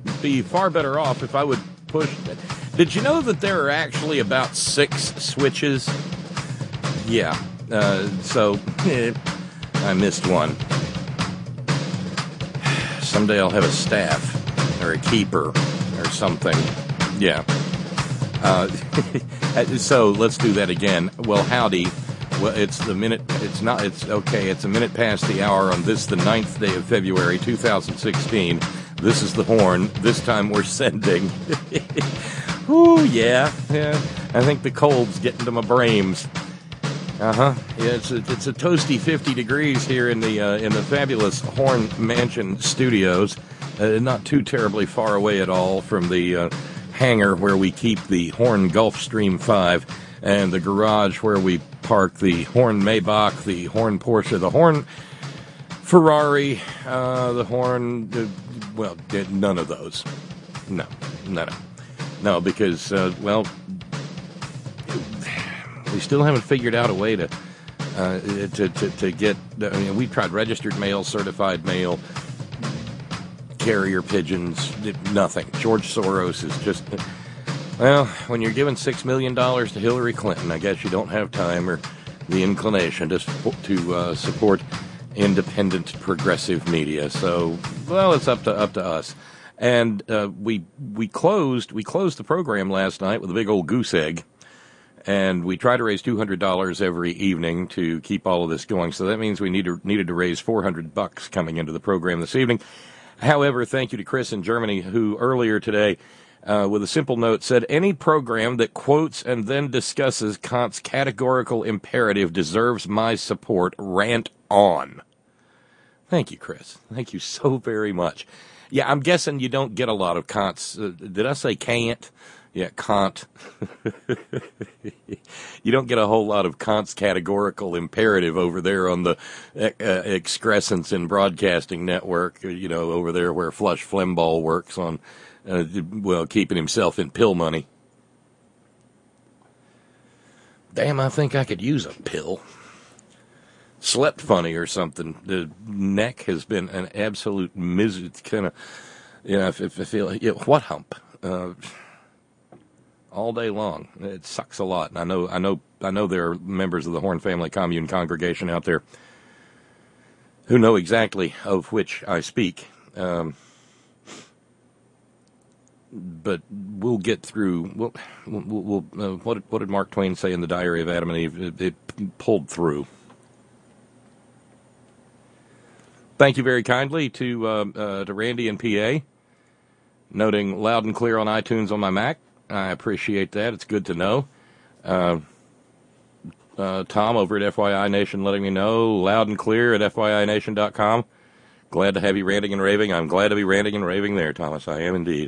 be far better off if I would push. Did you know that there are actually about 6 switches? Yeah. So I missed one. Someday I'll have a staff or a keeper or something. Yeah. So let's do that again. Well, howdy. Well, it's a minute past the hour on this, the 9th day of February, 2016. This is the Horn. This time we're sending. Ooh, yeah. I think the cold's getting to my brains. Yeah, it's a toasty 50 degrees here in the fabulous Horn Mansion studios. Not too terribly far away at all from the hangar where we keep the Horn Gulfstream 5 and the garage where we park the Horn Maybach, the Horn Porsche, the Horn Ferrari, the Horn, none of those. No, because, we still haven't figured out a way to get, we tried registered mail, certified mail, carrier pigeons, nothing. George Soros is just, when you're giving $6 million to Hillary Clinton, I guess you don't have time or the inclination to support independent progressive media. So, it's up to us. And we closed the program last night with a big old goose egg, and we try to raise $200 every evening to keep all of this going. So that means we needed to raise $400 coming into the program this evening. However, thank you to Chris in Germany, who earlier today, with a simple note, said any program that quotes and then discusses Kant's categorical imperative deserves my support. Rant on. Thank you, Chris. Thank you so very much. Yeah, I'm guessing you don't get a lot of Kant's. Did I say Kant? Yeah, Kant. You don't get a whole lot of Kant's categorical imperative over there on the excrescence in Broadcasting Network, over there where Flush Flembaugh works on, keeping himself in pill money. Damn, I think I could use a pill. Slept funny or something. The neck has been an absolute misery. It's kind of, I feel like, what hump? All day long. It sucks a lot. And I know there are members of the Horn Family Commune congregation out there who know exactly of which I speak. But we'll get through. What did Mark Twain say in the Diary of Adam and Eve? It pulled through. Thank you very kindly to Randy and PA, noting loud and clear on iTunes on my Mac. I appreciate that. It's good to know. Tom over at FYI Nation letting me know, loud and clear at FYINation.com. Glad to have you ranting and raving. I'm glad to be ranting and raving there, Thomas. I am indeed.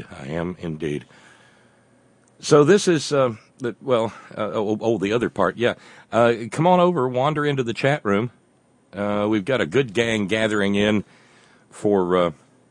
So this is, the other part, yeah. Come on over, wander into the chat room. We've got a good gang gathering in for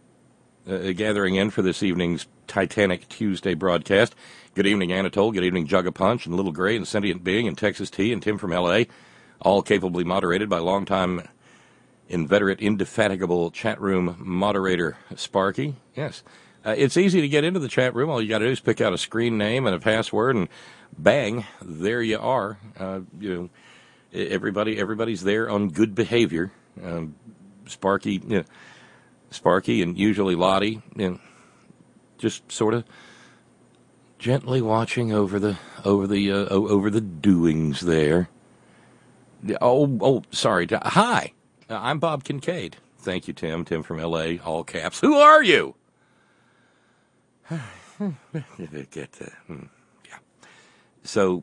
this evening's Titanic Tuesday broadcast. Good evening, Anatole. Good evening, Jug a Punch, and Little Gray, and Sentient Being, and Texas T, and Tim from L.A., all capably moderated by longtime, inveterate, indefatigable chat room moderator Sparky. Yes. It's easy to get into the chat room. All you got to do is pick out a screen name and a password, and bang, there you are. Everybody's there on good behavior. Sparky and usually Lottie, just sort of gently watching over the doings there. Sorry. Hi, I'm Bob Kincaid. Thank you, Tim. Tim from L.A., all caps. Who are you? Yeah. So,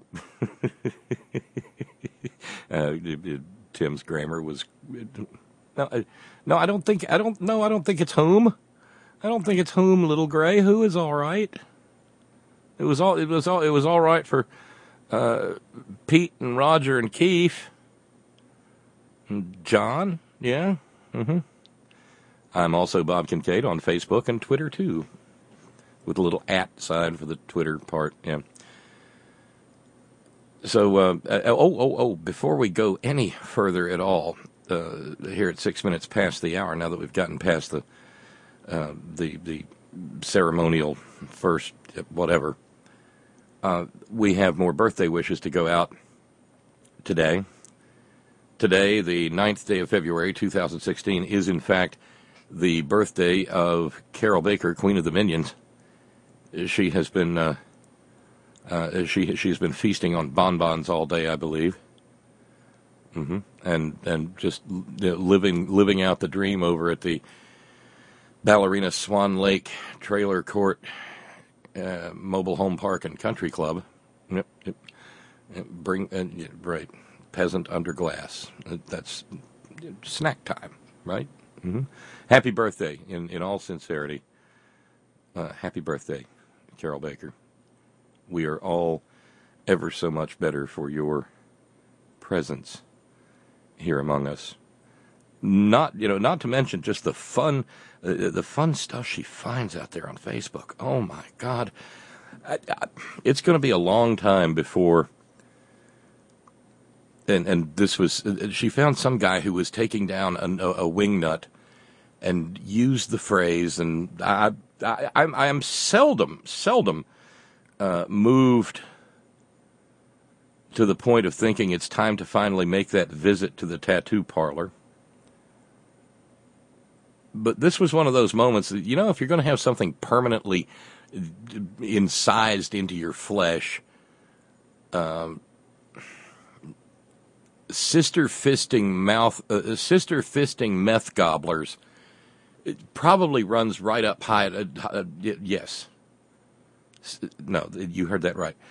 Tim's grammar was no. I don't think it's whom. I don't think it's whom, Little Gray. Who is all right? It was all right for Pete and Roger and Keith and John. Yeah. Mm-hmm. I'm also Bob Kincaid on Facebook and Twitter too, with a little @ sign for the Twitter part. Yeah. So, before we go any further at all, here at 6 minutes past the hour, now that we've gotten past the ceremonial first, whatever. We have more birthday wishes to go out today. Today, the 9th day of February, 2016, is in fact the birthday of Carol Baker, Queen of the Minions. She has been she's been feasting on bonbons all day, I believe. And just living out the dream over at the Ballerina Swan Lake Trailer Court Mobile Home Park and Country Club. Yep. Right, peasant under glass. That's snack time, right? Happy birthday, in all sincerity. Happy birthday, Carol Baker. We are all ever so much better for your presence here among us. Not to mention just the fun stuff she finds out there on Facebook. Oh my God, it's going to be a long time before. And this was, she found some guy who was taking down a wingnut and used the phrase, and I am seldom moved to the point of thinking it's time to finally make that visit to the tattoo parlor. But this was one of those moments that, if you're going to have something permanently incised into your flesh, sister fisting meth gobblers, it probably runs right up high. Yes. No, you heard that right.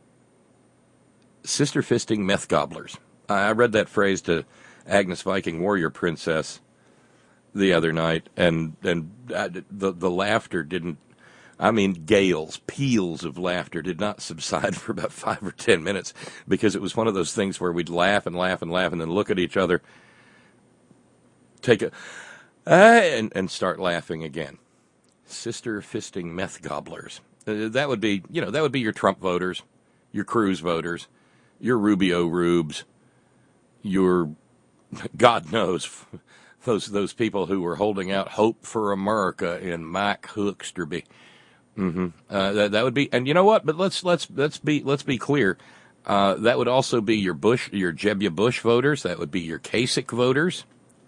Sister fisting meth gobblers. I read that phrase to Agnes Viking Warrior Princess the other night, and the laughter didn't. I mean, peals of laughter did not subside for about 5 or 10 minutes, because it was one of those things where we'd laugh and laugh and laugh and then look at each other, take and start laughing again. Sister fisting meth gobblers. That would be your Trump voters, your Cruz voters, your Rubio Rubes, your, God knows, those people who were holding out hope for America in Mike Hooksterby. That would be, and you know what? But let's be clear. That would also be your Jeb Bush voters. That would be your Kasich voters.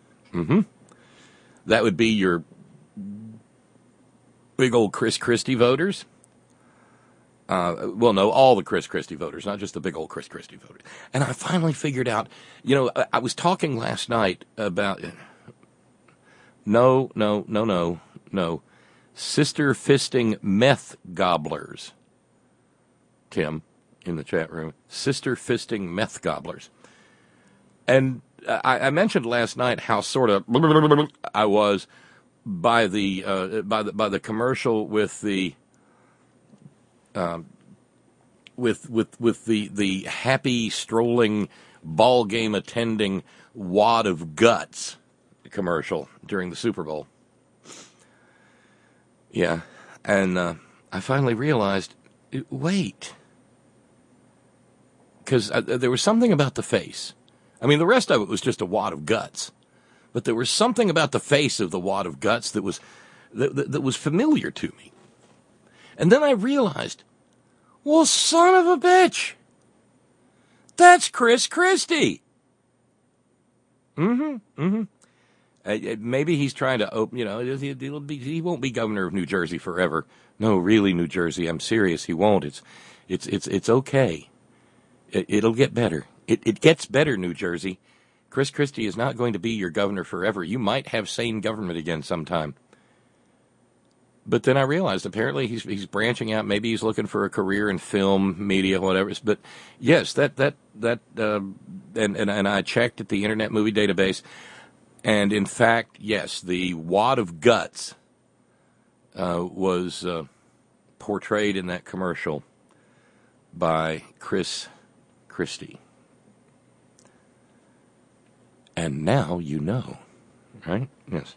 That would be your big old Chris Christie voters. Well, no, all the Chris Christie voters, not just the big old Chris Christie voters. And I finally figured out. I was talking last night about. No. Sister fisting meth gobblers. Tim, in the chat room. Sister fisting meth gobblers. And I mentioned last night how sort of I was by the commercial with the with the happy strolling ball game attending wad of guts commercial during the Super Bowl. Yeah, and I finally realized, wait, because there was something about the face. I mean, the rest of it was just a wad of guts, but there was something about the face of the wad of guts that was familiar to me. And then I realized, well, son of a bitch, that's Chris Christie. Maybe he's trying to open, he won't be governor of New Jersey forever. No, really, New Jersey, I'm serious, he won't. It's okay. It'll get better. It gets better, New Jersey. Chris Christie is not going to be your governor forever. You might have sane government again sometime. But then I realized apparently he's branching out. Maybe he's looking for a career in film, media, whatever. But yes, and I checked at the Internet Movie Database. And in fact, yes, the wad of guts was portrayed in that commercial by Chris Christie. And now you know, right? Yes.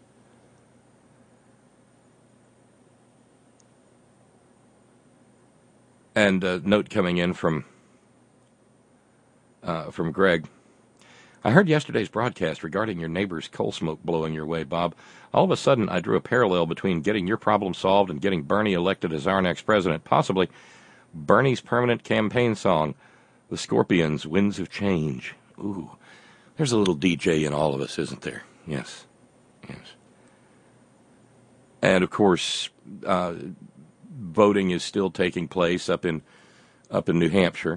And a note coming in from Greg. I heard yesterday's broadcast regarding your neighbor's coal smoke blowing your way, Bob. All of a sudden, I drew a parallel between getting your problem solved and getting Bernie elected as our next president. Possibly Bernie's permanent campaign song, The Scorpions, Winds of Change. Ooh, there's a little DJ in all of us, isn't there? Yes, yes. And, of course, voting is still taking place up in New Hampshire.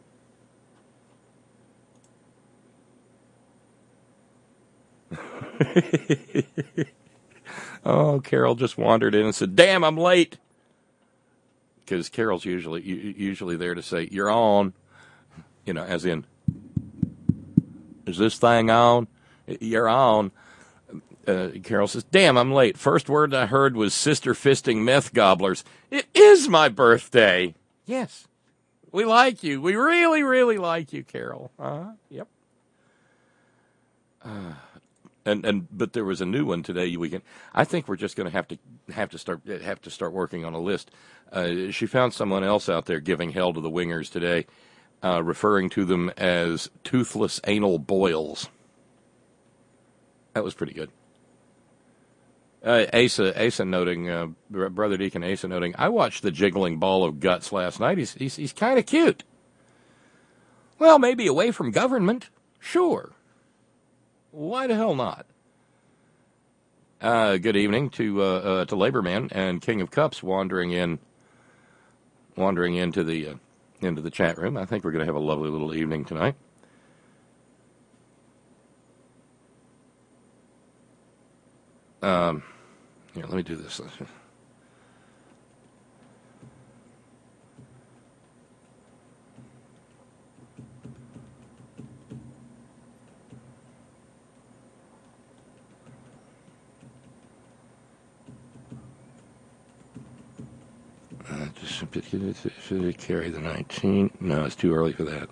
Oh, Carol just wandered in and said, "Damn, I'm late." Because Carol's usually there to say, "You're on," as in, "Is this thing on? You're on." Carol says, "Damn, I'm late. First word I heard was sister fisting meth gobblers. It is my birthday." Yes, we like you. We really, really like you, Carol. Yep. But there was a new one today. I think we're just going to have to start working on a list. She found someone else out there giving hell to the wingers today, referring to them as toothless anal boils. That was pretty good. Asa noting, Brother Deacon Asa noting, I watched the jiggling ball of guts last night. He's kind of cute. Well, maybe away from government, sure. Why the hell not? Good evening to Laborman and King of Cups wandering into the chat room. I think we're going to have a lovely little evening tonight. Here, let me do this. Should it carry the 19? No, it's too early for that.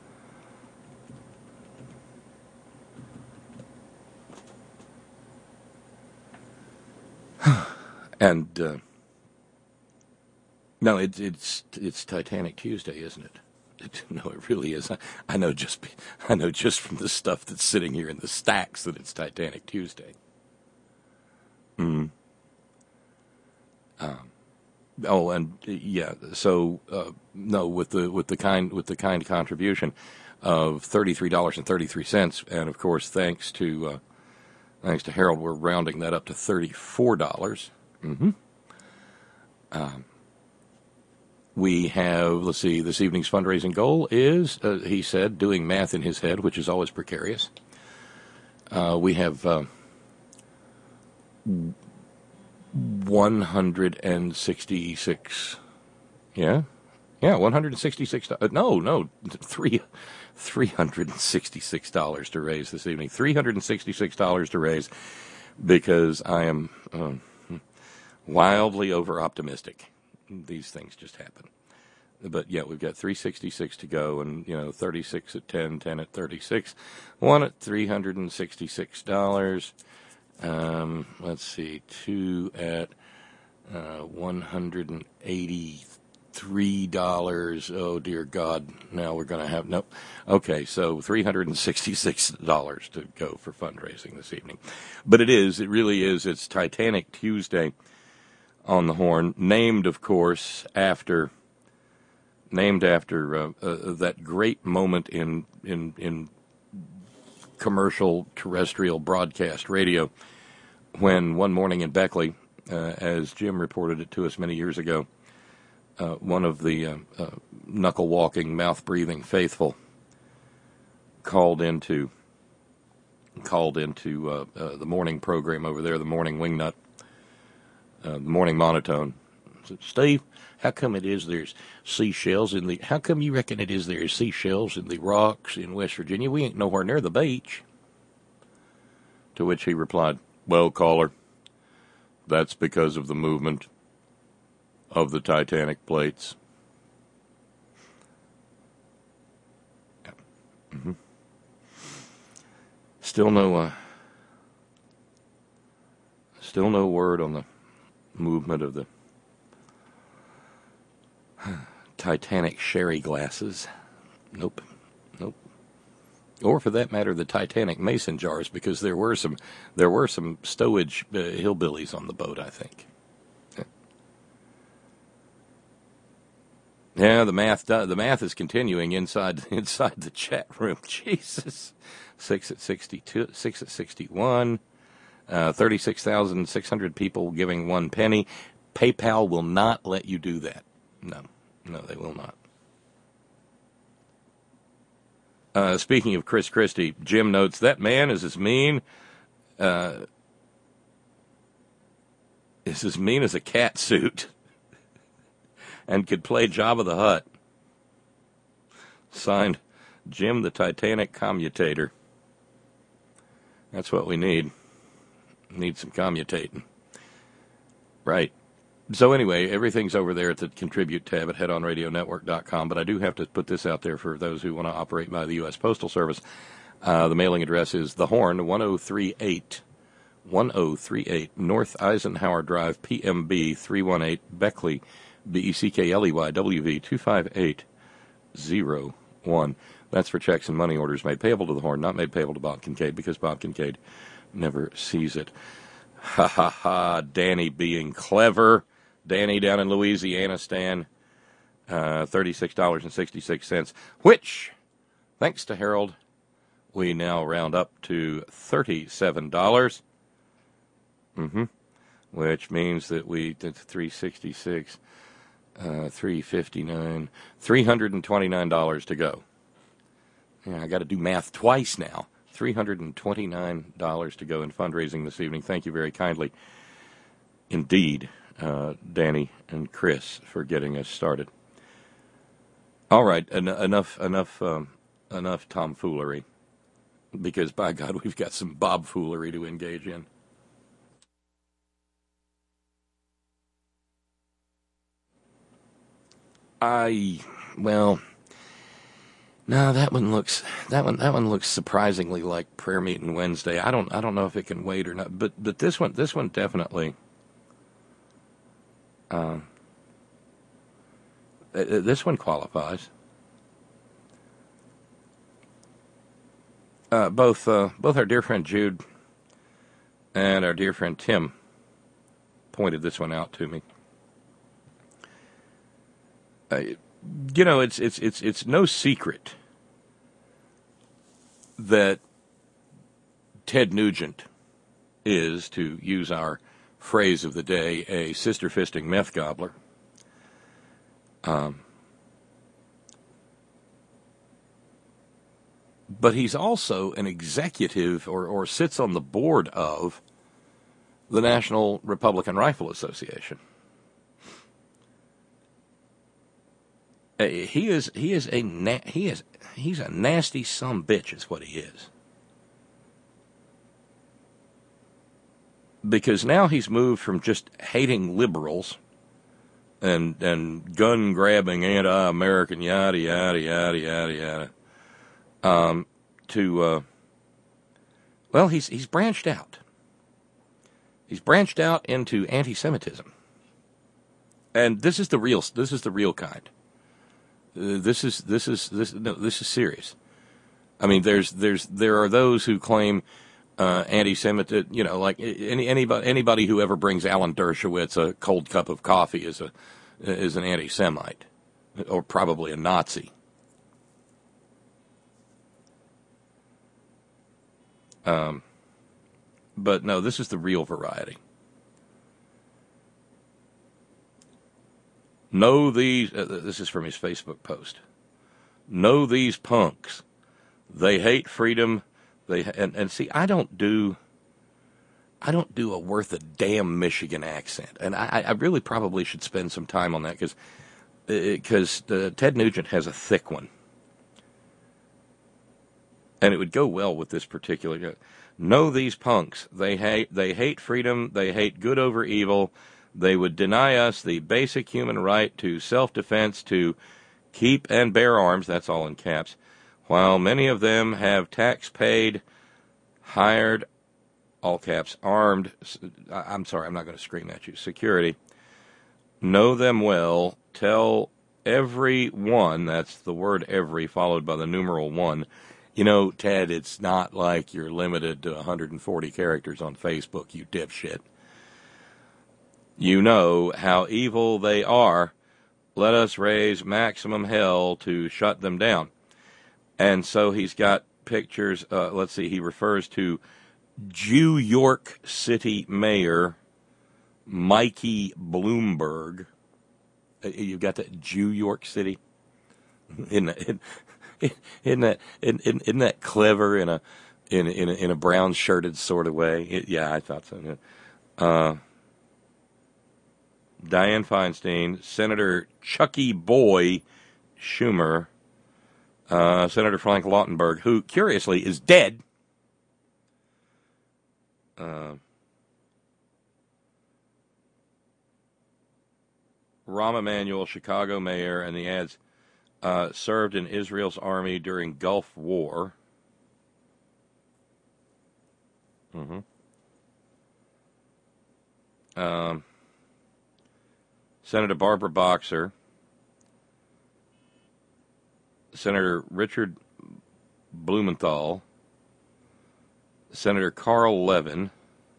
And no, it's Titanic Tuesday, isn't it? No, it really is. I know just from the stuff that's sitting here in the stacks that it's Titanic Tuesday. Oh, and yeah. So no, with the kind contribution of $33.33, and of course, thanks to Harold, we're rounding that up to $34. We have, let's see, this evening's fundraising goal is, he said, doing math in his head, which is always precarious. We have 166. Yeah, $166. No, $366 to raise this evening. $366 to raise because I am wildly over optimistic. These things just happen. But yeah, we've got 366 to go, and 36 at 10, 10 at 36, one at $366. Let's see, two at $183. Oh dear God! Now we're going to have no. Okay, so $366 to go for fundraising this evening. But it really is. It's Titanic Tuesday on the Horn, named, of course, after that great moment in commercial terrestrial broadcast radio when one morning in Beckley, as Jim reported it to us many years ago, one of the knuckle-walking, mouth-breathing faithful called into the morning program over there, the morning wingnut, the morning monotone. Said, Steve, how come there's seashells how come you reckon there's seashells in the rocks in West Virginia? We ain't nowhere near the beach. To which he replied, well, caller, that's because of the movement of the Titanic plates. Yeah. Mm-hmm. Still no word on the movement of the Titanic sherry glasses. Nope. or for that matter, the Titanic mason jars, because there were some stowage hillbillies on the boat, I think. Yeah, the math is continuing inside the chat room. Jesus, 6 at 62, 6 at 61, 36,600 people giving 1 penny. PayPal will not let you do that. No, they will not. Speaking of Chris Christie, Jim notes that man is as mean as a cat suit. And could play Jabba the Hutt. Signed, Jim the Titanic Commutator. That's what we need. Need some commutating. Right. So anyway, everything's over there at the Contribute tab at headonradionetwork.com, but I do have to put this out there for those who want to operate by the U.S. Postal Service. The mailing address is The Horn, 1038 North Eisenhower Drive, PMB 318, Beckley, Beckley, WV 25801. That's for checks and money orders made payable to the Horn, not made payable to Bob Kincaid, because Bob Kincaid never sees it. Ha ha ha, Danny being clever. Danny down in Louisiana, Stan, $36.66, which, thanks to Harold, we now round up to $37. Which means that that's 366. $359, $329 to go. Yeah, I got to do math twice now. $329 to go in fundraising this evening. Thank you very kindly indeed, Danny and Chris, for getting us started. All right, enough tomfoolery, because by God, we've got some Bob-foolery to engage in. No, that one looks surprisingly like prayer meeting Wednesday. I don't know if it can wait or not, but this one definitely. This one qualifies. Both our dear friend Jude and our dear friend Tim pointed this one out to me. It's no secret that Ted Nugent is, to use our phrase of the day, a sister-fisting meth gobbler. But he's also an executive or sits on the board of the National Republican Rifle Association. He's a nasty sumbitch is what he is. Because now he's moved from just hating liberals and gun-grabbing anti-American yada, yada, yada, yada, yada, to he's branched out. He's branched out into anti-Semitism. And this is the real kind. This is serious. I mean, there are those who claim anti-Semitic, like anybody who ever brings Alan Dershowitz a cold cup of coffee is an anti-Semite, or probably a Nazi. But no, this is the real variety. Know these, this is from his Facebook post. Know these punks. They hate freedom. And see, I don't do a worth a damn Michigan accent. And I really probably should spend some time on that because Ted Nugent has a thick one. And it would go well with this particular. Know these punks. They hate freedom. They hate good over evil. They would deny us the basic human right to self-defense, to keep and bear arms, that's all in caps, while many of them have tax-paid, hired, all caps, armed, I'm sorry, I'm not going to scream at you, security. Know them well, tell every one, that's the word every followed by the numeral 1, You know, Ted, it's not like you're limited to 140 characters on Facebook, you dipshit. You know how evil they are. Let us raise maximum hell to shut them down. And so he's got pictures. Let's see, he refers to New York City Mayor Mikey Bloomberg. You've got that New York City? Isn't that clever in a brown shirted sort of way? Yeah, I thought so. Dianne Feinstein, Senator Chucky Boy Schumer, Senator Frank Lautenberg, who curiously is dead. Rahm Emanuel, Chicago mayor, and the ads served in Israel's army during Gulf War. Senator Barbara Boxer, Senator Richard Blumenthal, Senator Carl Levin,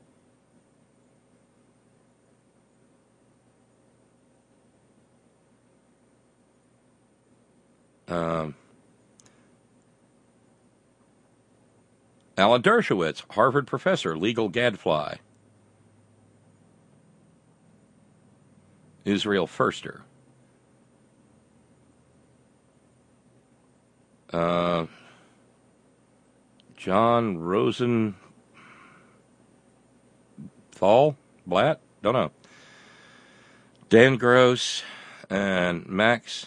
Alan Dershowitz, Harvard professor, legal gadfly. Israel Firster. John Rosenthal? Blatt? Don't know. Dan Gross and Max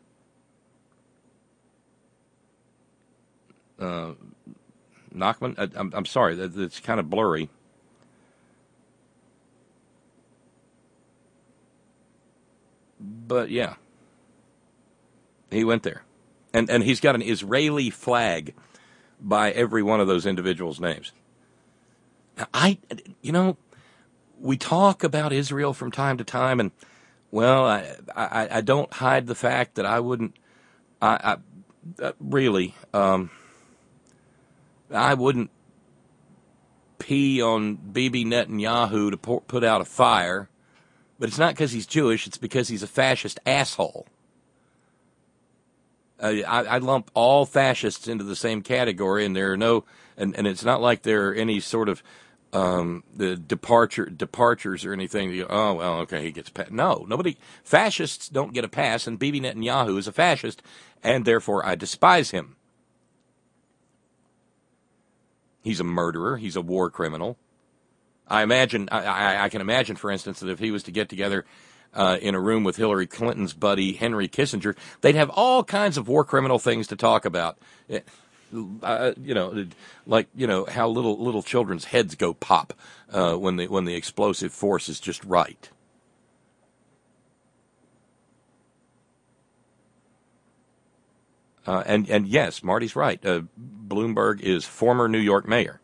Nachman. I'm sorry, it's kind of blurry. But yeah, he went there. And he's got an Israeli flag by every one of those individuals' names. Now, we talk about Israel from time to time, and, well, I don't hide the fact that I wouldn't, really, I wouldn't pee on Bibi Netanyahu to put out a fire, but it's not because he's Jewish, it's because he's a fascist asshole. I lump all fascists into the same category, and there are no, and it's not like there are any sort of the departures or anything. You go, oh well, okay, he gets passed. No, fascists don't get a pass, and Bibi Netanyahu is a fascist, and therefore I despise him. He's a murderer. He's a war criminal. I can imagine, for instance, that if he was to get together in a room with Hillary Clinton's buddy Henry Kissinger, they'd have all kinds of war criminal things to talk about. How little children's heads go pop when the explosive force is just right. And yes, Marty's right. Bloomberg is former New York mayor.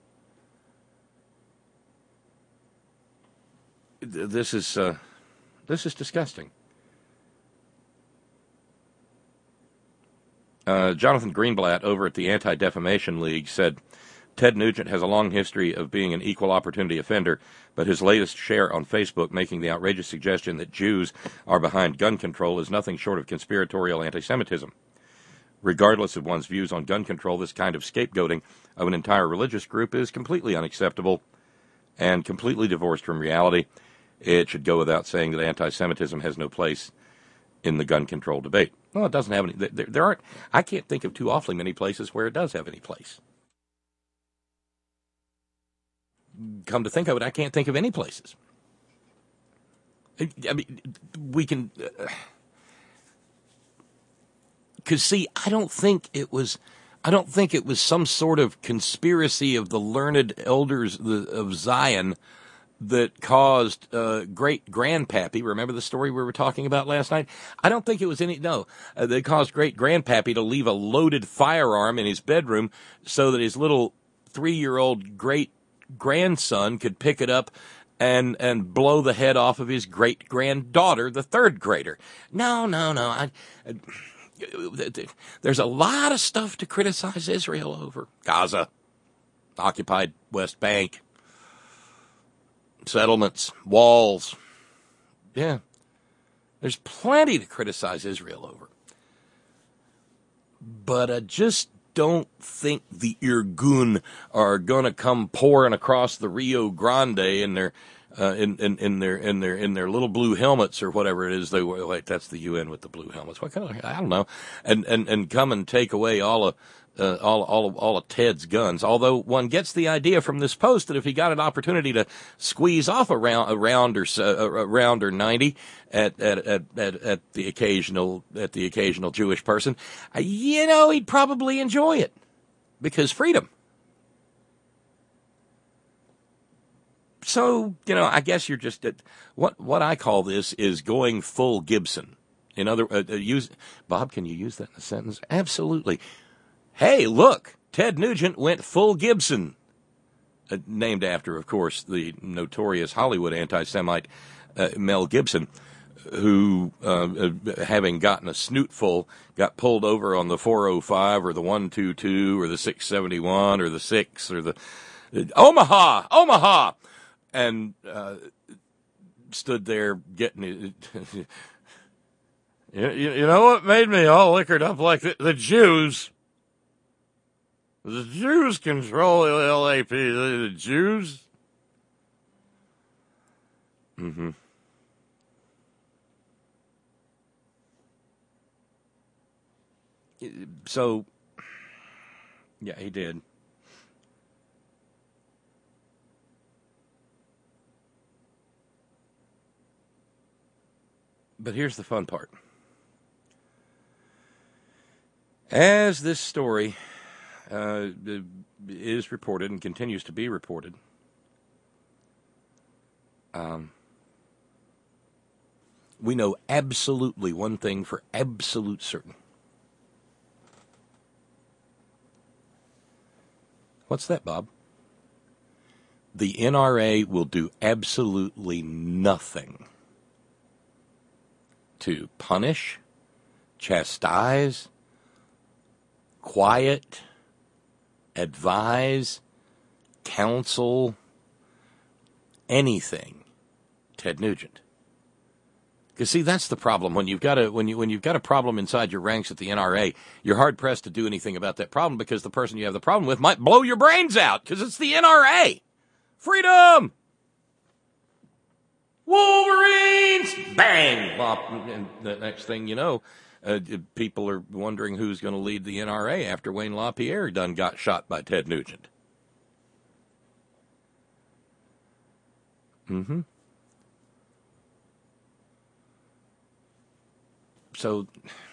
This is disgusting. Jonathan Greenblatt over at the Anti-Defamation League said, Ted Nugent has a long history of being an equal opportunity offender, but his latest share on Facebook making the outrageous suggestion that Jews are behind gun control is nothing short of conspiratorial anti-Semitism. Regardless of one's views on gun control, this kind of scapegoating of an entire religious group is completely unacceptable and completely divorced from reality. It should go without saying that anti-Semitism has no place in the gun control debate. Well, it doesn't have any. There aren't. I can't think of too awfully many places where it does have any place. Come to think of it, I can't think of any places. I mean, we can. Because see, I don't think it was some sort of conspiracy of the learned elders of Zion that caused great grandpappy. Remember the story we were talking about last night? I don't think it was that caused great grandpappy to leave a loaded firearm in his bedroom so that his little 3-year-old great grandson could pick it up and blow the head off of his great granddaughter, the third grader. No. there's a lot of stuff to criticize Israel over. Gaza, occupied West Bank, settlements, walls. Yeah, there's plenty to criticize Israel over. But I just don't think the Irgun are going to come pouring across the Rio Grande in their in their little blue helmets or whatever it is they wear. Wait, that's the UN with the blue helmets. What kind of, I don't know. And come and take away all of Ted's guns. Although one gets the idea from this post that if he got an opportunity to squeeze off a round or 90 at the occasional Jewish person, he'd probably enjoy it because freedom. So, I guess you're just what I call this is going full Gibson. In other Bob, can you use that in a sentence? Absolutely. Hey, look, Ted Nugent went full Gibson. Named after, of course, the notorious Hollywood anti-Semite Mel Gibson, who, having gotten a snootful, got pulled over on the 405 or the 122 or the 671 or the 6 or the Omaha, and stood there getting it. You know what made me all liquored up like the Jews? The Jews control the LAP. The Jews? Mm-hmm. So, yeah, he did. But here's the fun part. As this story is reported and continues to be reported, we know absolutely one thing for absolute certain. What's that, Bob? The NRA will do absolutely nothing to punish, chastise, quiet, advise, counsel, anything Ted Nugent. Because see, that's the problem. When you've got a problem inside your ranks at the NRA, you're hard pressed to do anything about that problem because the person you have the problem with might blow your brains out because it's the NRA. Freedom! Wolverines! Bang! Bop. And the next thing you know, people are wondering who's going to lead the NRA after Wayne LaPierre done got shot by Ted Nugent. Mm-hmm. So,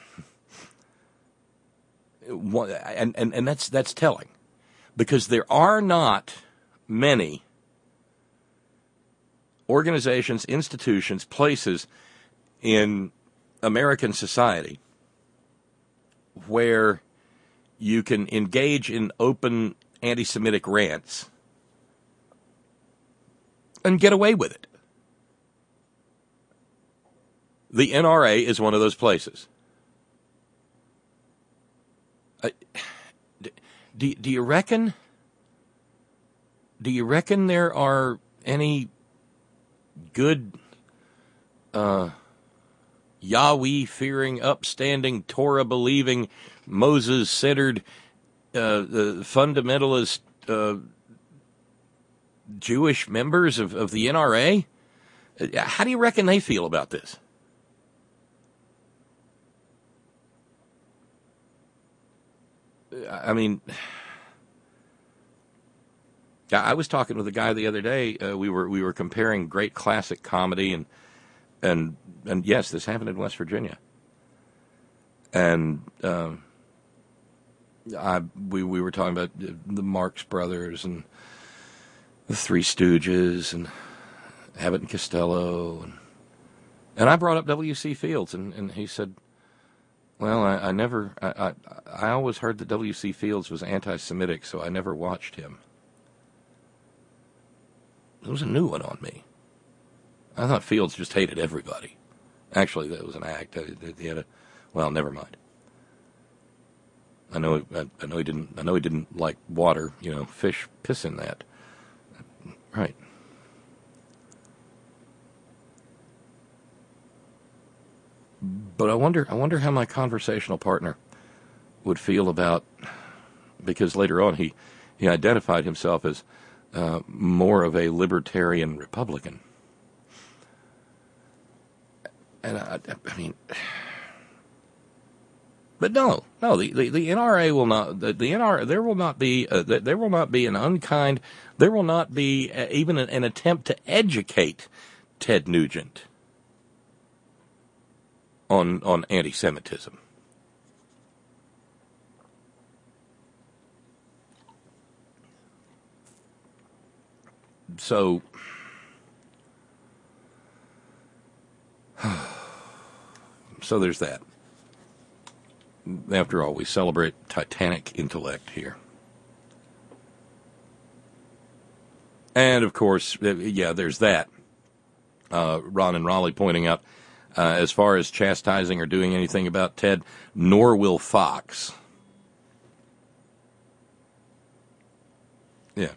and that's telling, because there are not many organizations, institutions, places in American society where you can engage in open anti-Semitic rants and get away with it. The NRA is one of those places. Do you reckon there are any good Yahweh-fearing, upstanding, Torah-believing, Moses-centered, fundamentalist Jewish members of the NRA? How do you reckon they feel about this? I mean, I was talking with a guy the other day. We were comparing great classic comedy and yes, this happened in West Virginia. And we were talking about the Marx Brothers and the Three Stooges and Abbott and Costello, and I brought up W.C. Fields, and he said, well, I always heard that W.C. Fields was anti-Semitic, so I never watched him. It was a new one on me. I thought Fields just hated everybody. Actually, that was an act. He had well, never mind. I know he didn't like water. Fish piss in that. Right. But I wonder how my conversational partner would feel about, because later on he identified himself as more of a libertarian Republican. And I mean, but no, the NRA will not. The NRA, there will not be an unkind. There will not be even an attempt to educate Ted Nugent on anti-Semitism. So there's that. After all, we celebrate Titanic intellect here. And, of course, there's that. Ron and Raleigh pointing out, as far as chastising or doing anything about Ted, nor will Fox. Yeah.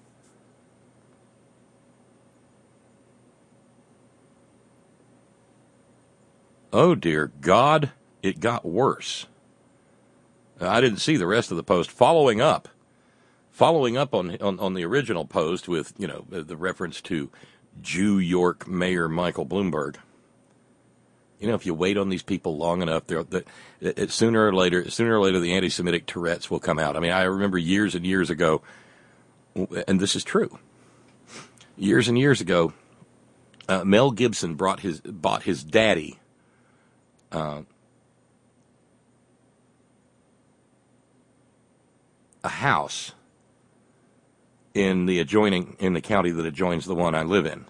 Oh, dear God, it got worse. I didn't see the rest of the post. Following up on the original post with, the reference to Jew York Mayor Michael Bloomberg. If you wait on these people long enough, sooner or later, the anti-Semitic Tourette's will come out. I mean, I remember years and years ago, and this is true. Years and years ago, Mel Gibson bought his daddy a house in the county that adjoins the one I live in.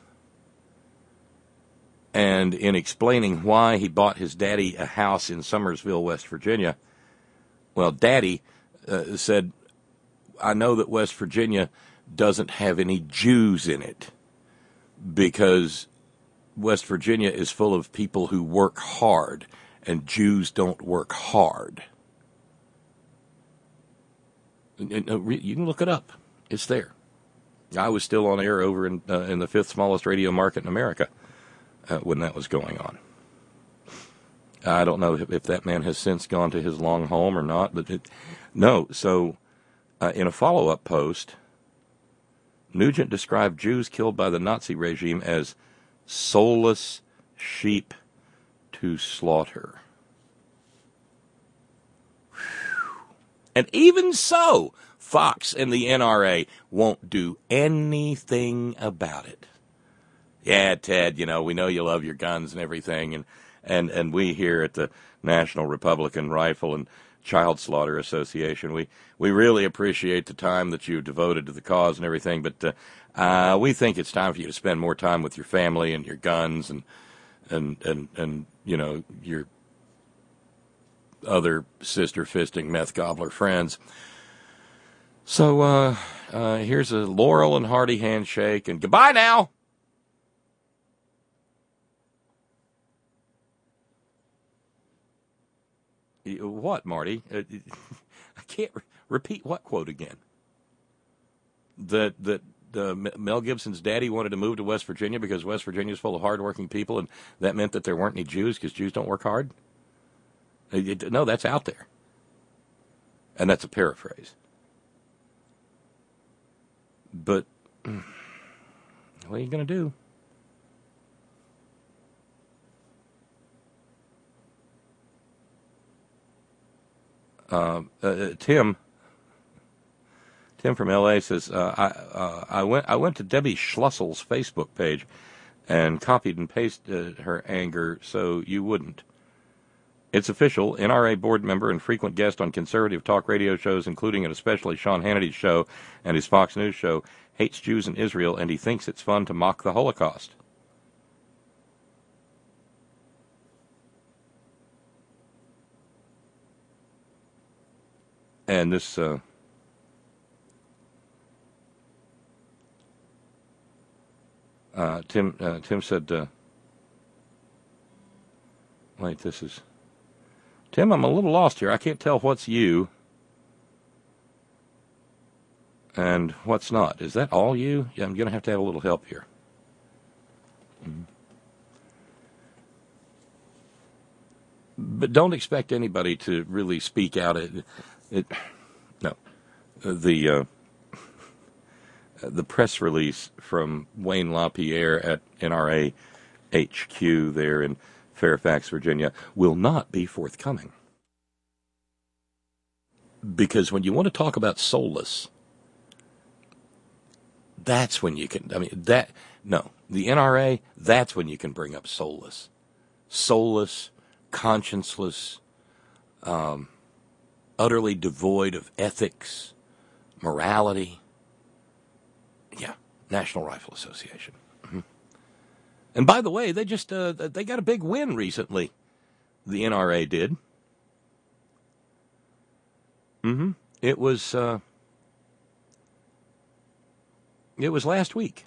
And in explaining why he bought his daddy a house in Summersville, West Virginia, well, Daddy said, I know that West Virginia doesn't have any Jews in it because West Virginia is full of people who work hard, and Jews don't work hard. You can look it up. It's there. I was still on air over in the fifth smallest radio market in America when that was going on. I don't know if that man has since gone to his long home or not, but no. So in a follow-up post, Nugent described Jews killed by the Nazi regime as soulless sheep to slaughter. And even so, Fox and the NRA won't do anything about it. Yeah, Ted, we know you love your guns and everything, and we here at the National Republican Rifle and Child Slaughter Association, we really appreciate the time that you've devoted to the cause and everything, but we think it's time for you to spend more time with your family and your guns and your other sister-fisting meth gobbler friends. So here's a Laurel and Hardy handshake, and goodbye now. What, Marty? I can't repeat what quote again? That Mel Gibson's daddy wanted to move to West Virginia because West Virginia is full of hardworking people, and that meant that there weren't any Jews because Jews don't work hard? No, that's out there. And that's a paraphrase. But what are you going to do? Tim from LA says, I went to Debbie Schlussel's Facebook page and copied and pasted her anger so you wouldn't. It's official. NRA board member and frequent guest on conservative talk radio shows, including and especially Sean Hannity's show and his Fox News show, hates Jews in Israel, and he thinks it's fun to mock the Holocaust. And this Tim said, wait, this is Tim, I'm a little lost here. I can't tell what's you. and what's not. Is that all you? Yeah, I'm going to have a little help here. But don't expect anybody to really speak out. No. The press release from Wayne LaPierre at NRA HQ there in Fairfax, Virginia, will not be forthcoming. Because when you want to talk about soulless, that's when you can, the NRA, that's when you can bring up soulless. Soulless, conscienceless, utterly devoid of ethics, morality. Yeah, National Rifle Association. Mm-hmm. And by the way, they just they got a big win recently. The NRA did. Mm-hmm. It was last week.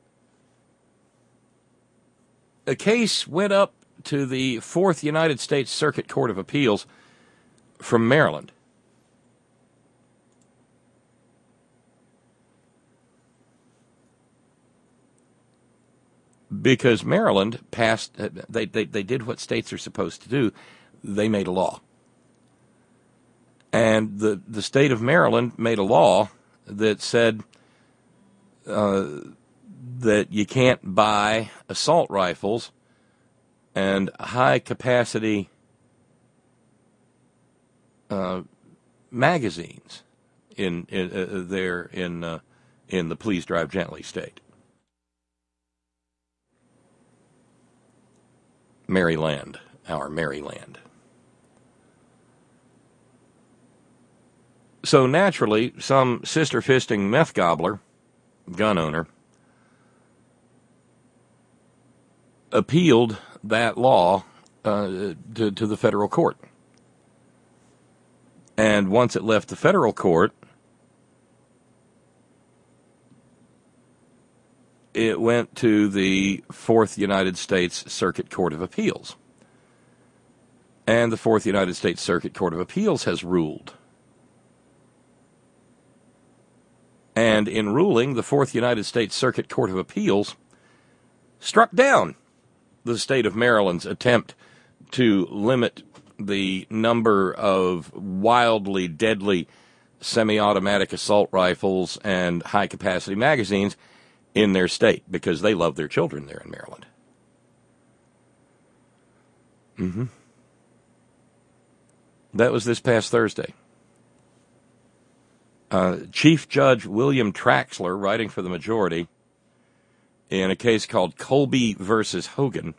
A case went up to the Fourth United States Circuit Court of Appeals from Maryland. Because Maryland passed, they did what states are supposed to do. They made a law. And the state of Maryland made a law that said that you can't buy assault rifles and high-capacity magazines in the Please Drive Gently state. Maryland, our Maryland. So naturally, some sister-fisting meth gobbler, gun owner, appealed that law to the federal court. And once it left the federal court, it went to the Fourth United States Circuit Court of Appeals. And the Fourth United States Circuit Court of Appeals has ruled. And in ruling, the Fourth United States Circuit Court of Appeals struck down the state of Maryland's attempt to limit the number of wildly deadly semi-automatic assault rifles and high-capacity magazines in their state, because they love their children there in Maryland. Mm-hmm. That was this past Thursday. Chief Judge William Traxler, writing for the majority, in a case called Colby versus Hogan,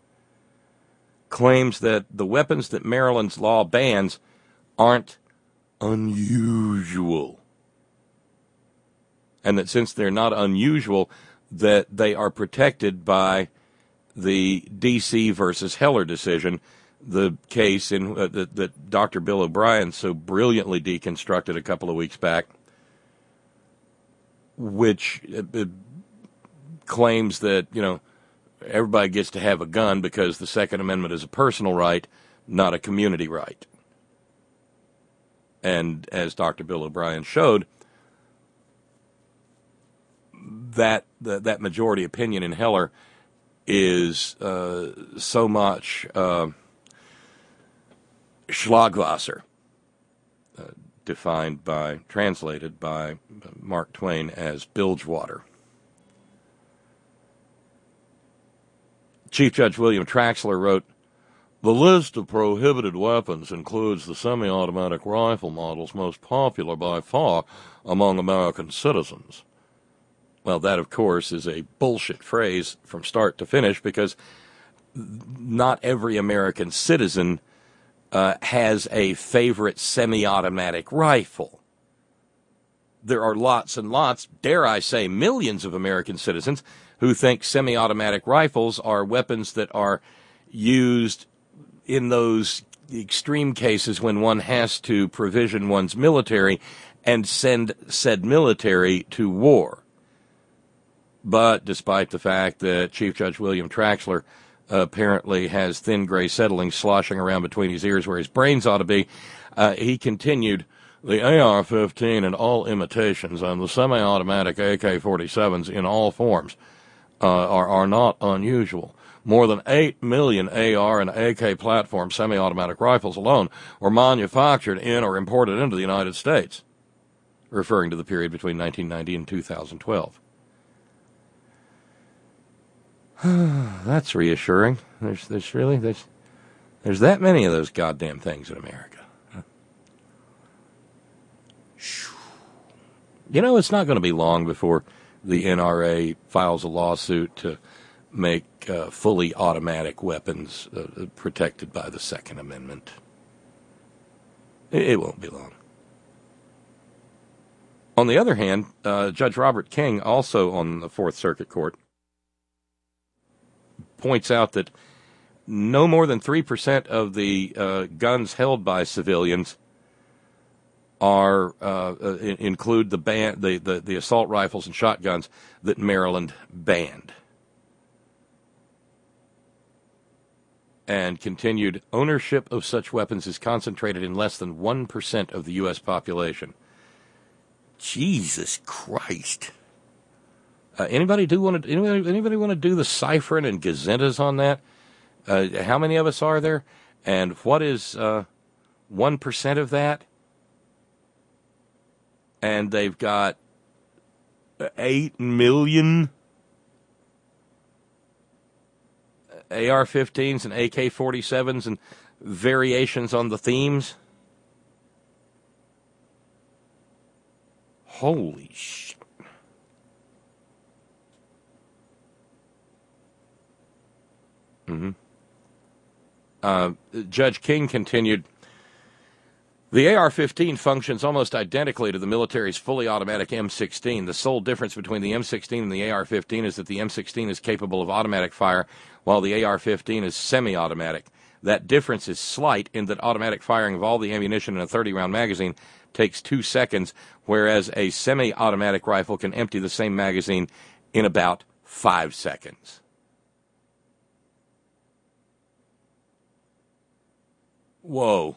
claims that the weapons that Maryland's law bans aren't unusual. And that since they're not unusual, that they are protected by the D.C. versus Heller decision, the case in that Dr. Bill O'Brien so brilliantly deconstructed a couple of weeks back, which claims that, everybody gets to have a gun because the Second Amendment is a personal right, not a community right. And as Dr. Bill O'Brien showed, that majority opinion in Heller is so much Schlagwasser, translated by Mark Twain as bilgewater. Chief Judge William Traxler wrote, "The list of prohibited weapons includes the semi-automatic rifle models most popular by far among American citizens." Well, that, of course, is a bullshit phrase from start to finish, because not every American citizen has a favorite semi-automatic rifle. There are lots and lots, dare I say millions of American citizens who think semi-automatic rifles are weapons that are used in those extreme cases when one has to provision one's military and send said military to war. But despite the fact that Chief Judge William Traxler apparently has thin gray settlings sloshing around between his ears where his brains ought to be, he continued The AR-15 and all imitations and the semi-automatic AK-47s in all forms are not unusual. More than 8 million AR and AK platform semi-automatic rifles alone were manufactured in or imported into the United States, referring to the period between 1990 and 2012. That's reassuring. There's that many of those goddamn things in America. You know, it's not going to be long before the NRA files a lawsuit to make fully automatic weapons protected by the Second Amendment. It won't be long. On the other hand, Judge Robert King, also on the Fourth Circuit Court, points out that no more than 3% of the guns held by civilians include the assault rifles and shotguns that Maryland banned. And continued, ownership of such weapons is concentrated in less than 1% of the U.S. population. Jesus Christ. Anybody want to do the ciphering and gazettas on that? How many of us are there? And what is 1% of that? And they've got 8 million AR-15s and AK-47s and variations on the themes. Holy shit. Judge King continued, the AR-15 functions almost identically to the military's fully automatic M16. The sole difference between the M16 and the AR-15 is that the M16 is capable of automatic fire, while the AR-15 is semi-automatic. That difference is slight in that automatic firing of all the ammunition in a 30-round magazine takes 2 seconds, whereas a semi-automatic rifle can empty the same magazine in about 5 seconds. Whoa.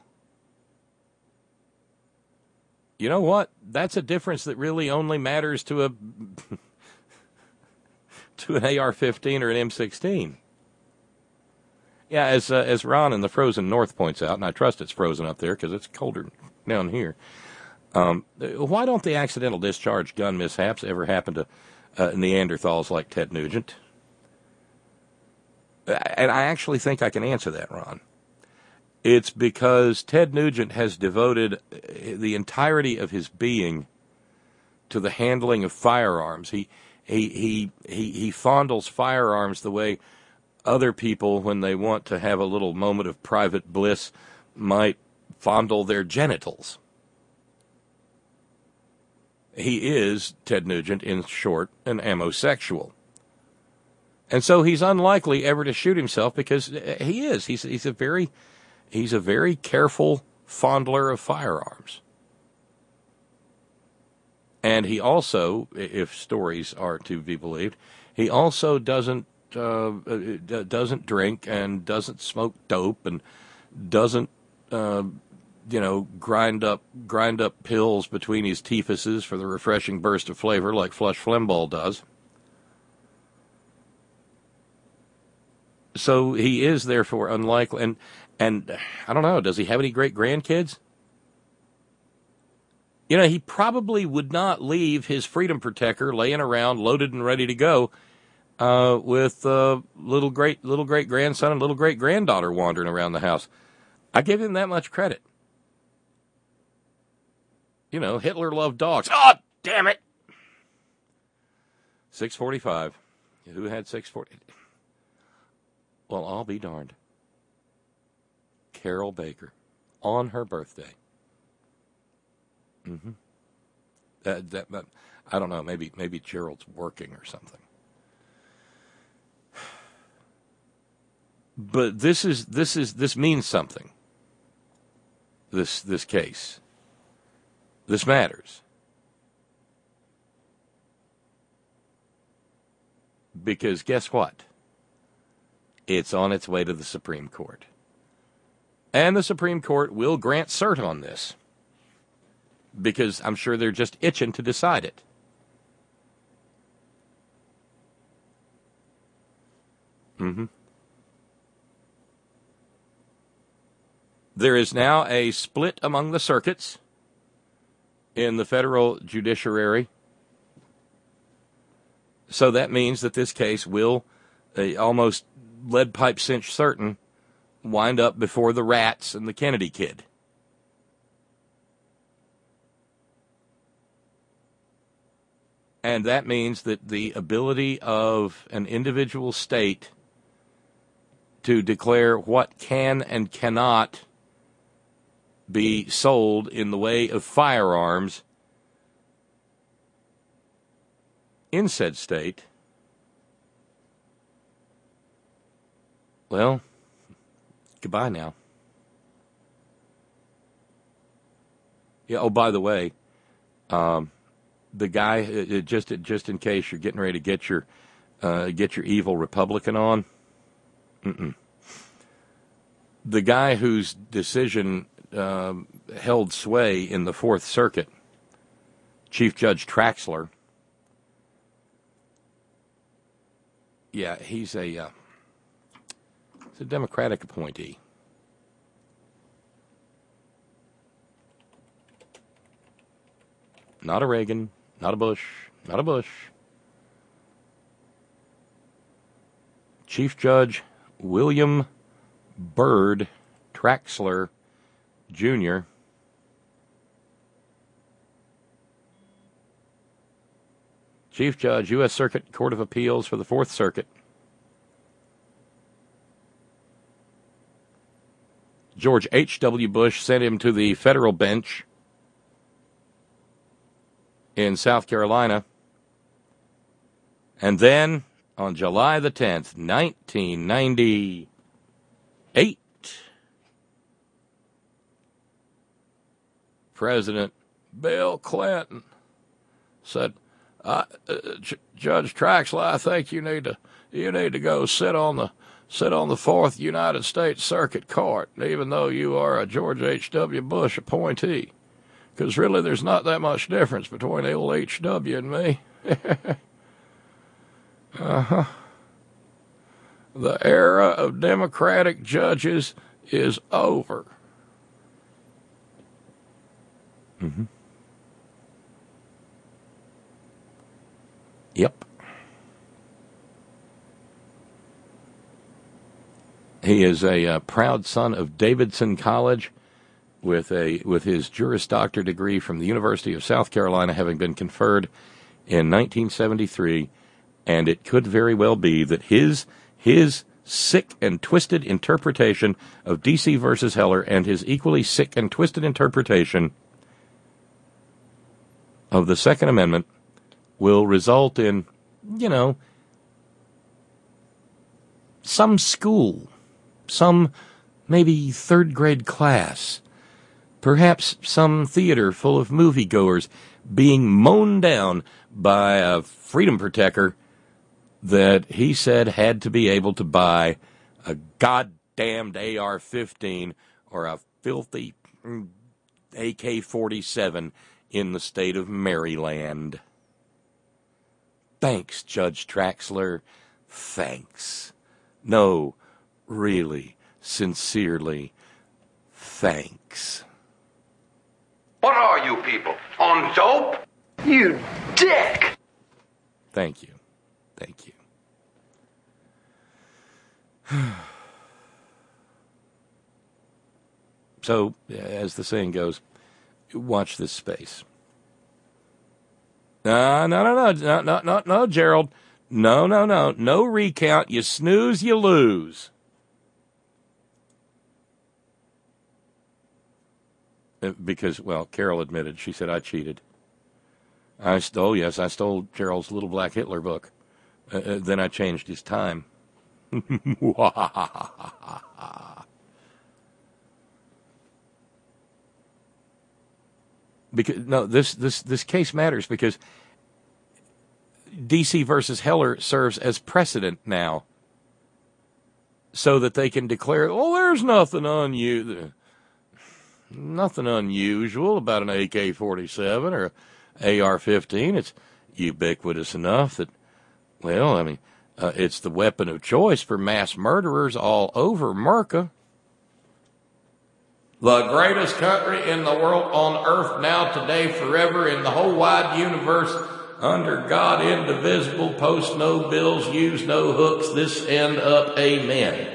You know what? That's a difference that really only matters to an AR-15 or an M16. Yeah, as Ron in the Frozen North points out, and I trust it's frozen up there because it's colder down here. Why don't the accidental discharge gun mishaps ever happen to Neanderthals like Ted Nugent? And I actually think I can answer that, Ron. It's because Ted Nugent has devoted the entirety of his being to the handling of firearms. He fondles firearms the way other people, when they want to have a little moment of private bliss, might fondle their genitals. He is, Ted Nugent, in short, an ammosexual. And so he's unlikely ever to shoot himself because he is. He's a very careful fondler of firearms. And he also, if stories are to be believed, he also doesn't drink and doesn't smoke dope and doesn't grind up pills between his teethuses for the refreshing burst of flavor like Flush Flimbaugh does. So he is therefore unlikely. And I don't know, does he have any great-grandkids? You know, he probably would not leave his Freedom Protector laying around loaded and ready to go with little great-grandson and little great-granddaughter wandering around the house. I give him that much credit. You know, Hitler loved dogs. Oh, damn it! 6:45. Who had 6:40? Well, I'll be darned. Carol Baker, on her birthday. That I don't know. Maybe Gerald's working or something. But this means something. This case. This matters. Because guess what? It's on its way to the Supreme Court. And the Supreme Court will grant cert on this. because I'm sure they're just itching to decide it. There is now a split among the circuits in the federal judiciary. So that means that this case will, almost lead pipe cinch certain, wind up before the rats and the Kennedy kid. And that means that the ability of an individual state to declare what can and cannot be sold in the way of firearms in said state, well, goodbye now. Yeah. Oh, by the way, the guy, just in case you're getting ready to get your evil Republican on, the guy whose decision held sway in the Fourth Circuit, Chief Judge Traxler. Yeah, he's a Democratic appointee. Not a Reagan, not a Bush, not a Bush. Chief Judge William Byrd Traxler Jr. Chief Judge, U.S. Circuit Court of Appeals for the Fourth Circuit. George H.W. Bush sent him to the federal bench in South Carolina. And then, on July the 10th, 1998, President Bill Clinton said, Judge Traxler, I think you need to go sit on the Fourth United States Circuit Court, even though you are a George H.W. Bush appointee, because really there's not that much difference between old H.W. and me. The era of Democratic judges is over. Yep. He is a proud son of Davidson College, with his Juris Doctor degree from the University of South Carolina having been conferred in 1973, and it could very well be that his sick and twisted interpretation of D.C. versus Heller and his equally sick and twisted interpretation of the Second Amendment will result in, some school, some maybe third grade class, perhaps some theater full of moviegoers being mown down by a freedom protector that he said had to be able to buy a goddamned AR-15 or a filthy AK-47 in the state of Maryland. Thanks, Judge Traxler. Thanks. No, really, sincerely, thanks. What are you people, on dope? You dick! Thank you. Thank you. So, as the saying goes, watch this space. No, Gerald. No recount. You snooze, you lose. Because, well, Carol admitted. She said, I cheated. I stole Gerald's Little Black Hitler book. Then I changed his time. Because no, this case matters because D.C. versus Heller serves as precedent now, so that they can declare, "Oh, there's nothing on you." Nothing unusual about an AK-47 or AR-15. It's ubiquitous enough that, well, I mean, it's the weapon of choice for mass murderers all over America. The greatest country in the world on earth now, today, forever, in the whole wide universe, under God, indivisible, post no bills, use no hooks, this end up, amen.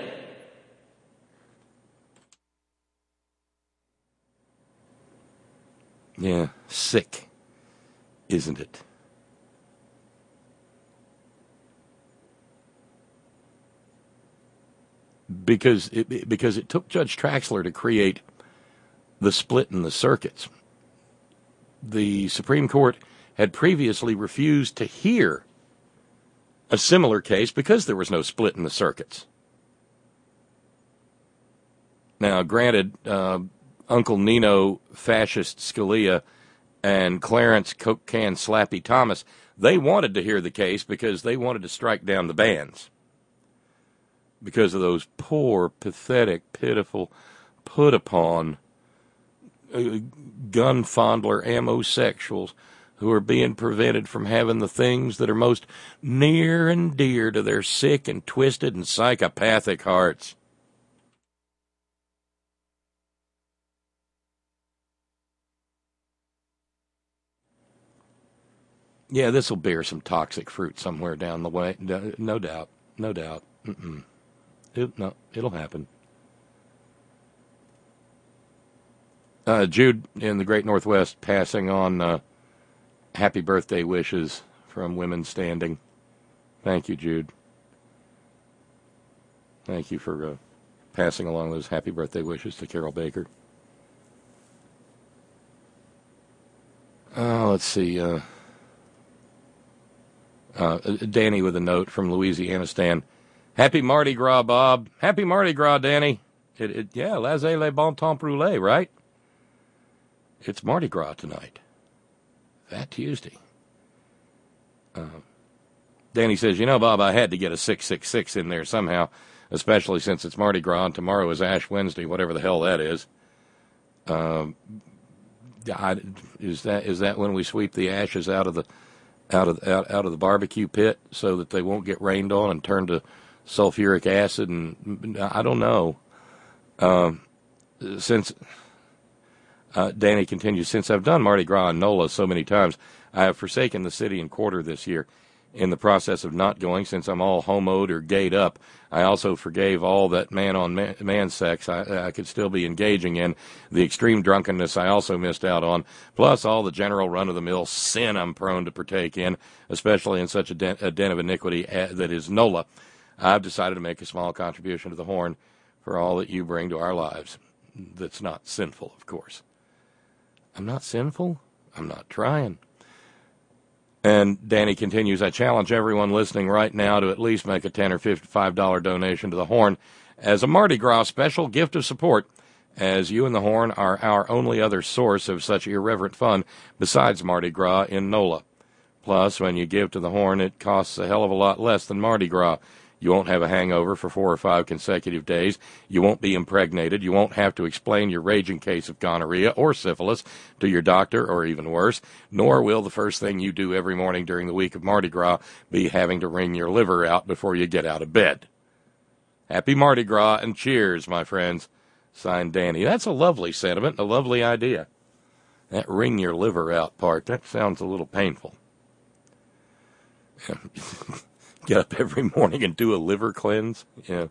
Yeah, sick, isn't it? Because it took Judge Traxler to create the split in the circuits. The Supreme Court had previously refused to hear a similar case because there was no split in the circuits. Now, granted, Uncle Nino, fascist Scalia, and Clarence Coke Can Slappy Thomas, they wanted to hear the case because they wanted to strike down the bans. Because of those poor, pathetic, pitiful, put-upon, gun-fondler ammosexuals who are being prevented from having the things that are most near and dear to their sick and twisted and psychopathic hearts. Yeah, this will bear some toxic fruit somewhere down the way. No doubt. No doubt. It'll happen. Jude in the Great Northwest passing on happy birthday wishes from Women Standing. Thank you, Jude. Thank you for passing along those happy birthday wishes to Carol Baker. Let's see. Danny with a note from Louisiana Stan. Happy Mardi Gras, Bob. Happy Mardi Gras, Danny. Yeah, laissez les bon temps brûler, right? It's Mardi Gras tonight. That Tuesday. Danny says, Bob, I had to get a 666 in there somehow, especially since it's Mardi Gras and tomorrow is Ash Wednesday, whatever the hell that is. Is that when we sweep the ashes out of the barbecue pit so that they won't get rained on and turn to sulfuric acid? And I don't know. Danny continues, since I've done Mardi Gras and NOLA so many times, I have forsaken the city and quarter this year. In the process of not going, since I'm all homoed or gayed up, I also forgave all that man-on-man sex I could still be engaging in, the extreme drunkenness I also missed out on, plus all the general run-of-the-mill sin I'm prone to partake in, especially in such a den of iniquity that is NOLA. I've decided to make a small contribution to the Horn for all that you bring to our lives. That's not sinful, of course. I'm not sinful? I'm not trying. And Danny continues, I challenge everyone listening right now to at least make a $10 or $55 donation to the Horn as a Mardi Gras special gift of support, as you and the Horn are our only other source of such irreverent fun besides Mardi Gras in NOLA. Plus, when you give to the Horn, it costs a hell of a lot less than Mardi Gras. You won't have a hangover for 4 or 5 consecutive days. You won't be impregnated. You won't have to explain your raging case of gonorrhea or syphilis to your doctor, or even worse. Nor will the first thing you do every morning during the week of Mardi Gras be having to wring your liver out before you get out of bed. Happy Mardi Gras and cheers, my friends. Signed, Danny. That's a lovely sentiment, a lovely idea. That wring your liver out part, that sounds a little painful. Get up every morning and do a liver cleanse. Yeah.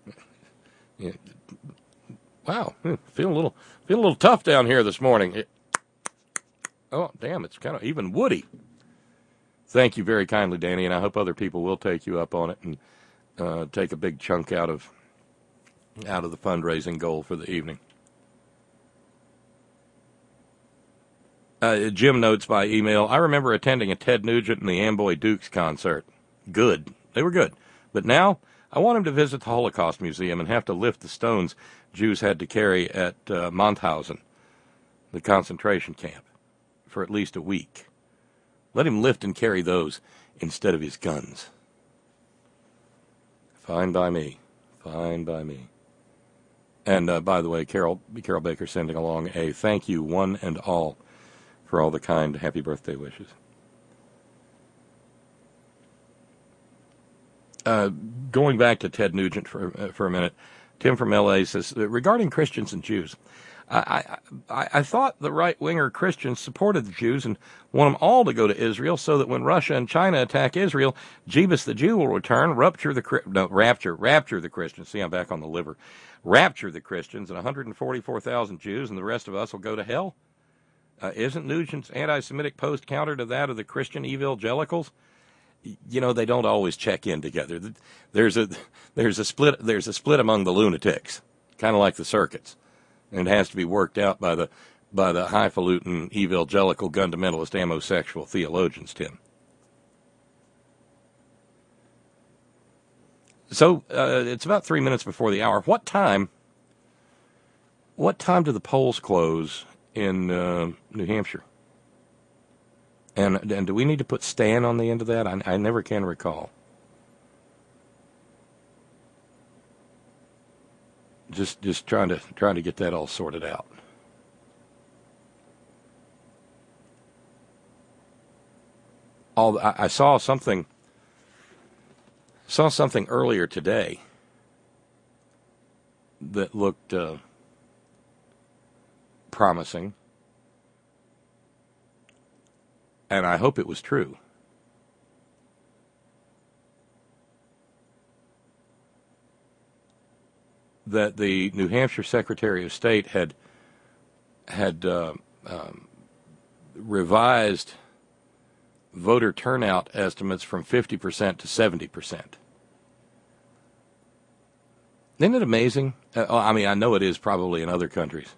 Wow, feeling a little tough down here this morning. Oh, damn, it's kind of even woody. Thank you very kindly, Danny, and I hope other people will take you up on it and take a big chunk out of the fundraising goal for the evening. Jim notes by email, I remember attending a Ted Nugent and the Amboy Dukes concert. Good. They were good. But now, I want him to visit the Holocaust Museum and have to lift the stones Jews had to carry at Mauthausen, the concentration camp, for at least a week. Let him lift and carry those instead of his guns. Fine by me. Fine by me. And by the way, Carol Baker sending along a thank you, one and all, for all the kind happy birthday wishes. Going back to Ted Nugent for a minute, Tim from L.A. says, regarding Christians and Jews, I thought the right-winger Christians supported the Jews and want them all to go to Israel so that when Russia and China attack Israel, Jebus the Jew will return, rapture the Christians. See, I'm back on the liver. Rapture the Christians and 144,000 Jews, and the rest of us will go to hell. Isn't Nugent's anti-Semitic post counter to that of the Christian evangelicals? You know, they don't always check in together. There's a split among the lunatics, kind of like the circuits. And it has to be worked out by the highfalutin evangelical fundamentalist homosexual theologians, Tim. So it's about 3 minutes before the hour. What time do the polls close in New Hampshire? And do we need to put Stan on the end of that? I never can recall. Just trying to get that all sorted out. I saw something earlier today that looked promising, and I hope it was true. That the New Hampshire Secretary of State had revised voter turnout estimates from 50% to 70%. Isn't it amazing? I mean, I know it is probably in other countries.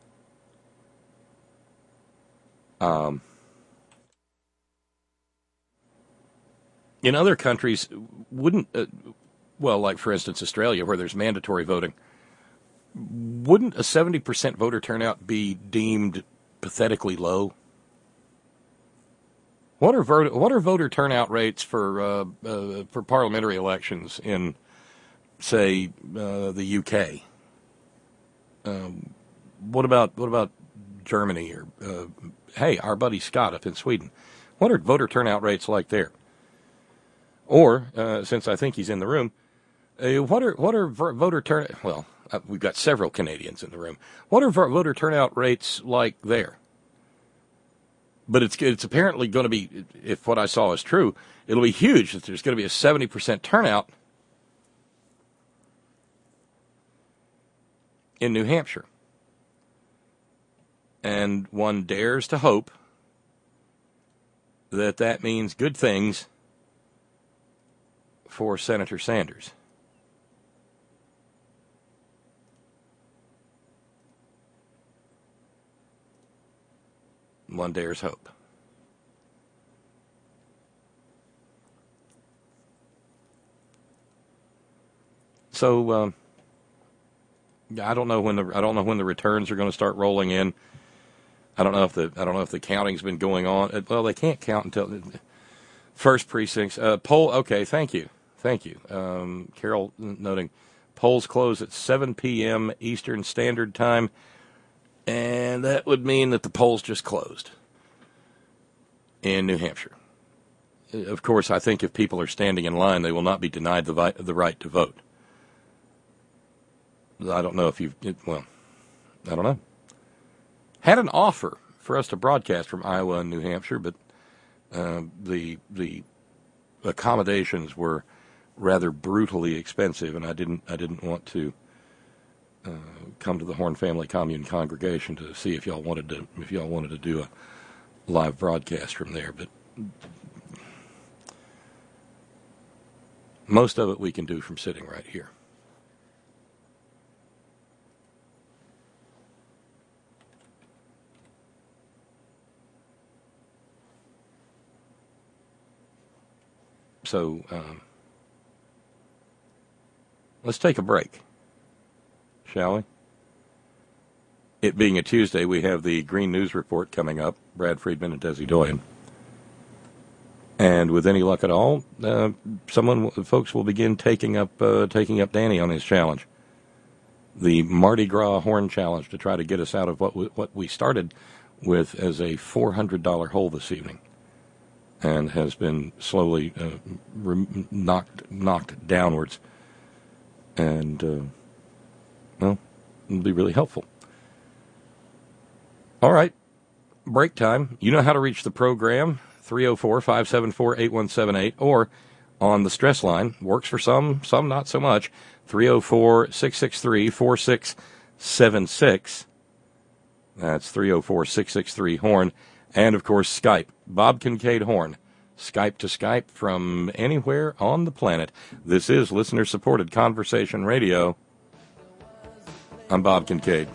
In other countries, wouldn't... well, like, for instance, Australia, where there's mandatory voting, wouldn't a 70% voter turnout be deemed pathetically low? What are voter turnout rates for parliamentary elections in, say, the UK? What about Germany or hey, our buddy Scott up in Sweden? What are voter turnout rates like there? Or since I think he's in the room, what are voter turnout? Well, we've got several Canadians in the room. What are voter turnout rates like there? But it's apparently going to be, if what I saw is true, it'll be huge. That there's going to be a 70% turnout in New Hampshire. And one dares to hope that means good things for Senator Sanders. One dares hope. So I don't know when the returns are going to start rolling in. I don't know if the counting's been going on. Well, they can't count until first precincts poll. Okay, thank you. Carol noting polls close at 7 p.m. Eastern Standard Time. And that would mean that the polls just closed in New Hampshire. Of course, I think if people are standing in line, they will not be denied the right to vote. I don't know if I don't know. Had an offer for us to broadcast from Iowa and New Hampshire, but the accommodations were rather brutally expensive, and I didn't want to come to the Horn Family Commune congregation to see if y'all wanted to do a live broadcast from there. But most of it we can do from sitting right here. So let's take a break, shall we? It being a Tuesday, we have the Green News Report coming up, Brad Friedman and Desi Doyen. And with any luck at all, folks will begin taking up Danny on his challenge. the Mardi Gras Horn Challenge to try to get us out of what we started with as a $400 hole this evening, and has been slowly knocked downwards. And, well, it'll be really helpful. All right, break time. You know how to reach the program, 304-574-8178, or on the stress line. Works for some not so much, 304-663-4676. That's 304-663-HORN. And, of course, Skype, Bob Kincaid Horn. Skype to Skype from anywhere on the planet. This is listener-supported conversation radio. I'm Bob Kincaid.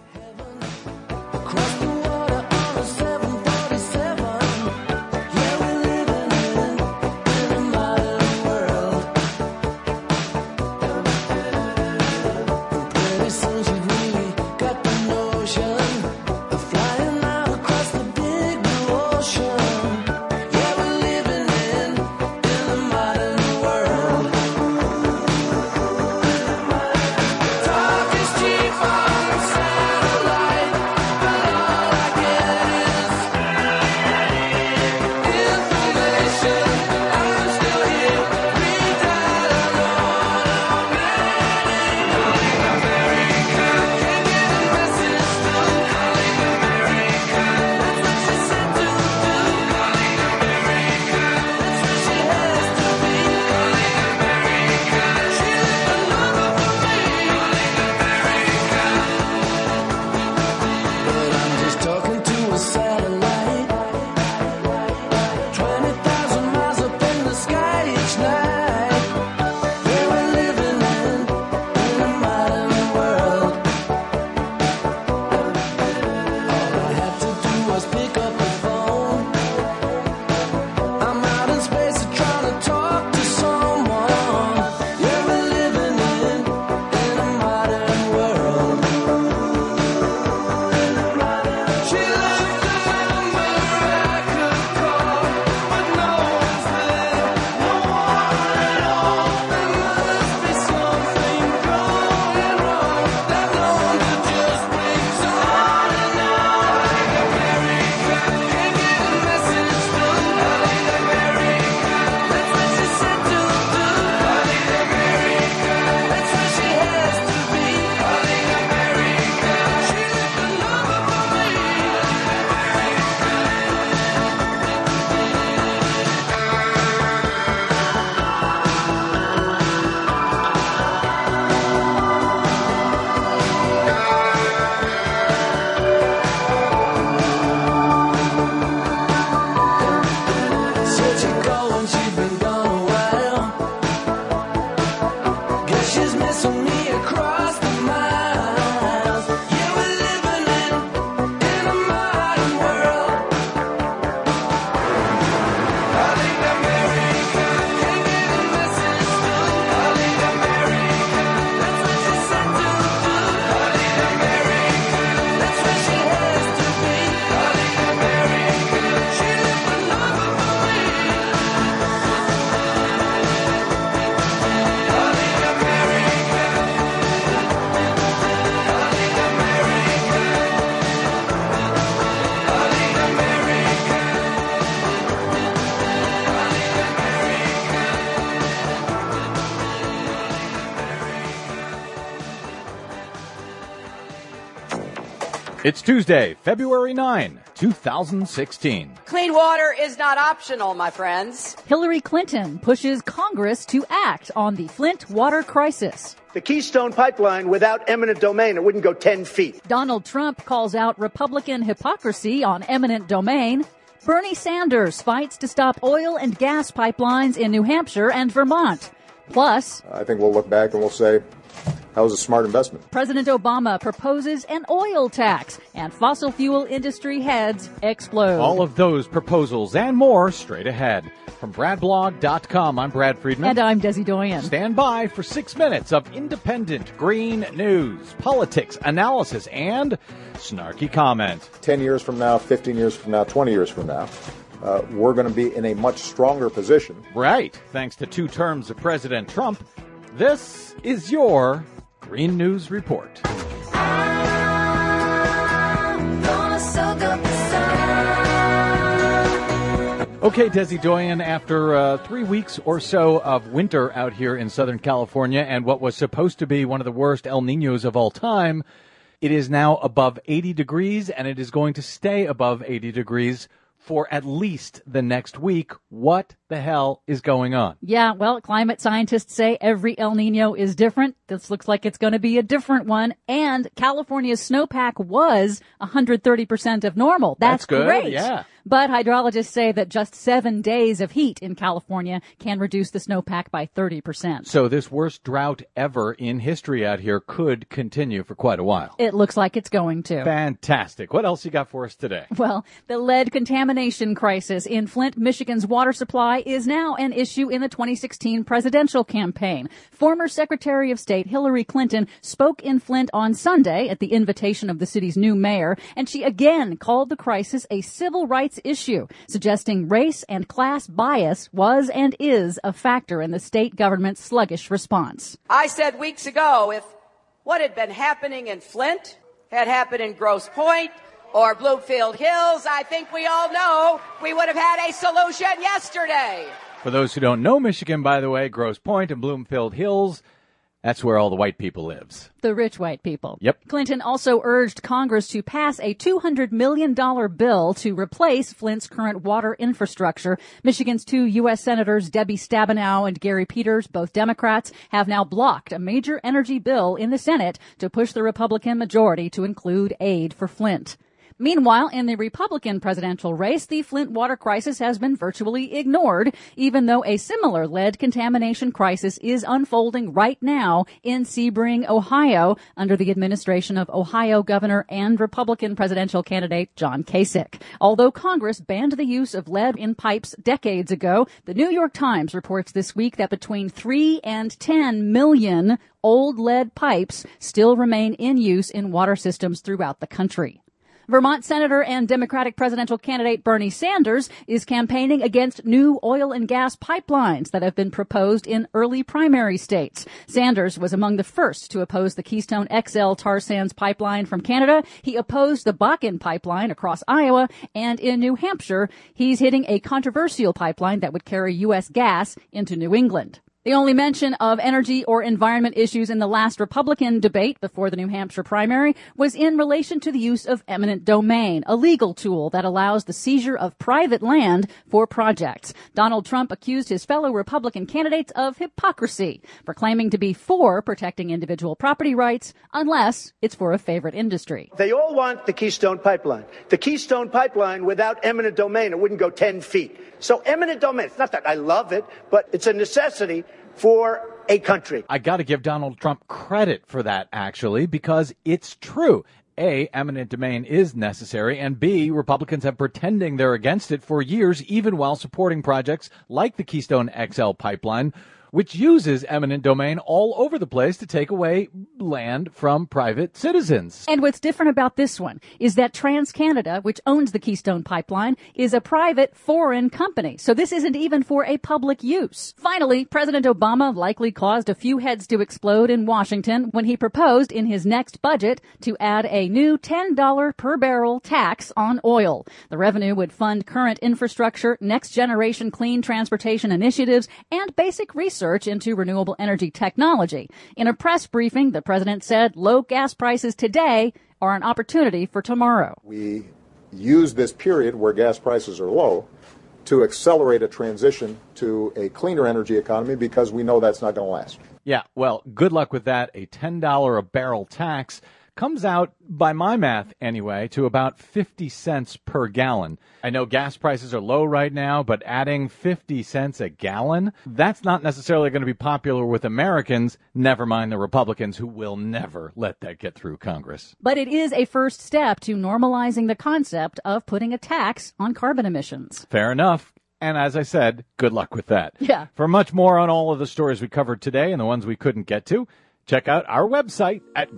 It's Tuesday, February 9, 2016. Clean water is not optional, my friends. Hillary Clinton pushes Congress to act on the Flint water crisis. The Keystone Pipeline, without eminent domain, it wouldn't go 10 feet. Donald Trump calls out Republican hypocrisy on eminent domain. Bernie Sanders fights to stop oil and gas pipelines in New Hampshire and Vermont. Plus, I think we'll look back and we'll say, that was a smart investment. President Obama proposes an oil tax, and fossil fuel industry heads explode. All of those proposals and more straight ahead. From BradBlog.com, I'm Brad Friedman. And I'm Desi Doyen. Stand by for 6 minutes of independent green news, politics, analysis, and snarky comment. 10 years from now, 15 years from now, 20 years from now, we're going to be in a much stronger position. Right. Thanks to 2 terms of President Trump, this is your Green News Report. Okay, Desi Doyen, after 3 weeks or so of winter out here in Southern California and what was supposed to be one of the worst El Niños of all time, it is now above 80 degrees, and it is going to stay above 80 degrees for at least the next week. What the hell is going on? Yeah, well, climate scientists say every El Nino is different. This looks like it's going to be a different one. And California's snowpack was 130% of normal. That's good, great. yeah. But hydrologists say that just 7 days of heat in California can reduce the snowpack by 30%. So this worst drought ever in history out here could continue for quite a while. It looks like it's going to. Fantastic. What else you got for us today? Well, the lead contamination crisis in Flint, Michigan's water supply is now an issue in the 2016 presidential campaign. Former Secretary of State Hillary Clinton spoke in Flint on Sunday at the invitation of the city's new mayor, and she again called the crisis a civil rights issue, suggesting race and class bias was and is a factor in the state government's sluggish response. I said weeks ago, if what had been happening in Flint had happened in Grosse Pointe or Bloomfield Hills, I think we all know we would have had a solution yesterday. For those who don't know Michigan, by the way, Grosse Pointe and Bloomfield Hills, that's where all the white people lives. The rich white people. Yep. Clinton also urged Congress to pass a $200 million bill to replace Flint's current water infrastructure. Michigan's two U.S. Senators, Debbie Stabenow and Gary Peters, both Democrats, have now blocked a major energy bill in the Senate to push the Republican majority to include aid for Flint. Meanwhile, in the Republican presidential race, the Flint water crisis has been virtually ignored, even though a similar lead contamination crisis is unfolding right now in Sebring, Ohio, under the administration of Ohio Governor and Republican presidential candidate John Kasich. Although Congress banned the use of lead in pipes decades ago, the New York Times reports this week that between 3 and 10 million old lead pipes still remain in use in water systems throughout the country. Vermont Senator and Democratic presidential candidate Bernie Sanders is campaigning against new oil and gas pipelines that have been proposed in early primary states. Sanders was among the first to oppose the Keystone XL tar sands pipeline from Canada. He opposed the Bakken pipeline across Iowa, and in New Hampshire, he's hitting a controversial pipeline that would carry U.S. gas into New England. The only mention of energy or environment issues in the last Republican debate before the New Hampshire primary was in relation to the use of eminent domain, a legal tool that allows the seizure of private land for projects. Donald Trump accused his fellow Republican candidates of hypocrisy for claiming to be for protecting individual property rights unless it's for a favorite industry. They all want the Keystone Pipeline. The Keystone Pipeline, without eminent domain, it wouldn't go 10 feet. So eminent domain, it's not that I love it, but it's a necessity for a country. I got to give Donald Trump credit for that, actually, because it's true. A, eminent domain is necessary, and B, Republicans have pretending they're against it for years, even while supporting projects like the Keystone XL pipeline, which uses eminent domain all over the place to take away land from private citizens. And what's different about this one is that TransCanada, which owns the Keystone Pipeline, is a private foreign company. So this isn't even for a public use. Finally, President Obama likely caused a few heads to explode in Washington when he proposed in his next budget to add a new $10 per barrel tax on oil. The revenue would fund current infrastructure, next-generation clean transportation initiatives, and basic research into renewable energy technology. In a press briefing, the president said low gas prices today are an opportunity for tomorrow. We use this period where gas prices are low to accelerate a transition to a cleaner energy economy because we know that's not going to last. Yeah, well, good luck with that. A $10 a barrel tax comes out, by my math anyway, to about 50 cents per gallon. I know gas prices are low right now, but adding 50 cents a gallon, that's not necessarily going to be popular with Americans, never mind the Republicans who will never let that get through Congress. But it is a first step to normalizing the concept of putting a tax on carbon emissions. Fair enough. And as I said, good luck with that. Yeah. For much more on all of the stories we covered today and the ones we couldn't get to, check out our website at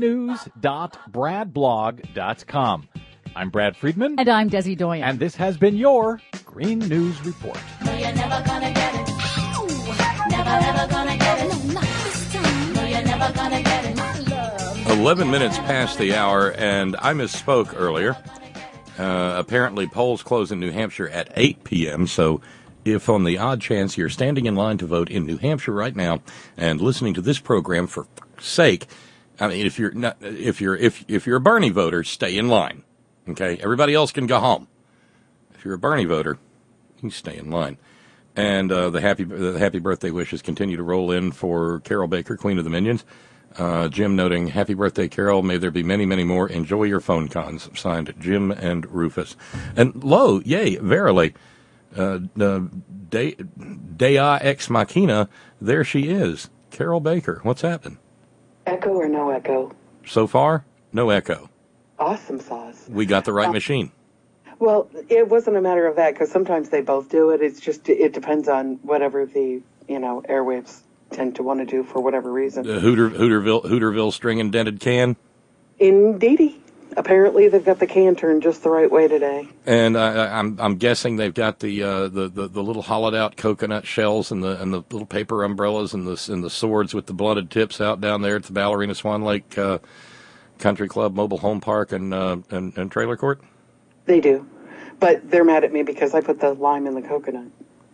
greennews.bradblog.com. I'm Brad Friedman. And I'm Desi Doyen. And this has been your Green News Report. No, you're never gonna get it. Never, ever gonna get it. No, not this time. No, you're never gonna get it. My love. 11 minutes past the hour, and I misspoke earlier. Apparently, polls close in New Hampshire at 8 p.m., so if on the odd chance you're standing in line to vote in New Hampshire right now and listening to this program, for fuck's sake, I mean, if you're a Bernie voter, stay in line. Okay, everybody else can go home. If you're a Bernie voter, you stay in line. And the happy birthday wishes continue to roll in for Carol Baker, Queen of the Minions. Jim noting, happy birthday, Carol. May there be many, many more. Enjoy your phone cons. Signed, Jim and Rufus. And lo, yay, verily, Dea ex machina, there she is. Carol Baker. What's happened? Echo or no echo? So far, no echo. Awesome sauce. We got the right machine. Well, it wasn't a matter of that, because sometimes they both do it. It's just, it depends on whatever the, airwaves tend to want to do for whatever reason. Hooterville string indented can? Indeedy. Apparently they've got the can turned just the right way today. And I'm guessing they've got the little hollowed out coconut shells and the little paper umbrellas and the swords with the blunted tips out down there at the Ballerina Swan Lake Country Club, Mobile Home Park, and Trailer Court. They do, but they're mad at me because I put the lime in the coconut.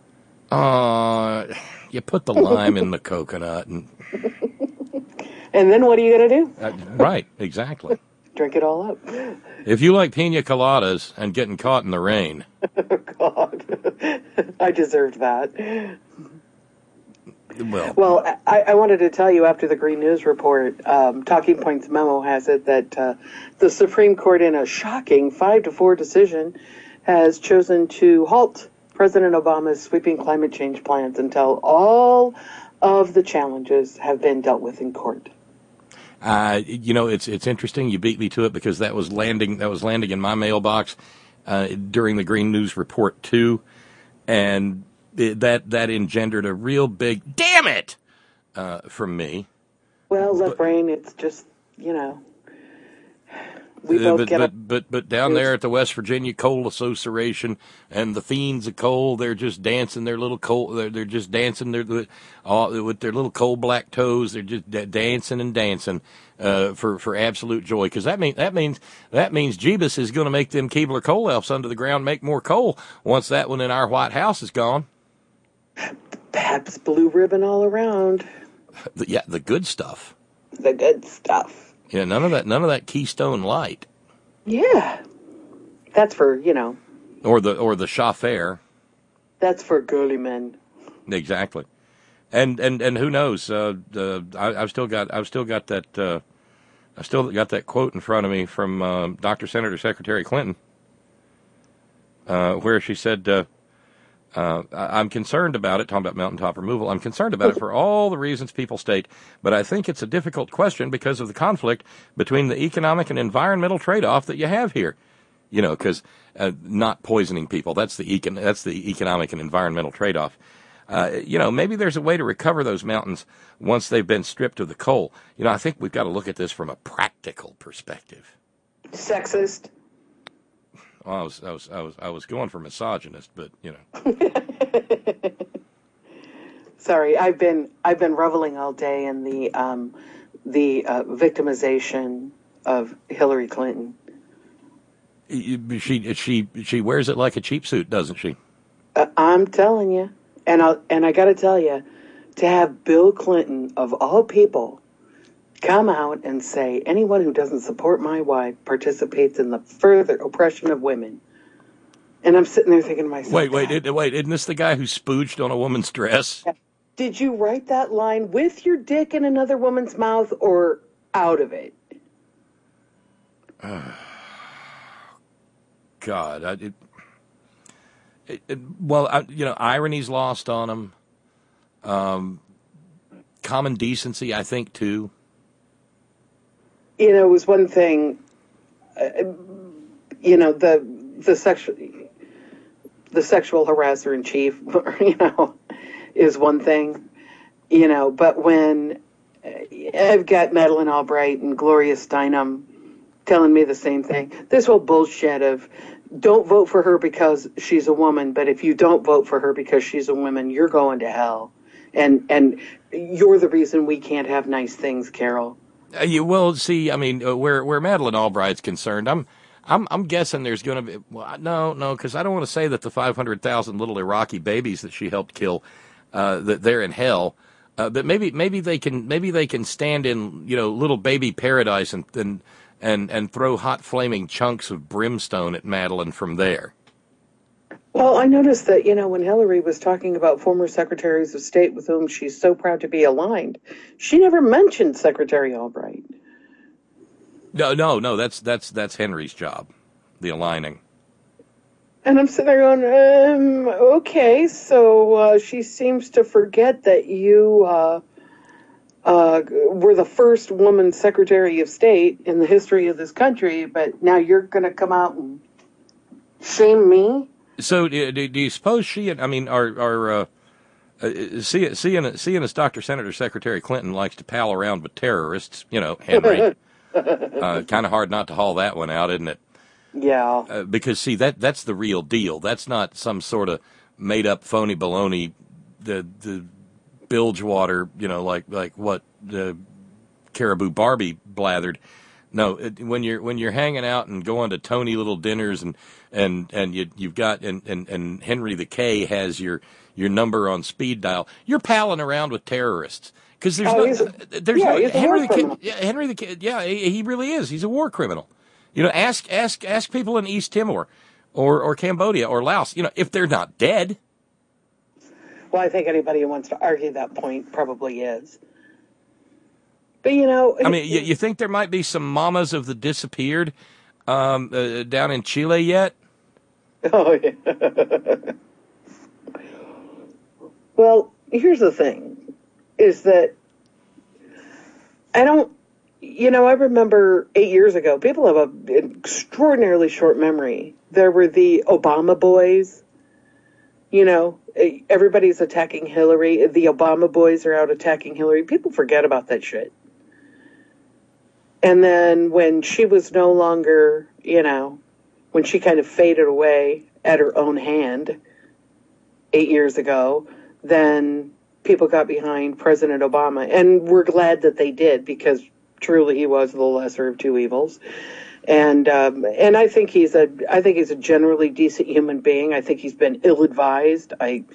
You put the lime in the coconut, and then what are you gonna do? Right, exactly. Drink it all up. If you like pina coladas and getting caught in the rain. Oh, God. I deserved that. Well, I wanted to tell you after the Green News Report, Talking Points memo has it that the Supreme Court, in a shocking 5-4 decision, has chosen to halt President Obama's sweeping climate change plans until all of the challenges have been dealt with in court. It's interesting. You beat me to it because that was landing in my mailbox during the Green News Report too, and that engendered a real big damn it from me. Well, left brain, it's just we both but down there at the West Virginia Coal Association and the fiends of coal, they're just dancing their little coal. They're just dancing with their little coal black toes. They're just dancing and dancing for absolute joy, because that means Jeebus is going to make them Keebler coal elves under the ground make more coal once that one in our White House is gone. Pabst Blue Ribbon all around. The good stuff. The good stuff. Yeah, none of that Keystone Light. Yeah, that's for Or the Schaffer. That's for girly men. Exactly, and who knows? I've still got that quote in front of me from Dr. Senator Secretary Clinton, where she said, I'm concerned about it, talking about mountaintop removal. I'm concerned about it for all the reasons people state, but I think it's a difficult question because of the conflict between the economic and environmental trade-off that you have here. Because not poisoning people, that's the economic and environmental trade-off. Maybe there's a way to recover those mountains once they've been stripped of the coal. I think we've got to look at this from a practical perspective. Sexist. Well, I was going for misogynist, but Sorry, I've been reveling all day in the victimization of Hillary Clinton. She wears it like a cheap suit, doesn't she? I'm telling you, and I got to tell you, to have Bill Clinton of all people come out and say anyone who doesn't support my wife participates in the further oppression of women. And I'm sitting there thinking to myself, wait, isn't this the guy who spooged on a woman's dress? Did you write that line with your dick in another woman's mouth or out of it? God, irony's lost on him. Common decency, I think, too. It was one thing, the sexual harasser in chief, is one thing, but when I've got Madeleine Albright and Gloria Steinem telling me the same thing, this whole bullshit of don't vote for her because she's a woman, but if you don't vote for her because she's a woman, you're going to hell. And you're the reason we can't have nice things, Carol. Where Madeleine Albright's concerned, I'm guessing there's going to be no, because I don't want to say that the 500,000 little Iraqi babies that she helped kill, that they're in hell. But maybe they can stand in little baby paradise and throw hot flaming chunks of brimstone at Madeline from there. Well, I noticed that, when Hillary was talking about former secretaries of state with whom she's so proud to be aligned, she never mentioned Secretary Albright. No, that's Henry's job, the aligning. And I'm sitting there going, okay, so she seems to forget that you were the first woman Secretary of State in the history of this country, but now you're going to come out and shame me? So do you suppose she, seeing as Dr. Senator Secretary Clinton likes to pal around with terrorists, Henry, kind of hard not to haul that one out, isn't it? Yeah. Because, see, that's the real deal. That's not some sort of made-up phony baloney, the bilge water, like what the Caribou Barbie blathered. No, when you're hanging out and going to Tony little dinners and you've got and Henry the K has your number on speed dial, you're palling around with terrorists because Henry the K. Yeah, he really is. He's a war criminal. Ask people in East Timor or Cambodia or Laos. If they're not dead. Well, I think anybody who wants to argue that point probably is. But, you think there might be some mamas of the disappeared down in Chile yet? Oh, yeah. Well, here's the thing, is that I remember 8 years ago, people have an extraordinarily short memory. There were the Obama boys. Everybody's attacking Hillary. The Obama boys are out attacking Hillary. People forget about that shit. And then when she was no longer, when she kind of faded away at her own hand 8 years ago, then people got behind President Obama. And we're glad that they did, because truly he was the lesser of two evils. And I think he's a generally decent human being. I think he's been ill-advised.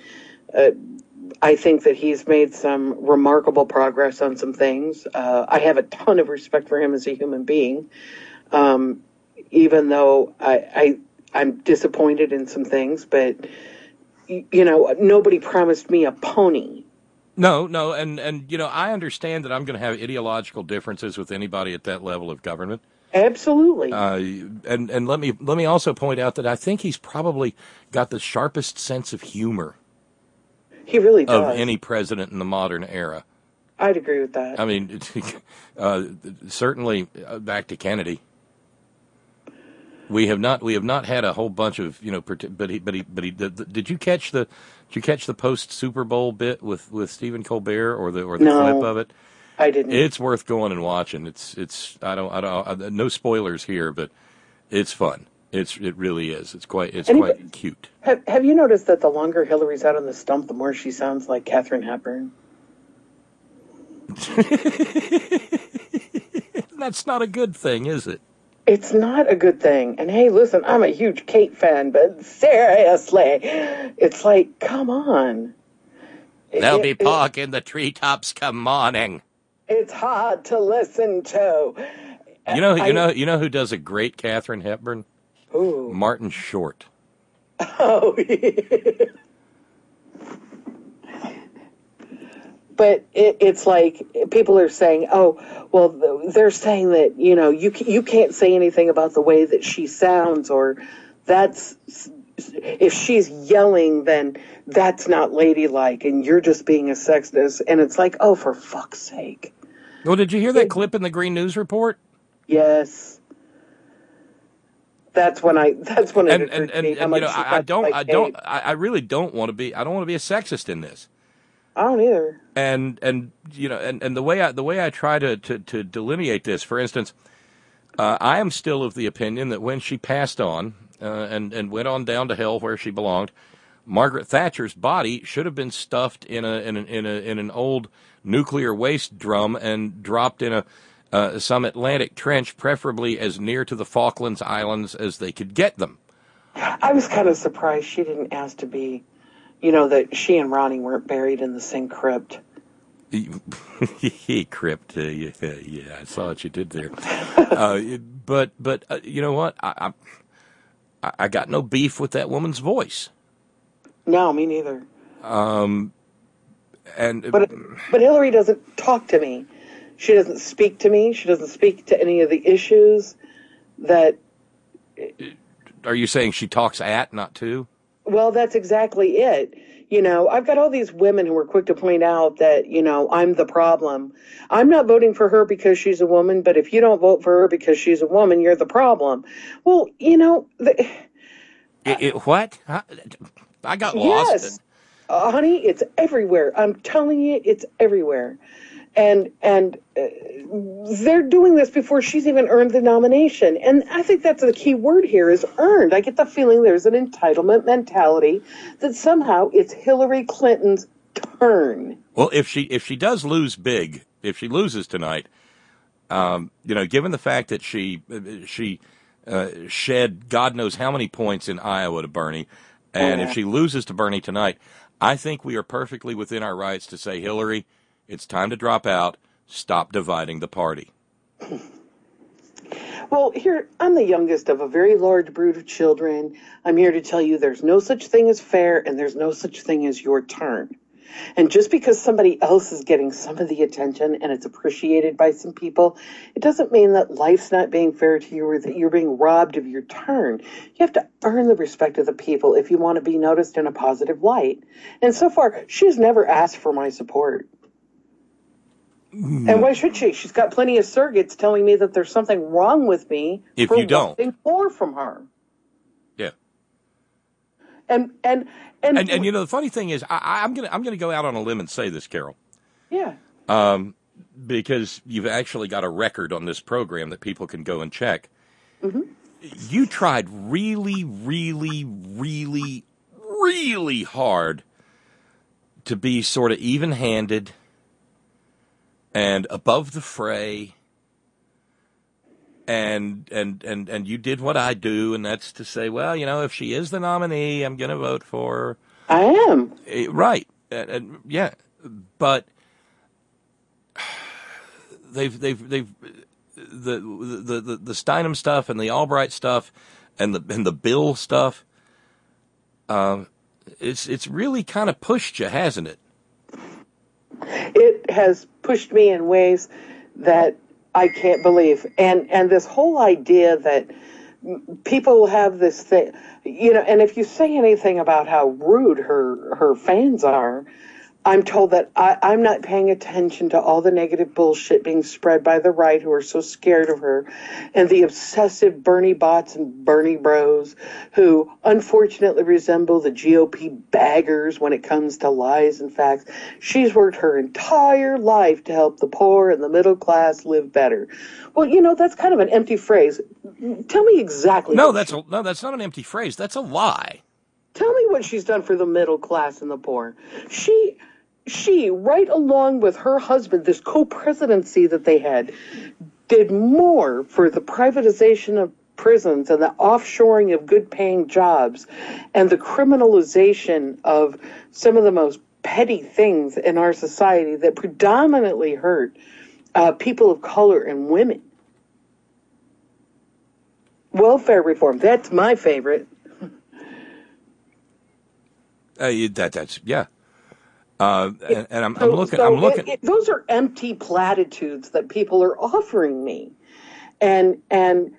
I think that he's made some remarkable progress on some things. I have a ton of respect for him as a human being, even though I'm disappointed in some things. But, nobody promised me a pony. No, and I understand that I'm going to have ideological differences with anybody at that level of government. Absolutely. And let me also point out that I think he's probably got the sharpest sense of humor. He really does. Of any president in the modern era. I'd agree with that. I mean, certainly back to Kennedy. We have not had a whole bunch of but he did you catch the post Super Bowl bit with Stephen Colbert or the clip of it? I didn't. It's worth going and watching. It's I don't no spoilers here, but it's fun. It really is. It's quite cute. Have you noticed that the longer Hillary's out on the stump, the more she sounds like Katharine Hepburn? That's not a good thing, is it? It's not a good thing. And hey, listen, I'm a huge Kate fan, but seriously, it's like, come on. There'll be pork in the treetops come morning. It's hard to listen to. You know who does a great Katharine Hepburn? Who? Martin Short. Oh, yeah. But it's like people are saying, oh, well, they're saying that, you can't say anything about the way that she sounds, or if she's yelling, then that's not ladylike, and you're just being a sexist. And it's like, oh, for fuck's sake. Well, did you hear that clip in the Green News Report? Yes. That's when it occurred to me how much I really don't want to be. I don't want to be a sexist in this. I don't either. And the way I try to delineate this, for instance, I am still of the opinion that when she passed on and went on down to hell where she belonged, Margaret Thatcher's body should have been stuffed in an old nuclear waste drum and dropped in some Atlantic trench, preferably as near to the Falklands Islands as they could get them. I was kind of surprised she didn't ask to be, that she and Ronnie weren't buried in the same crypt. Crypt, yeah, I saw what you did there. But you know what? I got no beef with that woman's voice. No, me neither. But Hillary doesn't talk to me. She doesn't speak to me. She doesn't speak to any of the issues that. Are you saying she talks at, not to? Well, that's exactly it. I've got all these women who are quick to point out that, I'm the problem. I'm not voting for her because she's a woman, but if you don't vote for her because she's a woman, you're the problem. Well, what? I got lost. Yes. Honey, it's everywhere. I'm telling you, it's everywhere. And they're doing this before she's even earned the nomination. And I think that's the key word here is earned. I get the feeling there's an entitlement mentality that somehow it's Hillary Clinton's turn. Well, if she does lose big, if she loses tonight, given the fact that she shed God knows how many points in Iowa to Bernie, and if she loses to Bernie tonight, I think we are perfectly within our rights to say, Hillary, it's time to drop out. Stop dividing the party. Well, here, I'm the youngest of a very large brood of children. I'm here to tell you there's no such thing as fair and there's no such thing as your turn. And just because somebody else is getting some of the attention and it's appreciated by some people, it doesn't mean that life's not being fair to you or that you're being robbed of your turn. You have to earn the respect of the people if you want to be noticed in a positive light. And so far, she's never asked for my support. And why should she? She's got plenty of surrogates telling me that there's something wrong with me if for you don't wanting more from her. Yeah. And the funny thing is, I'm gonna go out on a limb and say this, Carol. Yeah. Because you've actually got a record on this program that people can go and check. Mm-hmm. You tried really, really, really, really hard to be sort of even-handed and above the fray, and you did what I do, and that's to say, well, if she is the nominee, I'm going to vote for her. I am. Right. Yeah. But they've the Steinem stuff and the Albright stuff and the Bill stuff. It's really kind of pushed you, hasn't it? It has pushed me in ways that I can't believe. And this whole idea that people have this thing, and if you say anything about how rude her fans are, I'm told that I'm not paying attention to all the negative bullshit being spread by the right who are so scared of her, and the obsessive Bernie bots and Bernie bros who unfortunately resemble the GOP baggers when it comes to lies and facts. She's worked her entire life to help the poor and the middle class live better. Well, that's kind of an empty phrase. Tell me exactly. No, that's not an empty phrase. That's a lie. Tell me what she's done for the middle class and the poor. She, right along with her husband, this co-presidency that they had, did more for the privatization of prisons and the offshoring of good-paying jobs and the criminalization of some of the most petty things in our society that predominantly hurt people of color and women. Welfare reform, that's my favorite. That's yeah. And I'm looking. Those are empty platitudes that people are offering me, and then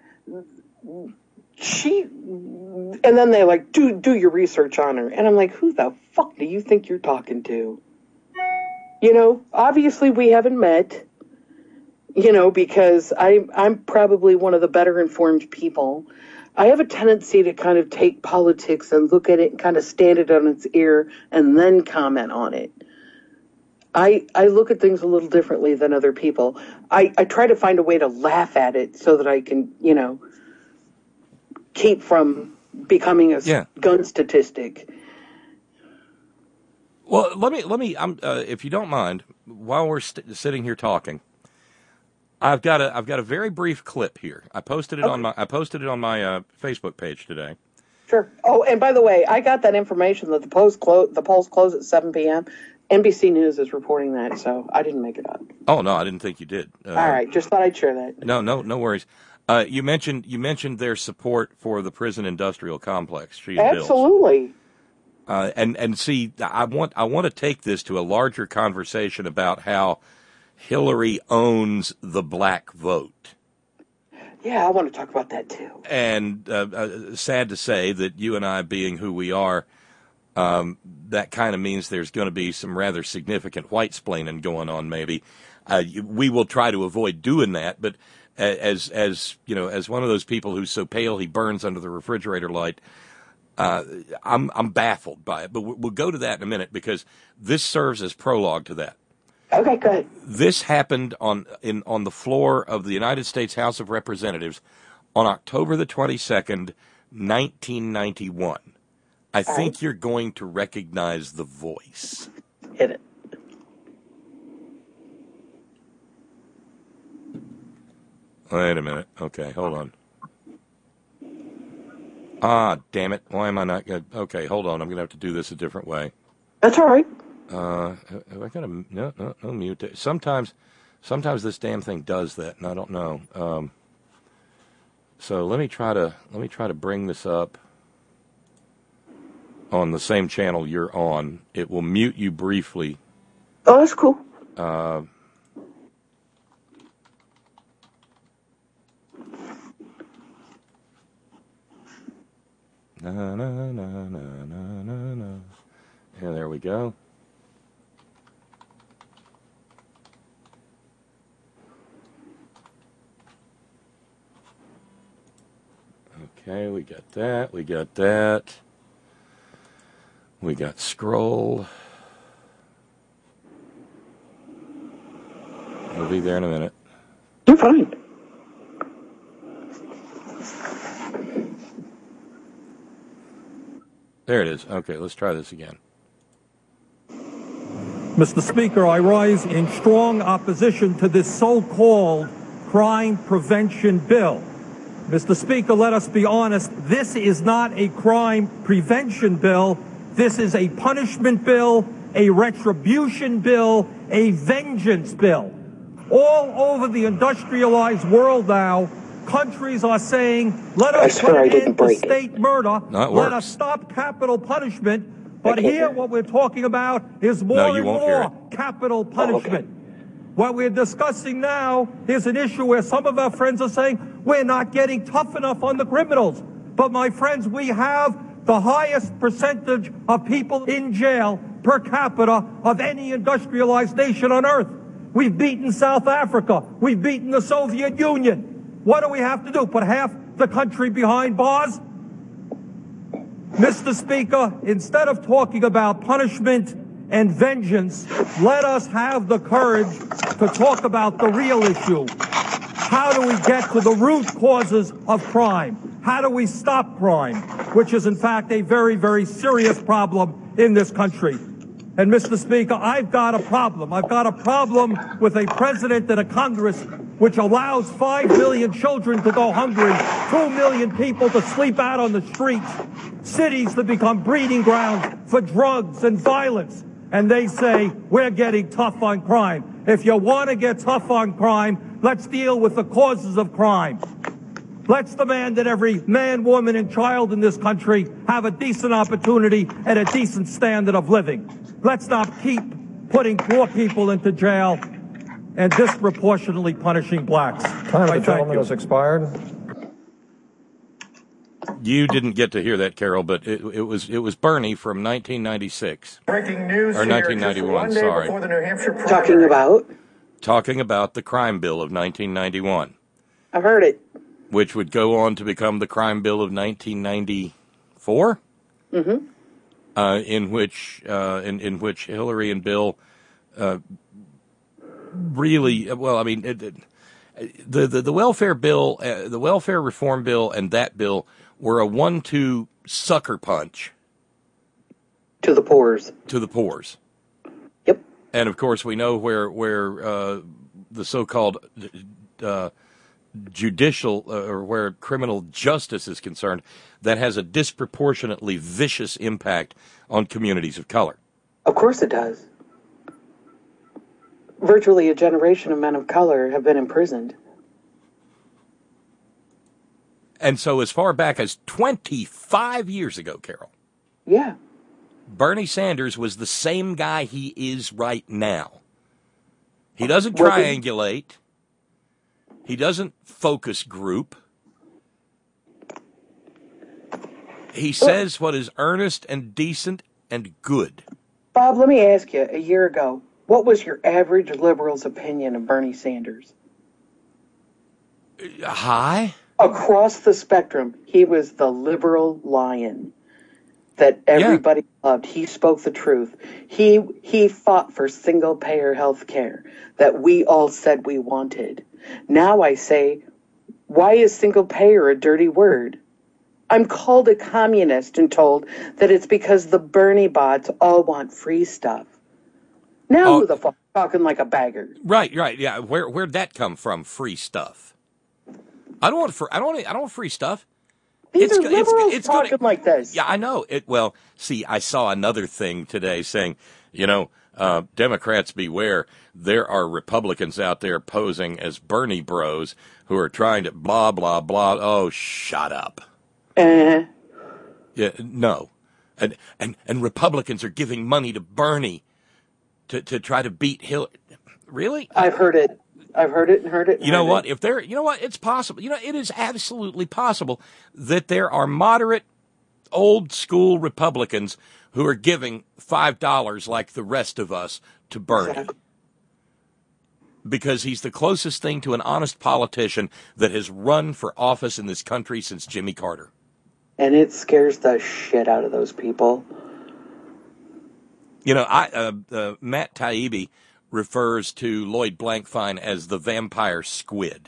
they like do your research on her, and I'm like, who the fuck do you think you're talking to? Obviously we haven't met. Because I'm probably one of the better informed people. I have a tendency to kind of take politics and look at it and kind of stand it on its ear and then comment on it. I look at things a little differently than other people. I try to find a way to laugh at it so that I can, keep from becoming a gun statistic. Well, let me. If you don't mind, while we're sitting here talking, I've got a very brief clip here. I posted it on my Facebook page today. Sure. Oh, and by the way, I got that information that the polls close at 7 p.m. NBC News is reporting that, so I didn't make it up. Oh no, I didn't think you did. All right, just thought I'd share that. No worries. You mentioned their support for the prison industrial complex. Absolutely. And see, I want to take this to a larger conversation about how Hillary owns the black vote. Yeah, I want to talk about that too. And sad to say that you and I, being who we are, that kind of means there's going to be some rather significant white-splaining going on. Maybe we will try to avoid doing that. But as you know, as one of those people who's so pale he burns under the refrigerator light, I'm baffled by it. But we'll go to that in a minute because this serves as prologue to that. Okay, good. This happened on the floor of the United States House of Representatives on October the 22nd, 1991. I think you're going to recognize the voice. Hit it. Wait a minute. Okay, hold on. Ah, damn it. Why am I not good? Okay, hold on. I'm going to have to do this a different way. That's all right. Have I got to no mute it? Sometimes this damn thing does that, and I don't know. So let me try to bring this up on the same channel you're on. It will mute you briefly. Oh, that's cool. Yeah, there we go. Okay, we got that. We got scroll. We'll be there in a minute. You're fine. There it is. Okay, let's try this again. Mr. Speaker, I rise in strong opposition to this so-called crime prevention bill. Mr. Speaker, let us be honest. This is not a crime prevention bill. This is a punishment bill, a retribution bill, a vengeance bill. All over the industrialized world now, countries are saying, let us put an end to state murder. Let us stop capital punishment. But here what we're talking about is more and more capital punishment. What we're discussing now is an issue where some of our friends are saying we're not getting tough enough on the criminals. But my friends, we have the highest percentage of people in jail per capita of any industrialized nation on earth. We've beaten South Africa. We've beaten the Soviet Union. What do we have to do? Put half the country behind bars? Mr. Speaker, instead of talking about punishment and vengeance, let us have the courage to talk about the real issue. How do we get to the root causes of crime? How do we stop crime, which is in fact a very, very serious problem in this country? And Mr. Speaker, I've got a problem. I've got a problem with a president and a Congress which allows 5 million children to go hungry, 2 million people to sleep out on the streets, cities to become breeding grounds for drugs and violence. And they say, we're getting tough on crime. If you want to get tough on crime, let's deal with the causes of crime. Let's demand that every man, woman, and child in this country have a decent opportunity and a decent standard of living. Let's not keep putting poor people into jail and disproportionately punishing blacks. Time of the gentleman has expired. You didn't get to hear that, Carol, but it was Bernie from 1996. Breaking news or 1991. Sorry. Before the New Hampshire Talking about the crime bill of 1991. I've heard it. Which would go on to become the crime bill of 1994. Mm-hmm. In which Hillary and Bill really, well, I mean, the welfare bill, the welfare reform bill, and that bill were a 1-2 sucker punch to the poors. To the poors. Yep. And of course, we know where the so-called judicial or where criminal justice is concerned that has a disproportionately vicious impact on communities of color. Of course it does. Virtually a generation of men of color have been imprisoned. And so as far back as 25 years ago, Carol. Yeah. Bernie Sanders was the same guy he is right now. He doesn't triangulate. He doesn't focus group. He says what is earnest and decent and good. Bob, let me ask you, a year ago, what was your average liberal's opinion of Bernie Sanders? High? Across the spectrum, he was the liberal lion that everybody loved. He spoke the truth. He fought for single-payer health care that we all said we wanted. Now I say, why is single-payer a dirty word? I'm called a communist and told that it's because the Bernie bots all want free stuff. Now who the fuck is talking like a bagger? Right, yeah. Where'd that come from? Free stuff. I don't want free stuff. These are liberals talking like this. Yeah, I know. I saw another thing today saying, Democrats beware. There are Republicans out there posing as Bernie bros who are trying to blah, blah, blah. Oh, shut up. Yeah, no. And Republicans are giving money to Bernie to try to beat Hillary. Really? I've heard it. I've heard it and heard it. You know what? It's possible. It is absolutely possible that there are moderate, old school Republicans who are giving $5 like the rest of us to Bernie. Exactly. Because he's the closest thing to an honest politician that has run for office in this country since Jimmy Carter. And it scares the shit out of those people. Matt Taibbi refers to Lloyd Blankfein as the vampire squid.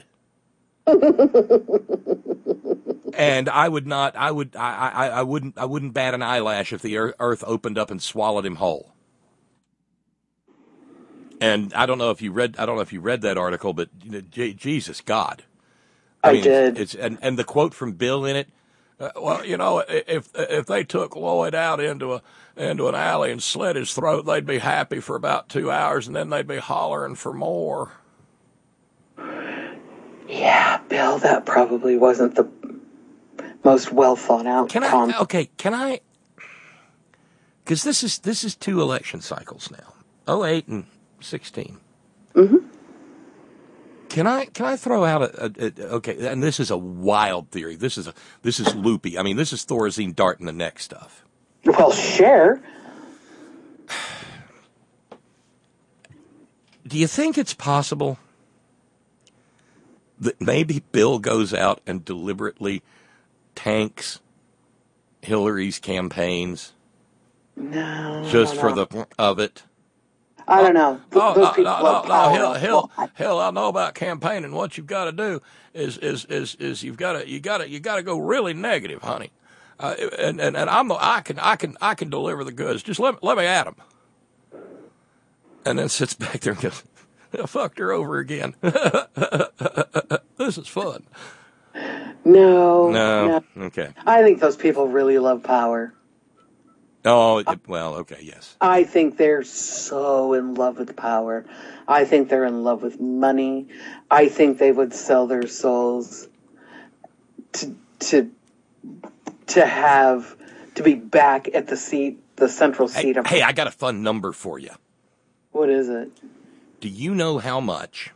And I wouldn't bat an eyelash if the earth opened up and swallowed him whole. And I don't know if you read that article, but Jesus God. I did. And the quote from Bill in it, if they took Lloyd out into an alley and slit his throat, they'd be happy for about 2 hours, and then they'd be hollering for more. Yeah, Bill, that probably wasn't the most well thought out. Can I? Because this is 2 election cycles now, 08 and 16. Mm-hmm. Can I throw out okay? And this is a wild theory. This is loopy. I mean, this is Thorazine dart in the neck stuff. Well, share. Do you think it's possible that maybe Bill goes out and deliberately tanks Hillary's campaigns? No. Just for the of it? I don't know. Those people love power. Hell, I know about campaigning. What you've got to do is you got to go really negative, honey. And I can deliver the goods. Just let me at them. And then sits back there and goes, I fucked her over again. This is fun. No. Okay. I think those people really love power. Oh, well, okay, yes. I think they're so in love with power. I think they're in love with money. I think they would sell their souls to be back at the central seat of. Hey, I got a fun number for you. What is it? Do you know how much?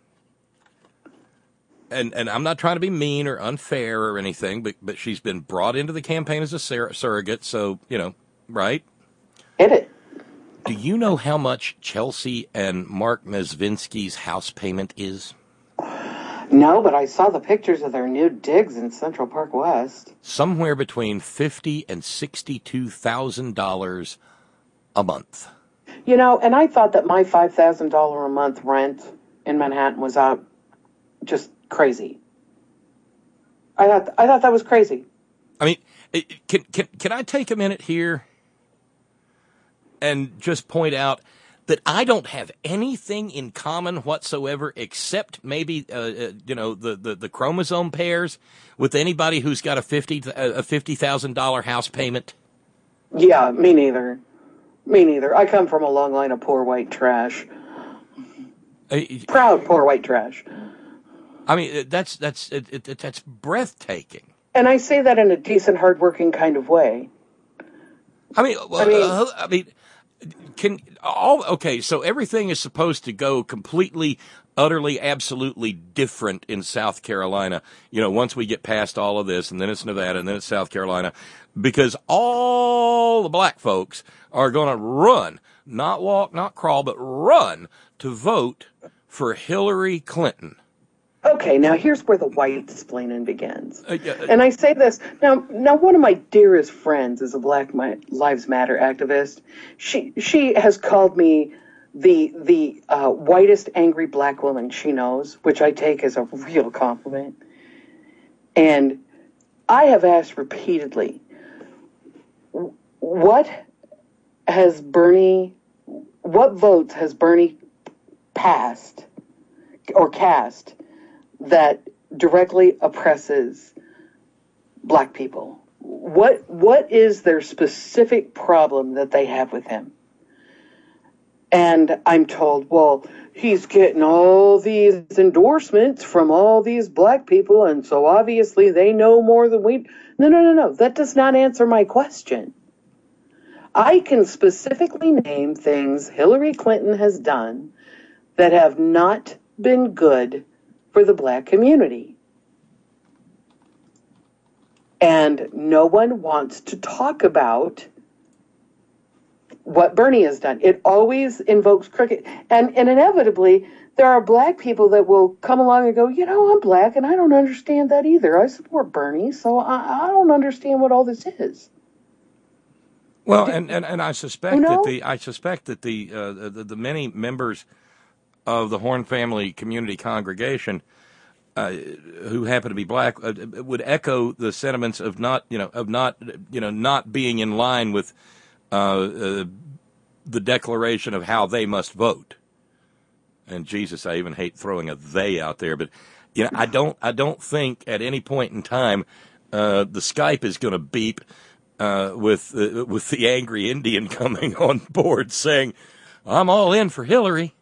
And I'm not trying to be mean or unfair or anything, but she's been brought into the campaign as a surrogate, so right? Hit it. Do you know how much Chelsea and Mark Mezvinsky's house payment is? No, but I saw the pictures of their new digs in Central Park West. Somewhere between $50,000 and $62,000 a month. And I thought that my $5,000 a month rent in Manhattan was out just crazy. I thought that was crazy. I mean, can I take a minute here and just point out that I don't have anything in common whatsoever except maybe, the chromosome pairs with anybody who's got a $50,000 house payment? Yeah, me neither. Me neither. I come from a long line of poor white trash. Proud poor white trash. I mean, that's breathtaking. And I say that in a decent, hardworking kind of way. So everything is supposed to go completely, utterly, absolutely different in South Carolina, once we get past all of this, and then it's Nevada, and then it's South Carolina, because all the black folks are going to run, not walk, not crawl, but run to vote for Hillary Clinton. Okay, now here's where the white-splaining begins. And I say this, now one of my dearest friends is a Black Lives Matter activist. She has called me the whitest angry black woman she knows, which I take as a real compliment. And I have asked repeatedly, what votes has Bernie passed or cast that directly oppresses black people? What is their specific problem that they have with him? And I'm told, well, he's getting all these endorsements from all these black people, and so obviously they know more than we. No. That does not answer my question. I can specifically name things Hillary Clinton has done that have not been good for the black community. And no one wants to talk about what Bernie has done. It always invokes crooked. And inevitably, there are black people that will come along and go, I'm black and I don't understand that either. I support Bernie, so I don't understand what all this is. Well, and I suspect that the many members of the Horn family community congregation who happen to be black would echo the sentiments of not being in line with the declaration of how they must vote. And Jesus, I even hate throwing a "they" out there, but I don't think at any point in time the Skype is going to beep with the angry Indian coming on board saying, "I'm all in for Hillary."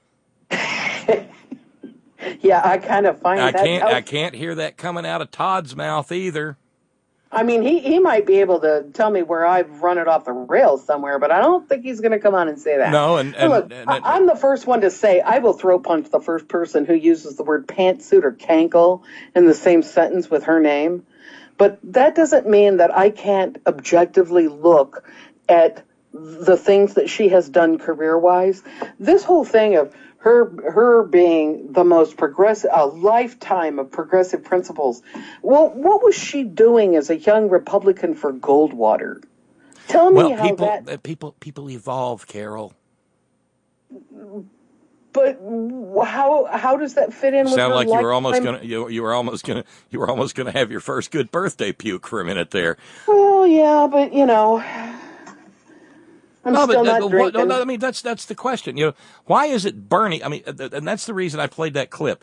Yeah, I kind of find I can't hear that coming out of Todd's mouth either. I mean, he might be able to tell me where I've run it off the rails somewhere, but I don't think he's going to come on and say that. No, I'm the first one to say I will throw punch the first person who uses the word pantsuit or cankle in the same sentence with her name. But that doesn't mean that I can't objectively look at the things that she has done career-wise. This whole thing of her being the most progressive, a lifetime of progressive principles. Well, what was she doing as a young Republican for Goldwater? Tell me how people evolve, Carol. But how does that fit in with Sound her like lifetime? you were almost gonna have your first good birthday puke for a minute there. Well, yeah, but I'm still not drinking. I mean, that's the question. Why is it Bernie? I mean, and that's the reason I played that clip.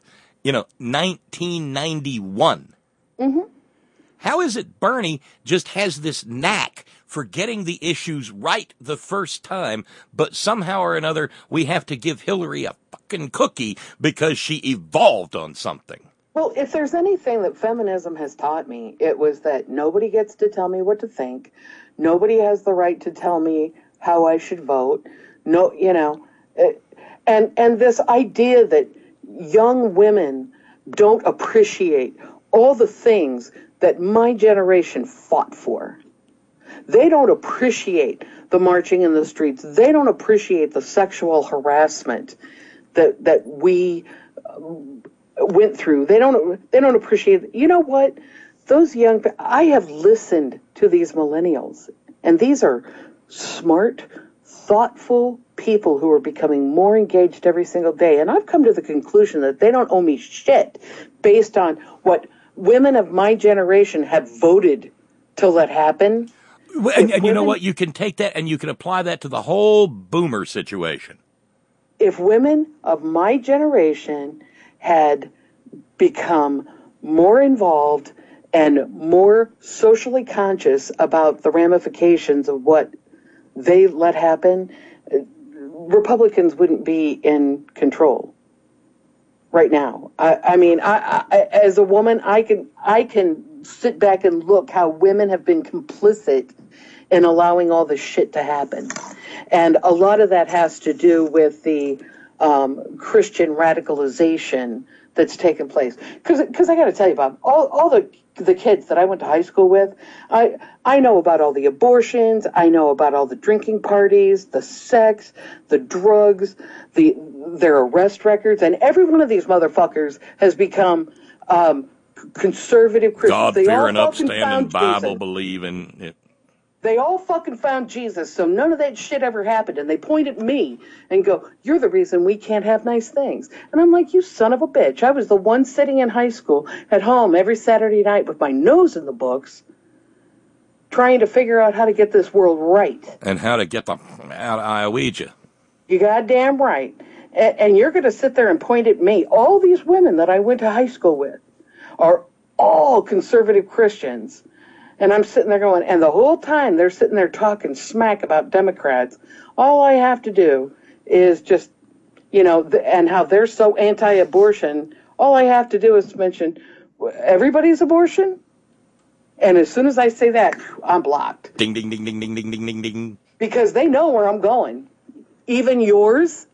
1991. Mm-hmm. How is it Bernie just has this knack for getting the issues right the first time, but somehow or another we have to give Hillary a fucking cookie because she evolved on something? Well, if there's anything that feminism has taught me, it was that nobody gets to tell me what to think. Nobody has the right to tell me how I should vote. No, and this idea that young women don't appreciate all the things that my generation fought for. They don't appreciate the marching in the streets. They don't appreciate the sexual harassment that we went through. They don't appreciate. You know what? I have listened to these millennials, and these are smart, thoughtful people who are becoming more engaged every single day. And I've come to the conclusion that they don't owe me shit based on what women of my generation have voted to let happen. And you know what? You can take that and you can apply that to the whole boomer situation. if women of my generation had become more involved and more socially conscious about the ramifications of what they let happen, Republicans wouldn't be in control right now. I mean, as a woman, I can sit back and look how women have been complicit in allowing all this shit to happen. And a lot of that has to do with the Christian radicalization that's taken place. Because I got to tell you, Bob, all the kids that I went to high school with, I know about all the abortions, I know about all the drinking parties, the sex, the drugs, their arrest records, and every one of these motherfuckers has become conservative Christians. God-fearing, upstanding, Bible-believing. They all fucking found Jesus, so none of that shit ever happened. And they point at me and go, "You're the reason we can't have nice things." And I'm like, "You son of a bitch. I was the one sitting in high school at home every Saturday night with my nose in the books, trying to figure out how to get this world right. And how to get them out of Iowegia. You goddamn right. And you're going to sit there and point at me. All these women that I went to high school with are all conservative Christians. And I'm sitting there going, and the whole time they're sitting there talking smack about Democrats. All I have to do is just, and how they're so anti-abortion. All I have to do is mention everybody's abortion. And as soon as I say that, I'm blocked. Ding, ding, ding, ding, ding, ding, ding, ding, ding. Because they know where I'm going. Even yours.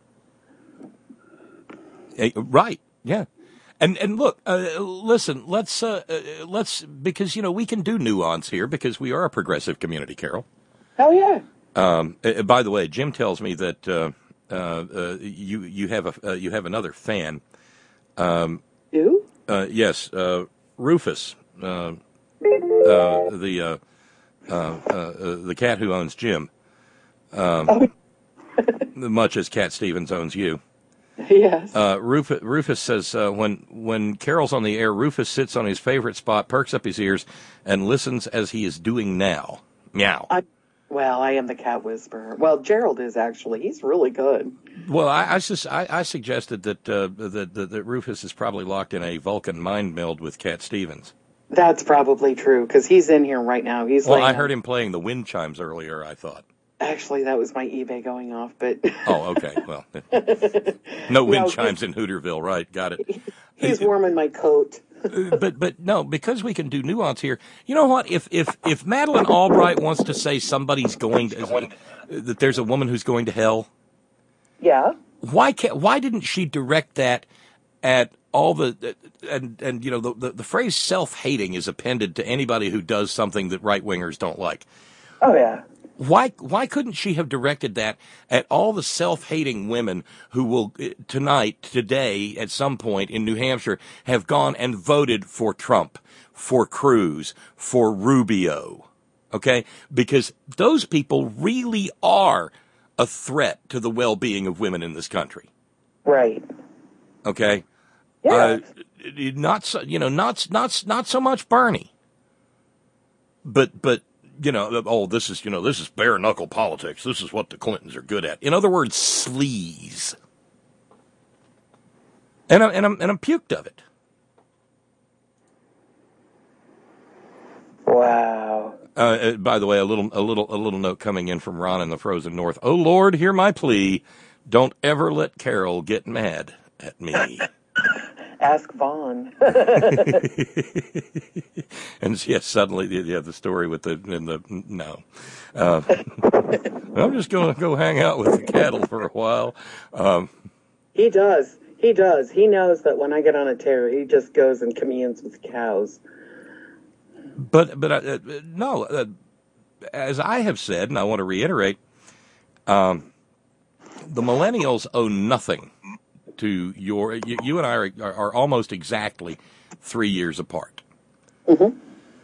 Right. Yeah. And look, listen, let's because, we can do nuance here because we are a progressive community, Carol. Hell yeah. By the way, Jim tells me that you have another fan. You? Yes, Rufus, the cat who owns Jim, much as Cat Stevens owns you. Yes. Rufus says when Carol's on the air, Rufus sits on his favorite spot, perks up his ears, and listens as he is doing now. Meow. I am the cat whisperer. Well, Gerald is actually. He's really good. Well, I suggested that Rufus is probably locked in a Vulcan mind meld with Cat Stevens. That's probably true because he's in here right now. I heard him playing the wind chimes earlier. I thought. Actually, that was my eBay going off, but... Oh, okay. Well, no wind chimes in Hooterville, right? Got it. He's warming my coat. but no, because we can do nuance here. You know what? If Madeleine Albright wants to say somebody's going to... that there's a woman who's going to hell... Yeah. Why didn't she direct that at all the... And the phrase self-hating is appended to anybody who does something that right-wingers don't like. Oh, yeah. Why couldn't she have directed that at all the self-hating women who will today, at some point in New Hampshire, have gone and voted for Trump, for Cruz, for Rubio, okay? Because those people really are a threat to the well-being of women in this country. Right. Okay? Yeah. Not so much Bernie. But this is bare knuckle politics. This is what the Clintons are good at. In other words, sleaze. And I'm puked of it. Wow. By the way, a little note coming in from Ron in the frozen north. Oh Lord, hear my plea. Don't ever let Carol get mad at me. Ask Vaughn. And yes, suddenly, the story with no. I'm just going to go hang out with the cattle for a while. He does. He knows that when I get on a tear, he just goes and communes with cows. But no, as I have said, and I want to reiterate, the millennials owe nothing to you and I are almost exactly 3 years apart. Mm-hmm.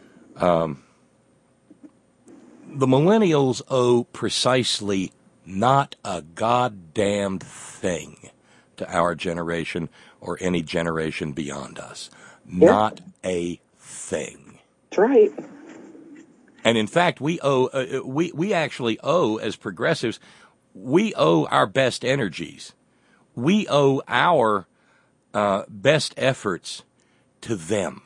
The millennials owe precisely not a goddamn thing to our generation or any generation beyond us. Yeah. Not a thing. That's right. And in fact, we actually owe, as progressives, we owe our best energies. we owe our best efforts to them.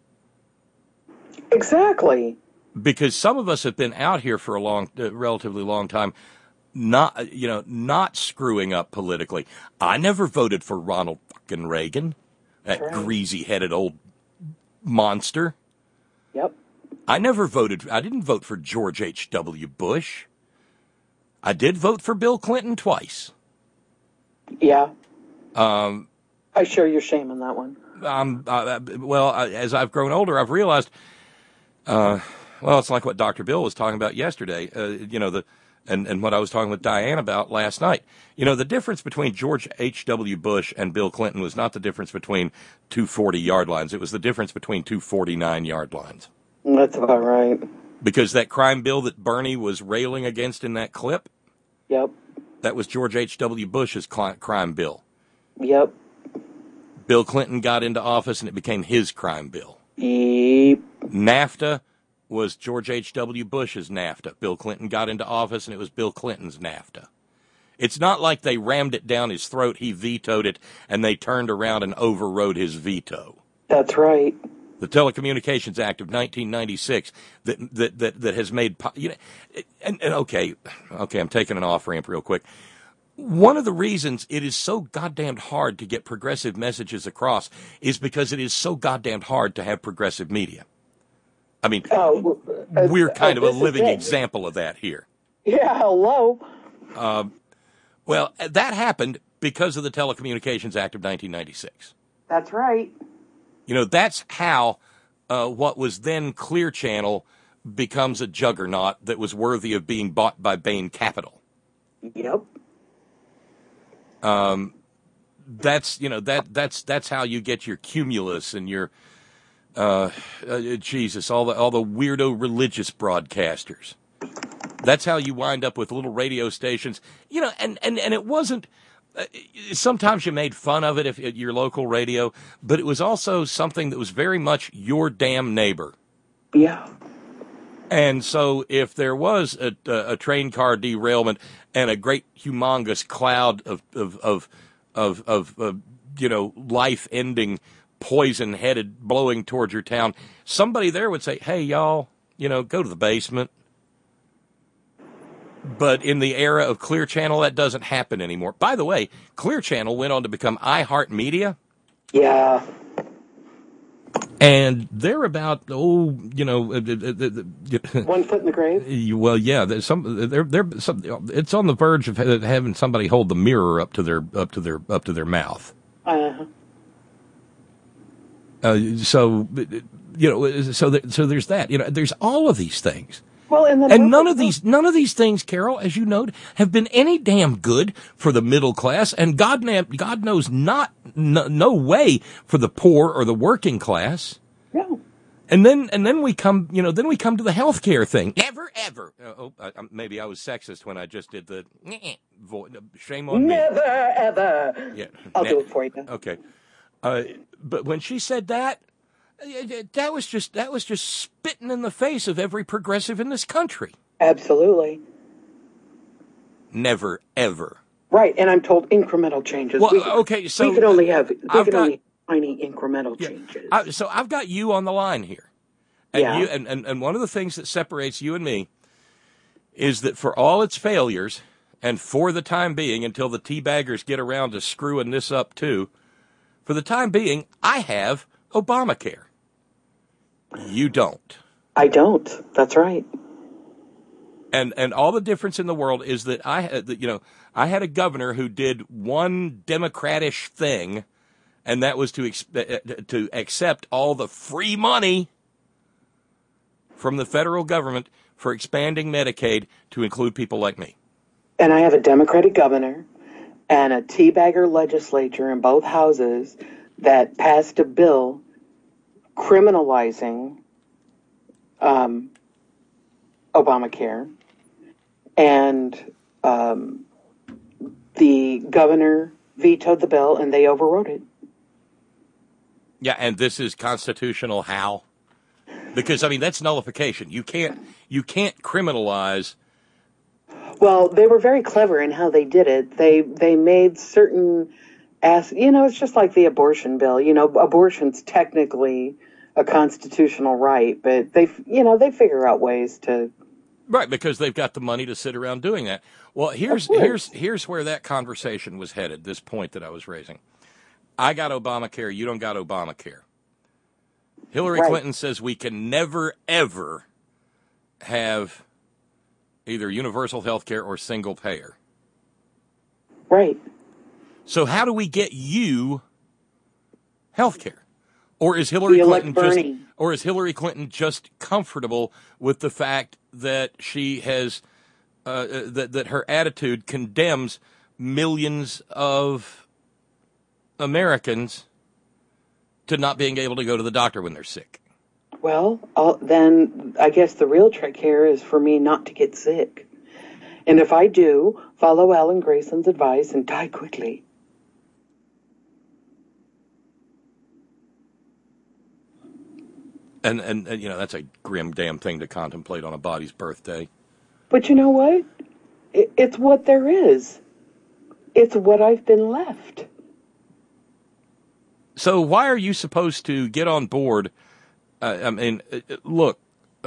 Exactly. Because some of us have been out here for a relatively long time, not screwing up politically. I never voted for Ronald fucking Reagan, that greasy-headed old monster. Yep. I didn't vote for George H.W. Bush. I did vote for Bill Clinton twice. Yeah. I share your shame on that one. As I've grown older, I've realized, it's like what Dr. Bill was talking about yesterday, and what I was talking with Diane about last night. The difference between George H.W. Bush and Bill Clinton was not the difference between two 40-yard lines. It was the difference between two 49-yard lines. That's about right. Because that crime bill that Bernie was railing against in that clip, yep, that was George H.W. Bush's crime bill. Yep. Bill Clinton got into office and it became his crime bill. Yep. NAFTA was George H.W. Bush's NAFTA. Bill Clinton got into office and it was Bill Clinton's NAFTA. It's not like they rammed it down his throat, he vetoed it, and they turned around and overrode his veto. That's right. The Telecommunications Act of 1996 that has made, okay, I'm taking an off ramp real quick. One of the reasons it is so goddamn hard to get progressive messages across is because it is so goddamn hard to have progressive media. I mean, we're kind of a living example of that here. Yeah, hello. That happened because of the Telecommunications Act of 1996. That's right. That's how what was then Clear Channel becomes a juggernaut that was worthy of being bought by Bain Capital. Yep. That's how you get your Cumulus and your all the weirdo religious broadcasters. That's how you wind up with little radio stations, and it wasn't. Sometimes you made fun of it if at your local radio, but it was also something that was very much your damn neighbor. Yeah. And so if there was a train car derailment and a great humongous cloud of life-ending poison headed blowing towards your town, somebody there would say, "Hey, y'all, go to the basement." But in the era of Clear Channel, that doesn't happen anymore. By the way, Clear Channel went on to become iHeartMedia. Yeah. And they're about, 1 foot in the grave? Well, yeah. It's on the verge of having somebody hold the mirror up to their mouth. Uh-huh. So there's that. There's all of these things. Well, and none of these things, Carol, as you noted, have been any damn good for the middle class, and God knows no way for the poor or the working class. No. And then we come to the healthcare thing. Never ever. Maybe I was sexist when I just did the shame on me. Never ever. Yeah. I'll do it for you. Okay. But when she said that. That was just spitting in the face of every progressive in this country. Absolutely. Never, ever. Right, and I'm told incremental changes. Well, okay, so we could only have only tiny incremental changes. So I've got you on the line here, and yeah. And one of the things that separates you and me is that for all its failures, and for the time being, until the teabaggers get around to screwing this up too, for the time being, I have Obamacare. You don't. I don't. That's right. And all the difference in the world is that I had a governor who did one Democratish thing, and that was to accept all the free money from the federal government for expanding Medicaid to include people like me. And I have a Democratic governor and a teabagger legislature in both houses that passed a bill criminalizing Obamacare, and the governor vetoed the bill, and they overrode it. Yeah, and this is constitutional how? Because that's nullification. You can't criminalize Well, they were very clever in how they did it. They made certain, it's just like the abortion bill. Abortion's technically a constitutional right, but they figure out ways to. Right, because they've got the money to sit around doing that. Well, here's where that conversation was headed, this point that I was raising. I got Obamacare, you don't got Obamacare. Hillary Clinton says we can never, ever have either universal health care or single payer. Right. So how do we get you health care? Or is Hillary Clinton just comfortable with the fact that she has that her attitude condemns millions of Americans to not being able to go to the doctor when they're sick? Well, then I guess the real trick here is for me not to get sick. And if I do, follow Alan Grayson's advice and die quickly. And that's a grim damn thing to contemplate on a body's birthday. But you know what? It's what there is. It's what I've been left. So why are you supposed to get on board? Look,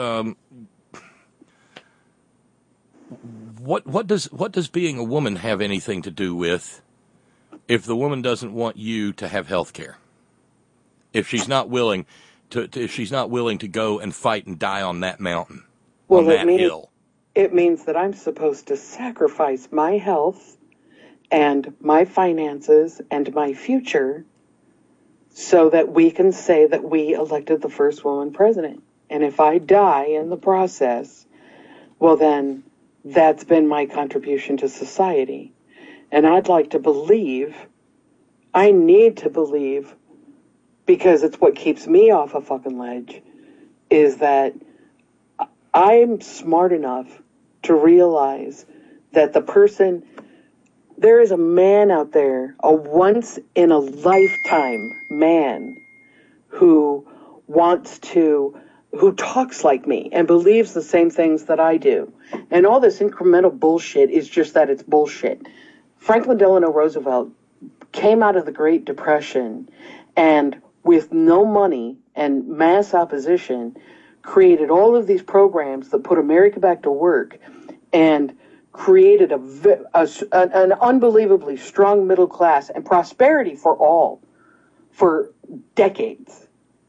what does being a woman have anything to do with if the woman doesn't want you to have health care? If she's not willing to go and fight and die on that mountain, on that hill. It means that I'm supposed to sacrifice my health and my finances and my future so that we can say that we elected the first woman president. And if I die in the process, well then, that's been my contribution to society. And I'd like to believe, I need to believe, because it's what keeps me off a fucking ledge, is that I'm smart enough to realize that there is a man out there, a once-in-a-lifetime man who talks like me and believes the same things that I do. And all this incremental bullshit is just that it's bullshit. Franklin Delano Roosevelt came out of the Great Depression and with no money and mass opposition, created all of these programs that put America back to work and created an unbelievably strong middle class and prosperity for all for decades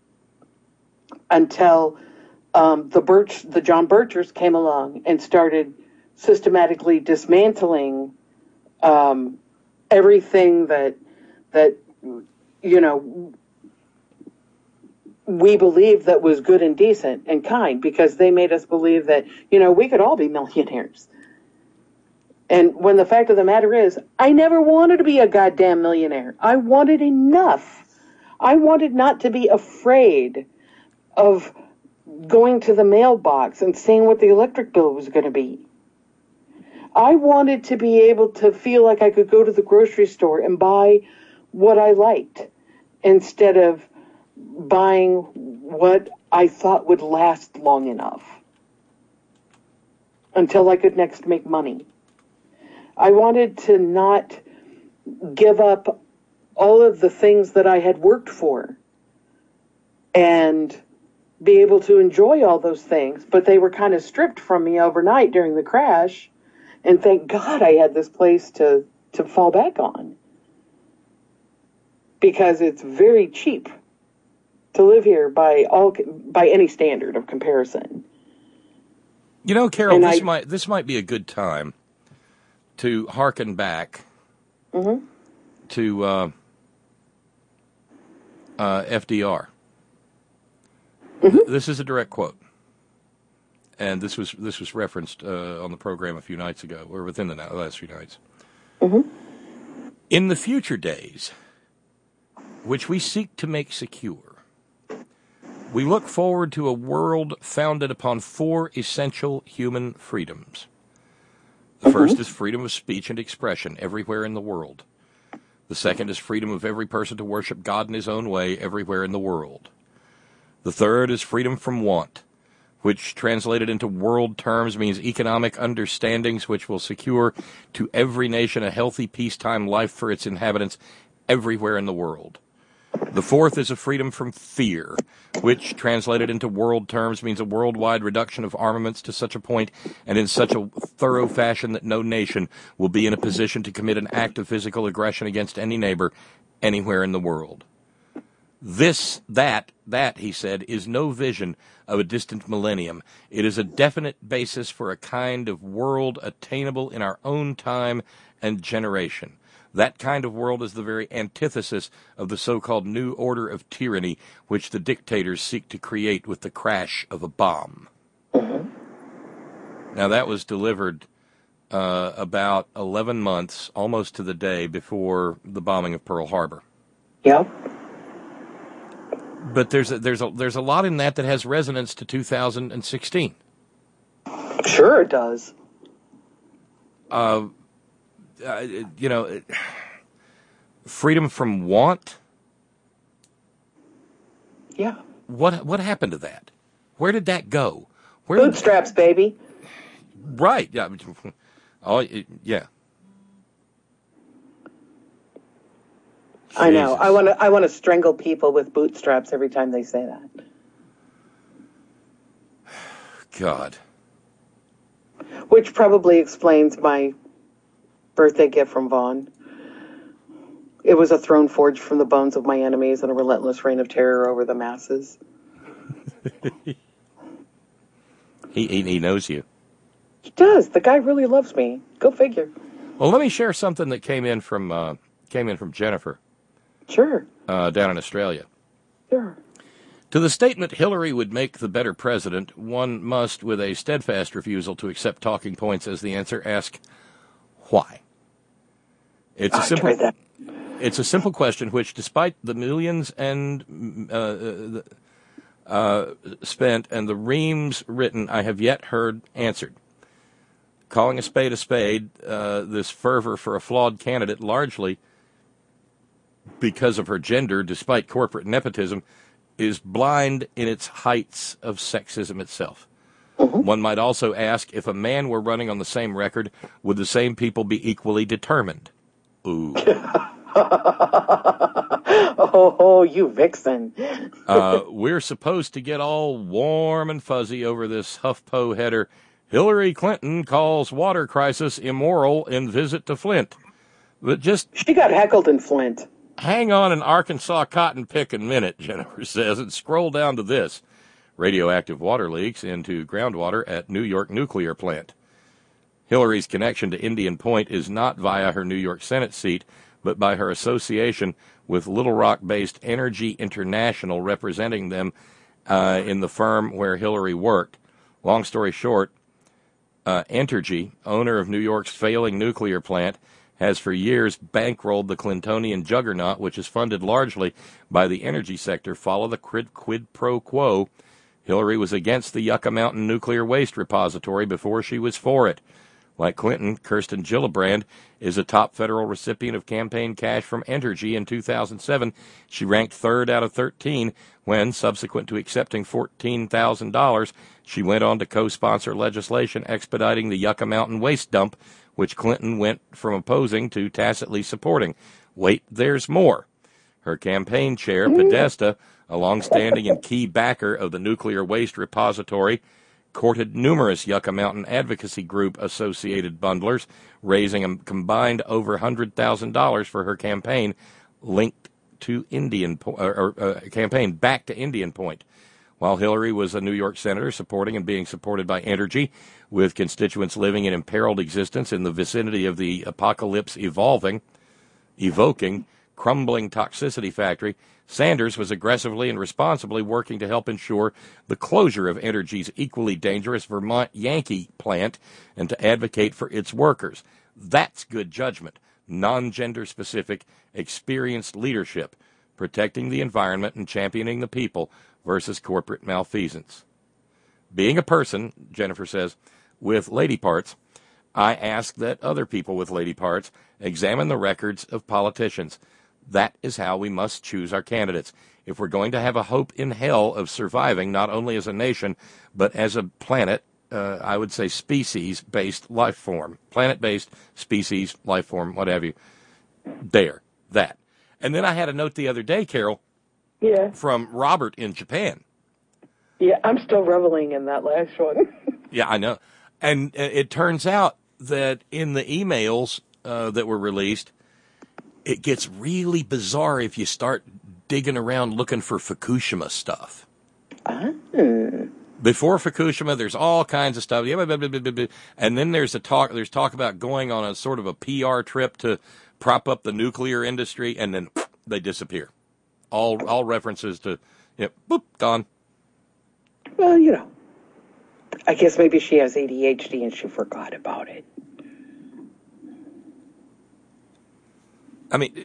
until the John Birchers came along and started systematically dismantling everything that we believed that was good and decent and kind, because they made us believe that, we could all be millionaires. And when the fact of the matter is, I never wanted to be a goddamn millionaire. I wanted enough. I wanted not to be afraid of going to the mailbox and seeing what the electric bill was going to be. I wanted to be able to feel like I could go to the grocery store and buy what I liked instead of buying what I thought would last long enough until I could next make money. I wanted to not give up all of the things that I had worked for and be able to enjoy all those things, but they were kind of stripped from me overnight during the crash, and thank God I had this place to fall back on, because it's very cheap to live here by any standard of comparison. Carol, this might be a good time to hearken back to FDR. This is a direct quote, and this was referenced on the program a few nights ago, or within the last few nights. In the future days, which we seek to make secure, we look forward to a world founded upon 4 essential human freedoms. The first is freedom of speech and expression everywhere in the world. The second is freedom of every person to worship God in his own way everywhere in the world. The third is freedom from want. which translated into world terms means economic understandings which will secure to every nation a healthy peacetime life for its inhabitants everywhere in the world. The fourth is a freedom from fear, which, translated into world terms, means a worldwide reduction of armaments to such a point and in such a thorough fashion that no nation will be in a position to commit an act of physical aggression against any neighbor anywhere in the world. That, he said, is no vision of a distant millennium. It is a definite basis for a kind of world attainable in our own time and generation. That kind of world is the very antithesis of the so-called new order of tyranny which the dictators seek to create with the crash of a bomb. Now, that was delivered about 11 months, almost to the day, before the bombing of Pearl Harbor. Yep. But there's a lot in that has resonance to 2016. Sure it does. Freedom from want. Yeah. What happened to that? Where did that go? Bootstraps, baby. Right. Yeah. Oh, yeah. I know. I want to strangle people with bootstraps every time they say that. God. Which probably explains my birthday gift from Vaughn. It was a throne forged from the bones of my enemies and a relentless reign of terror over the masses. He knows you. He does. The guy really loves me. Go figure. Well, let me share something that came in from Jennifer. Sure. Down in Australia. Sure. To the statement Hillary would make the better president, one must, with a steadfast refusal to accept talking points as the answer, ask why. It's a simple question which, despite the millions and spent and the reams written, I have yet heard answered. Calling a spade, this fervor for a flawed candidate, largely because of her gender, despite corporate nepotism, is blind in its heights of sexism itself. One might also ask, if a man were running on the same record, would the same people be equally determined? Ooh. Oh, you vixen. We're supposed to get all warm and fuzzy over this HuffPo header. Hillary Clinton calls water crisis immoral in visit to Flint. But she got heckled in Flint. Hang on an Arkansas cotton-picking minute, Jennifer says, and scroll down to this. Radioactive water leaks into groundwater at New York nuclear plant. Hillary's connection to Indian Point is not via her New York Senate seat, but by her association with Little Rock-based Energy International, representing them in the firm where Hillary worked. Long story short, Entergy, owner of New York's failing nuclear plant, has for years bankrolled the Clintonian juggernaut, which is funded largely by the energy sector. Follow the quid pro quo. Hillary was against the Yucca Mountain nuclear waste repository before she was for it. Like Clinton, Kirsten Gillibrand is a top federal recipient of campaign cash from Entergy in 2007. She ranked third out of 13 when, subsequent to accepting $14,000, she went on to co-sponsor legislation expediting the Yucca Mountain waste dump, which Clinton went from opposing to tacitly supporting. Wait, there's more. Her campaign chair, Podesta, a long-standing and key backer of the nuclear waste repository, courted numerous Yucca Mountain advocacy group associated bundlers, raising a combined over $100,000 for her campaign linked to campaign back to Indian Point. While Hillary was a New York senator supporting and being supported by Entergy, with constituents living in imperiled existence in the vicinity of the apocalypse evoking crumbling toxicity factory, Sanders was aggressively and responsibly working to help ensure the closure of Entergy's equally dangerous Vermont Yankee plant and to advocate for its workers. That's good judgment, non-gender specific, experienced leadership, protecting the environment and championing the people versus corporate malfeasance. Being a person, Jennifer says, with lady parts, I ask that other people with lady parts examine the records of politicians. That is how we must choose our candidates. if we're going to have a hope in hell of surviving, not only as a nation, but as a planet, I would say species-based life form, planet-based species, life form, what have you, that. And then I had a note the other day, Carol, from Robert in Japan. Yeah, I'm still reveling in that last one. Yeah, I know. And it turns out that in the emails that were released, it gets really bizarre if you start digging around looking for Fukushima stuff. Before Fukushima, there's all kinds of stuff. And then there's talk about going on a sort of a PR trip to prop up the nuclear industry, and then they disappear. All references to, boop, gone. Well, you know, I guess maybe she has ADHD and she forgot about it. I mean,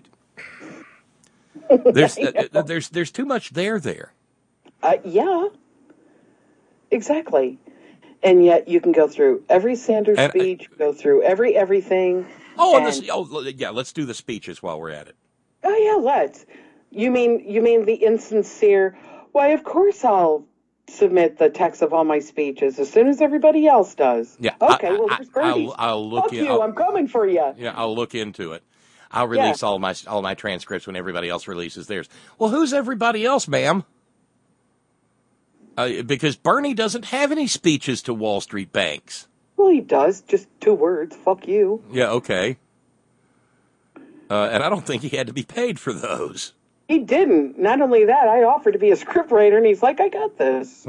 there's too much there. Yeah, exactly. And yet you can go through every Sanders speech, go through everything. Let's do the speeches while we're at it. Oh yeah, let's. You mean the insincere? Why, of course I'll submit the text of all my speeches as soon as everybody else does. Yeah. Okay. There's Bernie's. I'll look. Fuck you! I'm coming for you. Yeah, I'll look into it. I'll release all my transcripts when everybody else releases theirs. Well, who's everybody else, ma'am? Because Bernie doesn't have any speeches to Wall Street banks. Well, he does. Just 2 words. Fuck you. Yeah. Okay. And I don't think he had to be paid for those. He didn't. Not only that, I offered to be a scriptwriter, and he's like, I got this.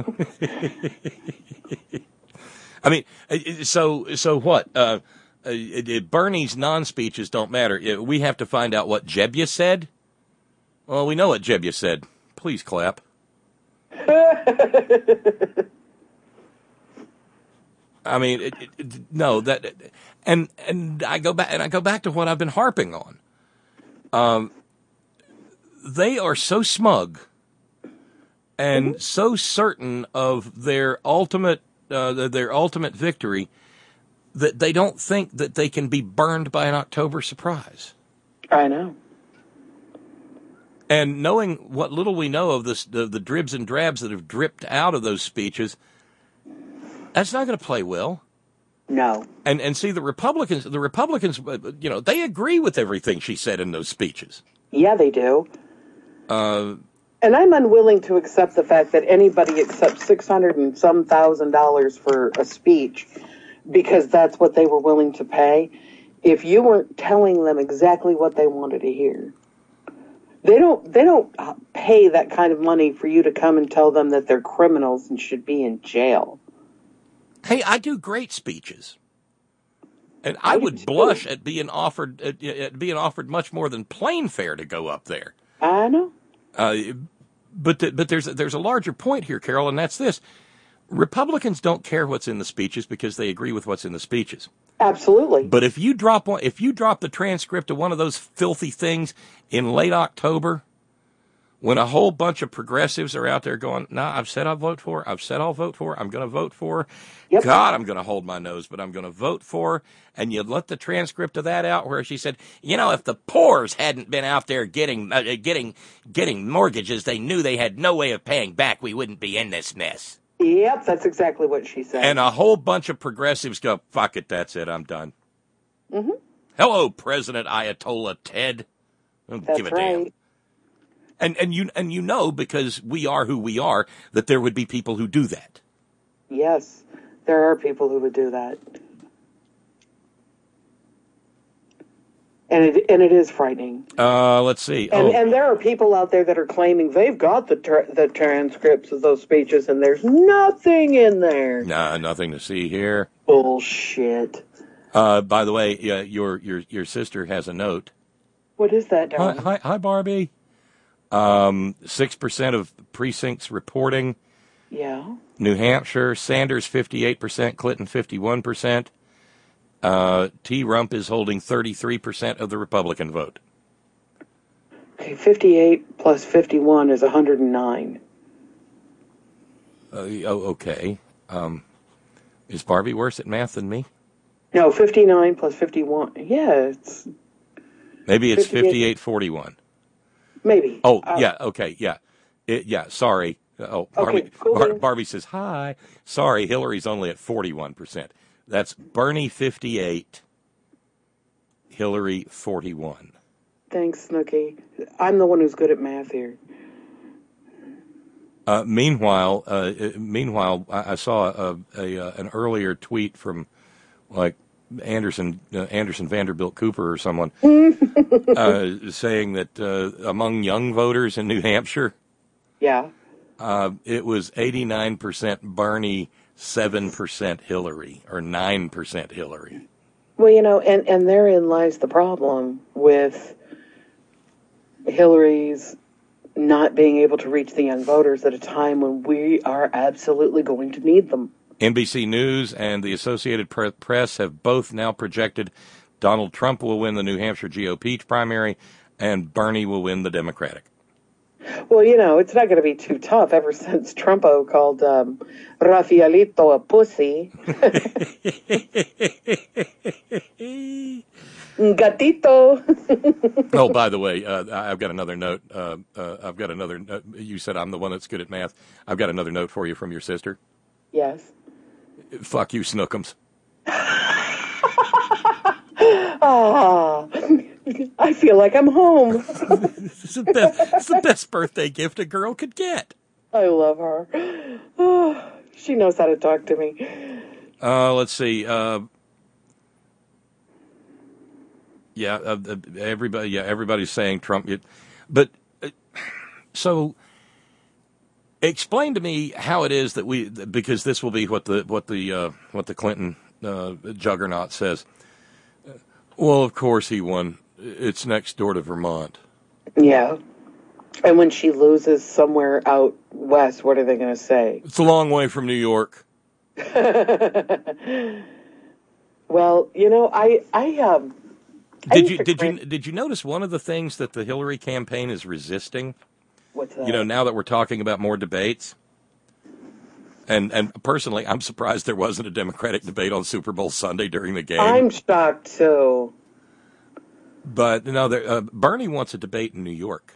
I mean, so what? Bernie's non-speeches don't matter. We have to find out what Jebbia said. Well, we know what Jebbia said. Please clap. I mean, no, that, and I go back to what I've been harping on. They are so smug and so certain of their ultimate victory that they don't think that they can be burned by an October surprise. I know. And knowing what little we know of this, the dribs and drabs that have dripped out of those speeches, that's not going to play well. No. And see, the Republicans, they agree with everything she said in those speeches. Yeah, they do. And I'm unwilling to accept the fact that anybody accepts $600 and some $1,000 for a speech because that's what they were willing to pay. If you weren't telling them exactly what they wanted to hear, they don't pay that kind of money for you to come and tell them that they're criminals and should be in jail. Hey, I do great speeches, and I would blush at being offered much more than plane fare to go up there. I know. But there's a larger point here, Carol, and that's this: Republicans don't care what's in the speeches because they agree with what's in the speeches. Absolutely. But if you drop the transcript of one of those filthy things in late October, when a whole bunch of progressives are out there going, "Nah, I've said I'll vote for. I've said I'll vote for. I'm going to vote for. Yep. God, I'm going to hold my nose, but I'm going to vote for." And you let the transcript of that out where she said, if the poors hadn't been out there getting mortgages they knew they had no way of paying back, we wouldn't be in this mess. Yep, that's exactly what she said. And a whole bunch of progressives go, "Fuck it, that's it, I'm done." Mm-hmm. Hello, President Ayatollah Ted. Don't give a damn. And you know, because we are who we are, that there would be people who do that. Yes, there are people who would do that. And it is frightening. Let's see. And there are people out there that are claiming they've got the transcripts of those speeches, and there's nothing in there. Nah, nothing to see here. Bullshit. By the way, your sister has a note. What is that, darling? Hi, Barbie. 6% of precincts reporting. Yeah. New Hampshire, Sanders 58%, Clinton 51%. T. Rump is holding 33% of the Republican vote. Okay, 58 plus 51 is 109. Okay. Is Barbie worse at math than me? No, 59 plus 51. Yeah, it's... Maybe it's 58-41. Maybe. Oh, yeah, okay, yeah. Sorry. Oh, Okay, cool. Barbie says, hi. Sorry, Hillary's only at 41%. That's Bernie 58, Hillary 41. Thanks, Snooki. I'm the one who's good at math here. Meanwhile, I saw an earlier tweet from like Anderson Vanderbilt Cooper or someone saying that among young voters in New Hampshire, yeah, it was 89% Bernie, 7% Hillary, or 9% Hillary. Well, and therein lies the problem with Hillary's not being able to reach the young voters at a time when we are absolutely going to need them. NBC News and the Associated Press have both now projected Donald Trump will win the New Hampshire GOP primary and Bernie will win the Democratic. Well, it's not going to be too tough ever since Trumpo called Rafaelito a pussy. Gatito. Oh, by the way, I've got another note. You said I'm the one that's good at math. I've got another note for you from your sister. Yes. Fuck you, Snookums. Ah, I feel like I'm home. It's the best birthday gift a girl could get. I love her. Oh, she knows how to talk to me. Let's see. Everybody's saying Trump. But so explain to me how it is that because this will be what the Clinton juggernaut says. Well, of course he won. It's next door to Vermont. Yeah. And when she loses somewhere out west, what are they going to say? It's a long way from New York. Well, Did you notice one of the things that the Hillary campaign is resisting? What's that? Now that we're talking about more debates. And personally, I'm surprised there wasn't a Democratic debate on Super Bowl Sunday during the game. I'm shocked too. But no, Bernie wants a debate in New York.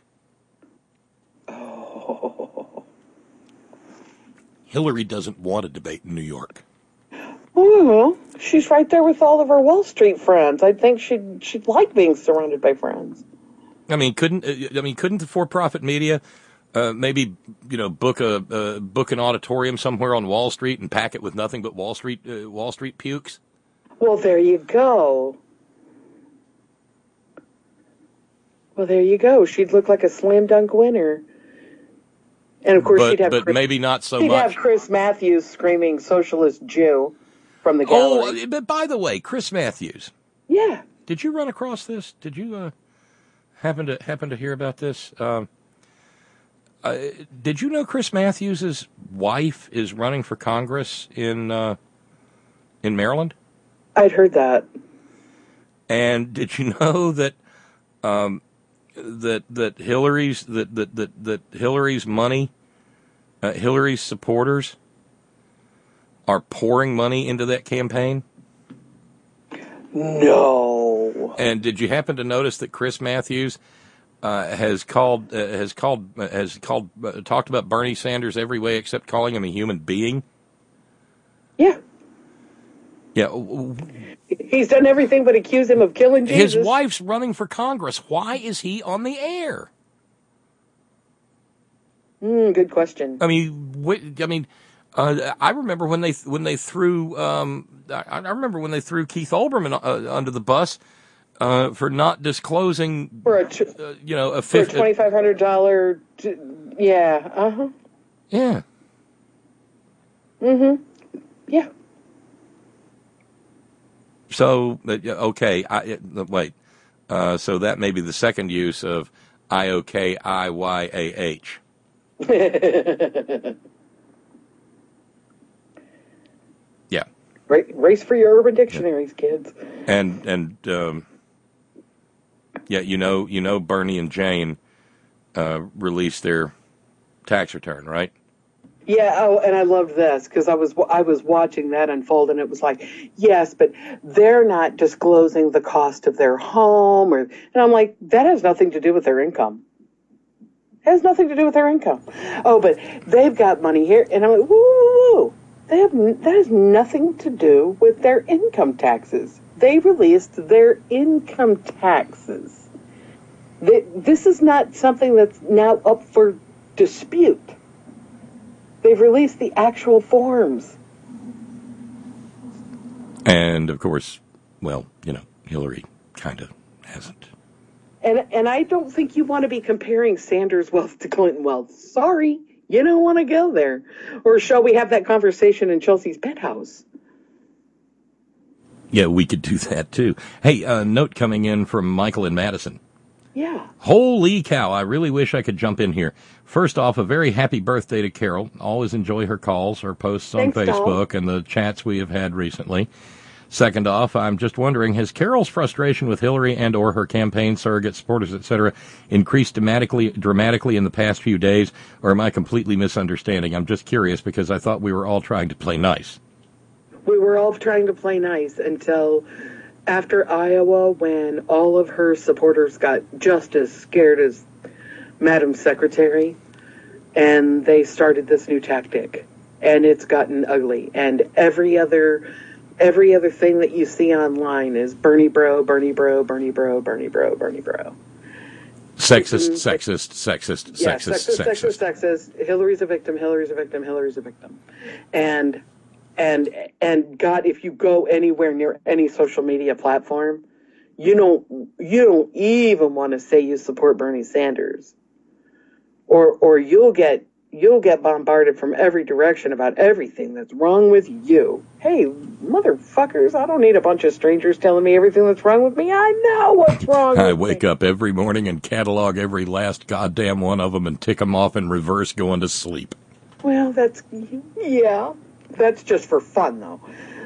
Oh. Hillary doesn't want a debate in New York. Well, she's right there with all of her Wall Street friends. I think she'd like being surrounded by friends. I mean, couldn't the for-profit media maybe book an auditorium somewhere on Wall Street and pack it with nothing but Wall Street pukes? Well, there you go. She'd look like a slam dunk winner. And of course, she'd have maybe not so much. She'd have Chris Matthews screaming "Socialist Jew" from the gallery. Oh, but by the way, Chris Matthews. Yeah. Did you run across this? Did you happen to hear about this? Did you know Chris Matthews' wife is running for Congress in Maryland? I'd heard that. And did you know that that Hillary's money, Hillary's supporters are pouring money into that campaign? No. And did you happen to notice that Chris Matthews has talked about Bernie Sanders every way except calling him a human being? Yeah. Yeah. He's done everything but accuse him of killing Jesus. His wife's running for Congress. Why is he on the air? Good question. I remember when they threw I remember when they threw Keith Olbermann under the bus for not disclosing for a $2,500. Yeah. Yeah. Mhm. Yeah. So okay, wait. So that may be the second use of IOKIYAH. Yeah. Race for your urban dictionaries, kids. And Bernie and Jane released their tax return, right? Yeah. Oh, and I loved this because I was watching that unfold, and it was like, yes, but they're not disclosing the cost of their home, and I'm like, that has nothing to do with their income. Has nothing to do with their income. Oh, but they've got money here. And I'm like, woo. That has nothing to do with their income taxes. They released their income taxes. This is not something that's now up for dispute. They've released the actual forms. And, of course, well, Hillary kind of hasn't. And I don't think you want to be comparing Sanders' wealth to Clinton wealth. Sorry, you don't want to go there. Or shall we have that conversation in Chelsea's penthouse? Yeah, we could do that, too. Hey, a note coming in from Michael in Madison. Yeah. Holy cow, I really wish I could jump in here. First off, a very happy birthday to Carol. Always enjoy her calls, her posts on Facebook, and the chats we have had recently. Second off, I'm just wondering, has Carol's frustration with Hillary and or her campaign surrogate supporters, etc., increased dramatically in the past few days, or am I completely misunderstanding? I'm just curious because I thought we were all trying to play nice. We were all trying to play nice until after Iowa, when all of her supporters got just as scared as Madam Secretary, and they started this new tactic, and it's gotten ugly. And every other thing that you see online is Bernie bro, Bernie bro, Bernie bro, Bernie bro, Bernie bro. Sexist. Hillary's a victim. And God, if you go anywhere near any social media platform, you don't even want to say you support Bernie Sanders, or you'll get bombarded from every direction about everything that's wrong with you. Hey, motherfuckers, I don't need a bunch of strangers telling me everything that's wrong with me. I know what's wrong I with wake me. up every morning and catalog every last goddamn one of them and tick them off in reverse going to sleep. Well, that's just for fun, though.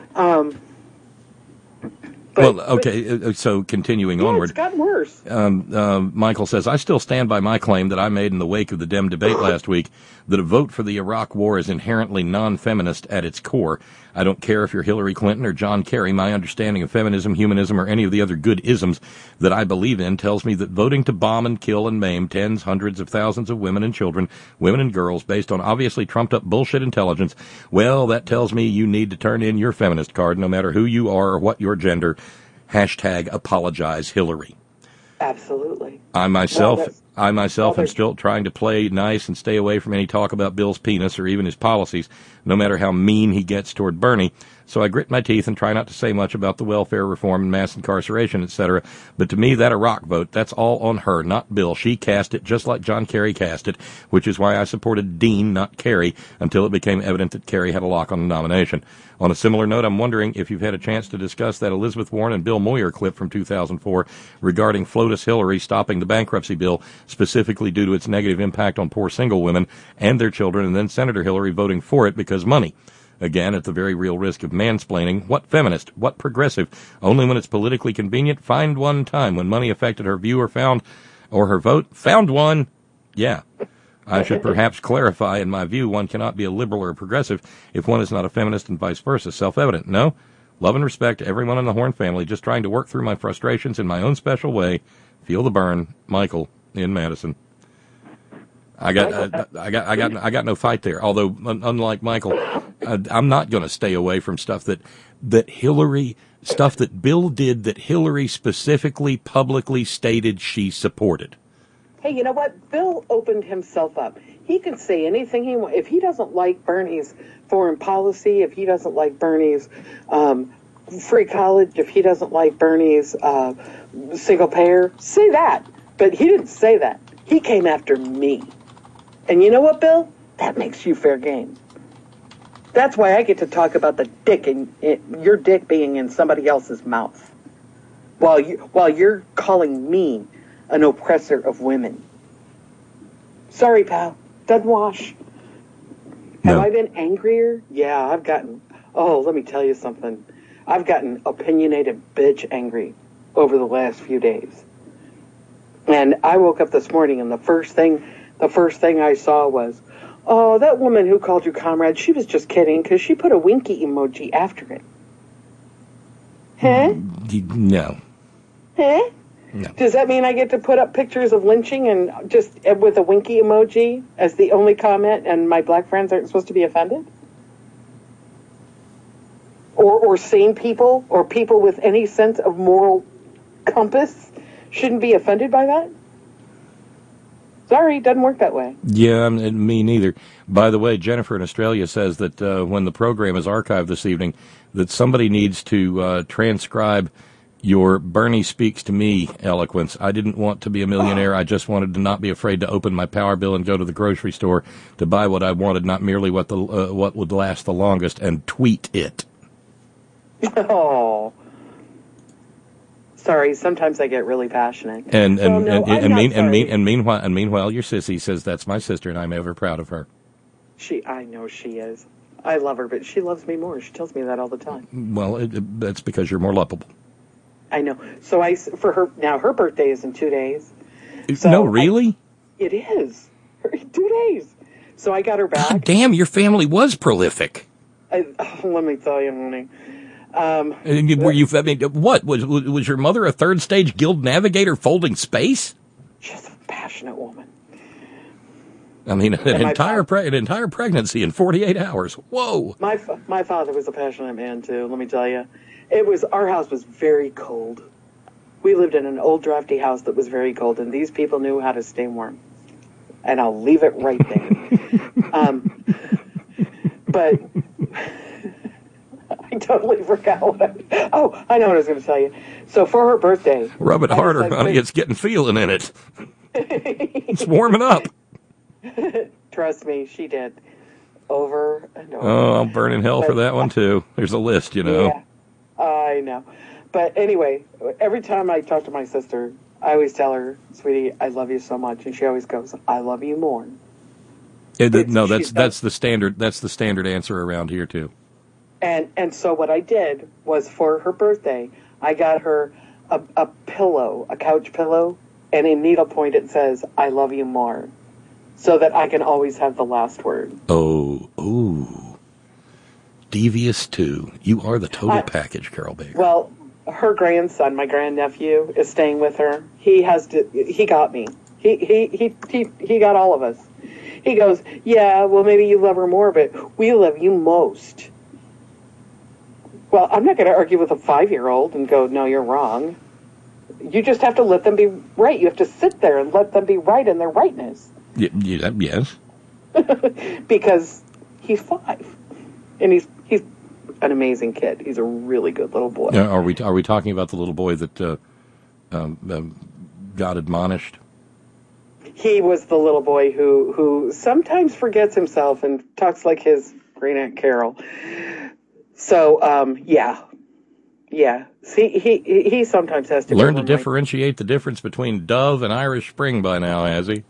So continuing onward. It's gotten worse. Michael says, I still stand by my claim that I made in the wake of the Dem debate last week that a vote for the Iraq war is inherently non-feminist at its core. I don't care if you're Hillary Clinton or John Kerry. My understanding of feminism, humanism, or any of the other good isms that I believe in tells me that voting to bomb and kill and maim tens, hundreds of thousands of women and children, women and girls, based on obviously trumped-up bullshit intelligence, well, that tells me you need to turn in your feminist card no matter who you are or what your gender. #apologize Hillary. Absolutely. I myself am still trying to play nice and stay away from any talk about Bill's penis or even his policies, no matter how mean he gets toward Bernie. So I grit my teeth and try not to say much about the welfare reform and mass incarceration, etc. But to me, that Iraq vote, that's all on her, not Bill. She cast it just like John Kerry cast it, which is why I supported Dean, not Kerry, until it became evident that Kerry had a lock on the nomination. On a similar note, I'm wondering if you've had a chance to discuss that Elizabeth Warren and Bill Moyer clip from 2004 regarding FLOTUS Hillary stopping the bankruptcy bill, specifically due to its negative impact on poor single women and their children, and then Senator Hillary voting for it because money. Again, at the very real risk of mansplaining, what feminist, what progressive, only when it's politically convenient, find one time when money affected her view or her vote, found one. Yeah. I should perhaps clarify, in my view, one cannot be a liberal or a progressive if one is not a feminist and vice versa. Self-evident. No. Love and respect to everyone in the Horn family, just trying to work through my frustrations in my own special way. Feel the burn. Michael in Madison. I got no fight there. Although, unlike Michael, I'm not going to stay away from stuff that Bill did that Hillary specifically publicly stated she supported. Hey, you know what? Bill opened himself up. He can say anything he wants. If he doesn't like Bernie's foreign policy, if he doesn't like Bernie's free college, if he doesn't like Bernie's single payer, say that. But he didn't say that. He came after me. And you know what, Bill? That makes you fair game. That's why I get to talk about the dick in your dick being in somebody else's mouth, while you're calling me an oppressor of women. Sorry, pal. Doesn't wash. No. Have I been angrier? Yeah, I've gotten. Oh, let me tell you something. I've gotten opinionated bitch angry over the last few days. And I woke up this morning, and the first thing I saw was, oh, that woman who called you comrade, she was just kidding because she put a winky emoji after it. Huh? No. Huh? No. Does that mean I get to put up pictures of lynching and just with a winky emoji as the only comment, and my black friends aren't supposed to be offended? Or sane people or people with any sense of moral compass shouldn't be offended by that? Sorry, it doesn't work that way. Yeah, me neither. By the way, Jennifer in Australia says that when the program is archived this evening, that somebody needs to transcribe your Bernie speaks to me eloquence. I didn't want to be a millionaire. I just wanted to not be afraid to open my power bill and go to the grocery store to buy what I wanted, not merely what would last the longest, and tweet it. Oh. Sorry, sometimes I get really passionate. And meanwhile, your sissy says that's my sister, and I'm ever proud of her. I know she is. I love her, but she loves me more. She tells me that all the time. Well, that's because you're more lovable. I know. So her birthday is in 2 days. So no, really? It is. 2 days. So I got her back. God damn, your family was prolific. Let me tell you, honey. What was your mother a third stage guild navigator folding space? She's a passionate woman. I mean, an entire pregnancy in 48 hours. Whoa! My father was a passionate man too. Let me tell you, our house was very cold. We lived in an old drafty house that was very cold, and these people knew how to stay warm. And I'll leave it right there. But I totally forgot I know what I was going to tell you. So for her birthday... Rub it harder, honey. It's getting feeling in it. It's warming up. Trust me, she did. Over and over. Oh, I'll burn in hell for that one, too. There's a list, you know. Yeah, I know. But anyway, every time I talk to my sister, I always tell her, sweetie, I love you so much. And she always goes, I love you more. That's the standard answer around here, too. And so what I did was for her birthday, I got her a pillow, a couch pillow, and in needlepoint it says, I love you more, so that I can always have the last word. Oh. Devious too. You are the total package, Carol Baker. Well, her grandson, my grandnephew, is staying with her. He got me. He got all of us. He goes, yeah, well, maybe you love her more, but we love you most. Well, I'm not going to argue with a 5-year-old and go, no, you're wrong. You just have to let them be right. You have to sit there and let them be right in their rightness. Yes. Because he's 5. And he's an amazing kid. He's a really good little boy. Are we talking about the little boy that got admonished? He was the little boy who sometimes forgets himself and talks like his great Aunt Carol. So, yeah. See, he sometimes has to learn to differentiate the difference between Dove and Irish Spring by now, has he?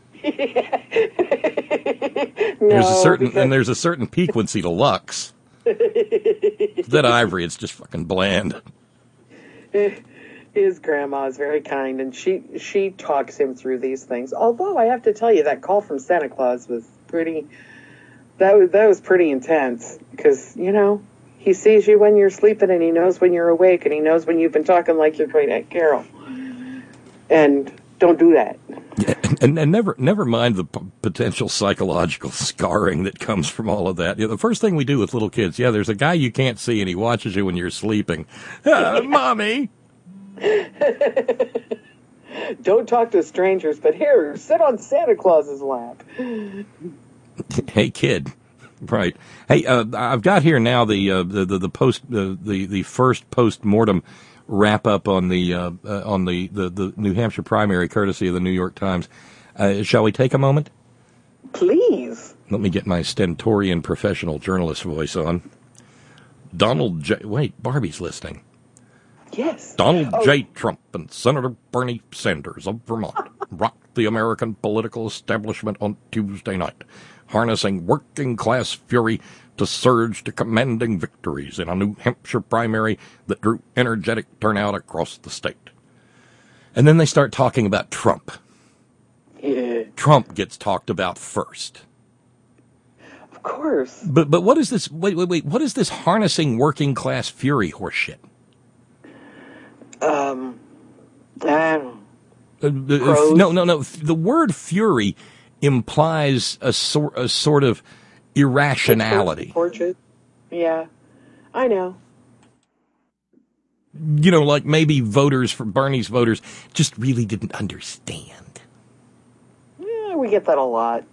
There's a certain piquancy to Lux. That Ivory, it's just fucking bland. His grandma is very kind, and she talks him through these things. Although I have to tell you, that call from Santa Claus was pretty. That was pretty intense because he sees you when you're sleeping, and he knows when you're awake, and he knows when you've been talking like your great Aunt Carol. And don't do that. Yeah, and never mind the potential psychological scarring that comes from all of that. The first thing we do with little kids, there's a guy you can't see, and he watches you when you're sleeping. Mommy. Don't talk to strangers, but here, sit on Santa Claus's lap. Hey, kid. Right. Hey, I've got here now the first post-mortem wrap up on the New Hampshire primary, courtesy of the New York Times. Shall we take a moment? Please. Let me get my stentorian professional journalist voice on. Barbie's listening. Yes. Donald J. Trump and Senator Bernie Sanders of Vermont rocked the American political establishment on Tuesday night, harnessing working-class fury to surge to commanding victories in a New Hampshire primary that drew energetic turnout across the state. And then they start talking about Trump. Yeah. Trump gets talked about first. Of course. But what is this? Wait. What is this harnessing working-class fury horseshit? I No. The word fury implies a sort of irrationality. Torches. Yeah, I know. Like maybe Bernie's voters just really didn't understand. Yeah, we get that a lot.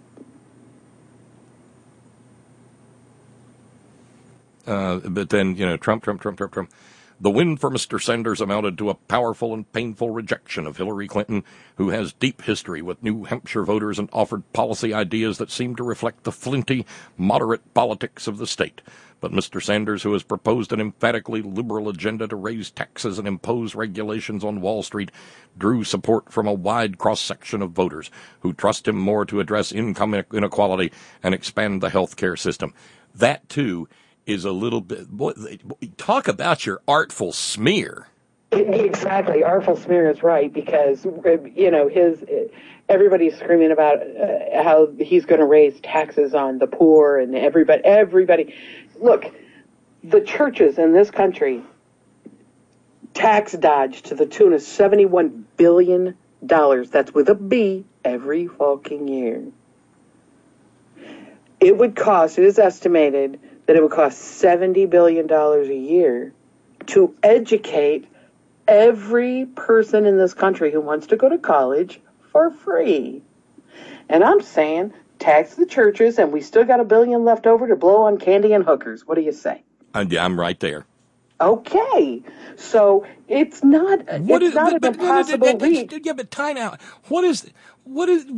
But then, Trump. The win for Mr. Sanders amounted to a powerful and painful rejection of Hillary Clinton, who has deep history with New Hampshire voters and offered policy ideas that seem to reflect the flinty, moderate politics of the state. But Mr. Sanders, who has proposed an emphatically liberal agenda to raise taxes and impose regulations on Wall Street, drew support from a wide cross-section of voters who trust him more to address income inequality and expand the health care system. That, too, is a little bit... Talk about your artful smear. Exactly. Artful smear is right, because, everybody's screaming about how he's going to raise taxes on the poor and everybody. Look, the churches in this country tax dodge to the tune of $71 billion. That's with a B every fucking year. It is estimated that it would cost $70 billion a year to educate every person in this country who wants to go to college for free. And I'm saying, tax the churches, and we still got $1 billion left over to blow on candy and hookers. What do you say? I'm right there. Okay, so it's not an impossible leap. Yeah, but time out. What is this? What is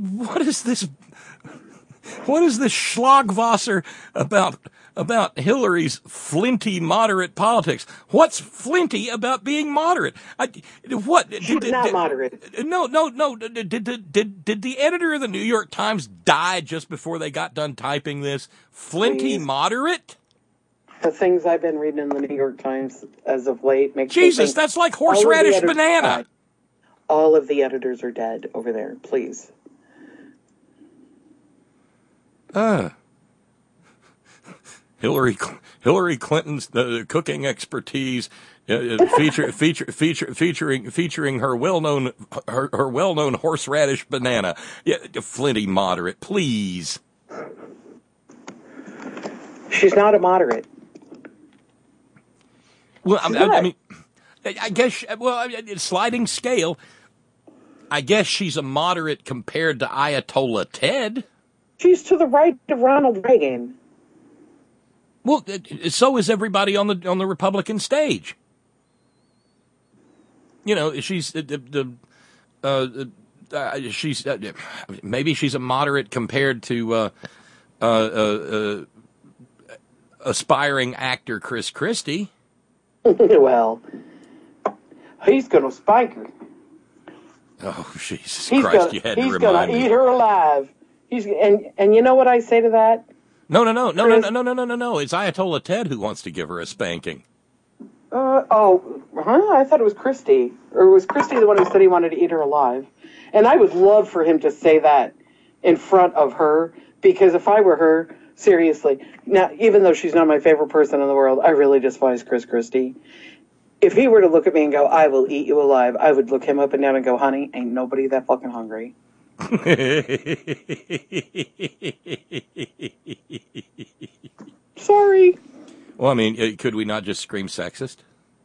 this Schlagwasser about Hillary's flinty moderate politics? What's flinty about being moderate? She's not moderate. No. Did the editor of the New York Times die just before they got done typing this? Flinty moderate? The things I've been reading in the New York Times as of late makes Jesus, me think that's like horseradish banana. All of the editors are dead over there, please. Hillary Clinton's cooking expertise, featuring her well-known horseradish banana. Yeah, flinty moderate, please. She's not a moderate. Well, I mean, I guess. Well, sliding scale. I guess she's a moderate compared to Ayatollah Ted. She's to the right of Ronald Reagan. Well, so is everybody on the Republican stage. She's maybe she's a moderate compared to aspiring actor Chris Christie. Well, he's going to spank her. Oh, Jesus Christ! You had to remind me. He's going to eat her alive. And you know what I say to that? No. It's Ayatollah Ted who wants to give her a spanking. I thought it was Christie. Or was Christie the one who said he wanted to eat her alive? And I would love for him to say that in front of her, because if I were her, seriously, now, even though she's not my favorite person in the world, I really despise Chris Christie. If he were to look at me and go, "I will eat you alive," I would look him up and down and go, "Honey, ain't nobody that fucking hungry." Sorry. Well, I mean, could we not just scream sexist?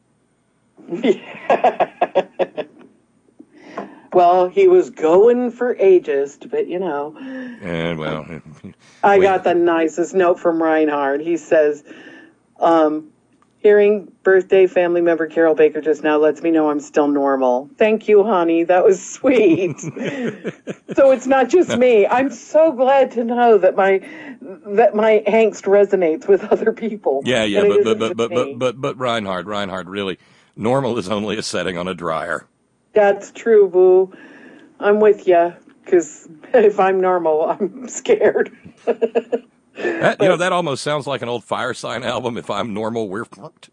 Well, he was going for ageist, but And well, I got the nicest note from Reinhard. He says, hearing birthday family member Carol Baker just now lets me know I'm still normal. Thank you, honey. That was sweet. So it's not just me. I'm so glad to know that my angst resonates with other people. Yeah, but Reinhard, really, normal is only a setting on a dryer. That's true, boo. I'm with you, because if I'm normal, I'm scared. That almost sounds like an old Firesign album. If I'm normal, we're fucked.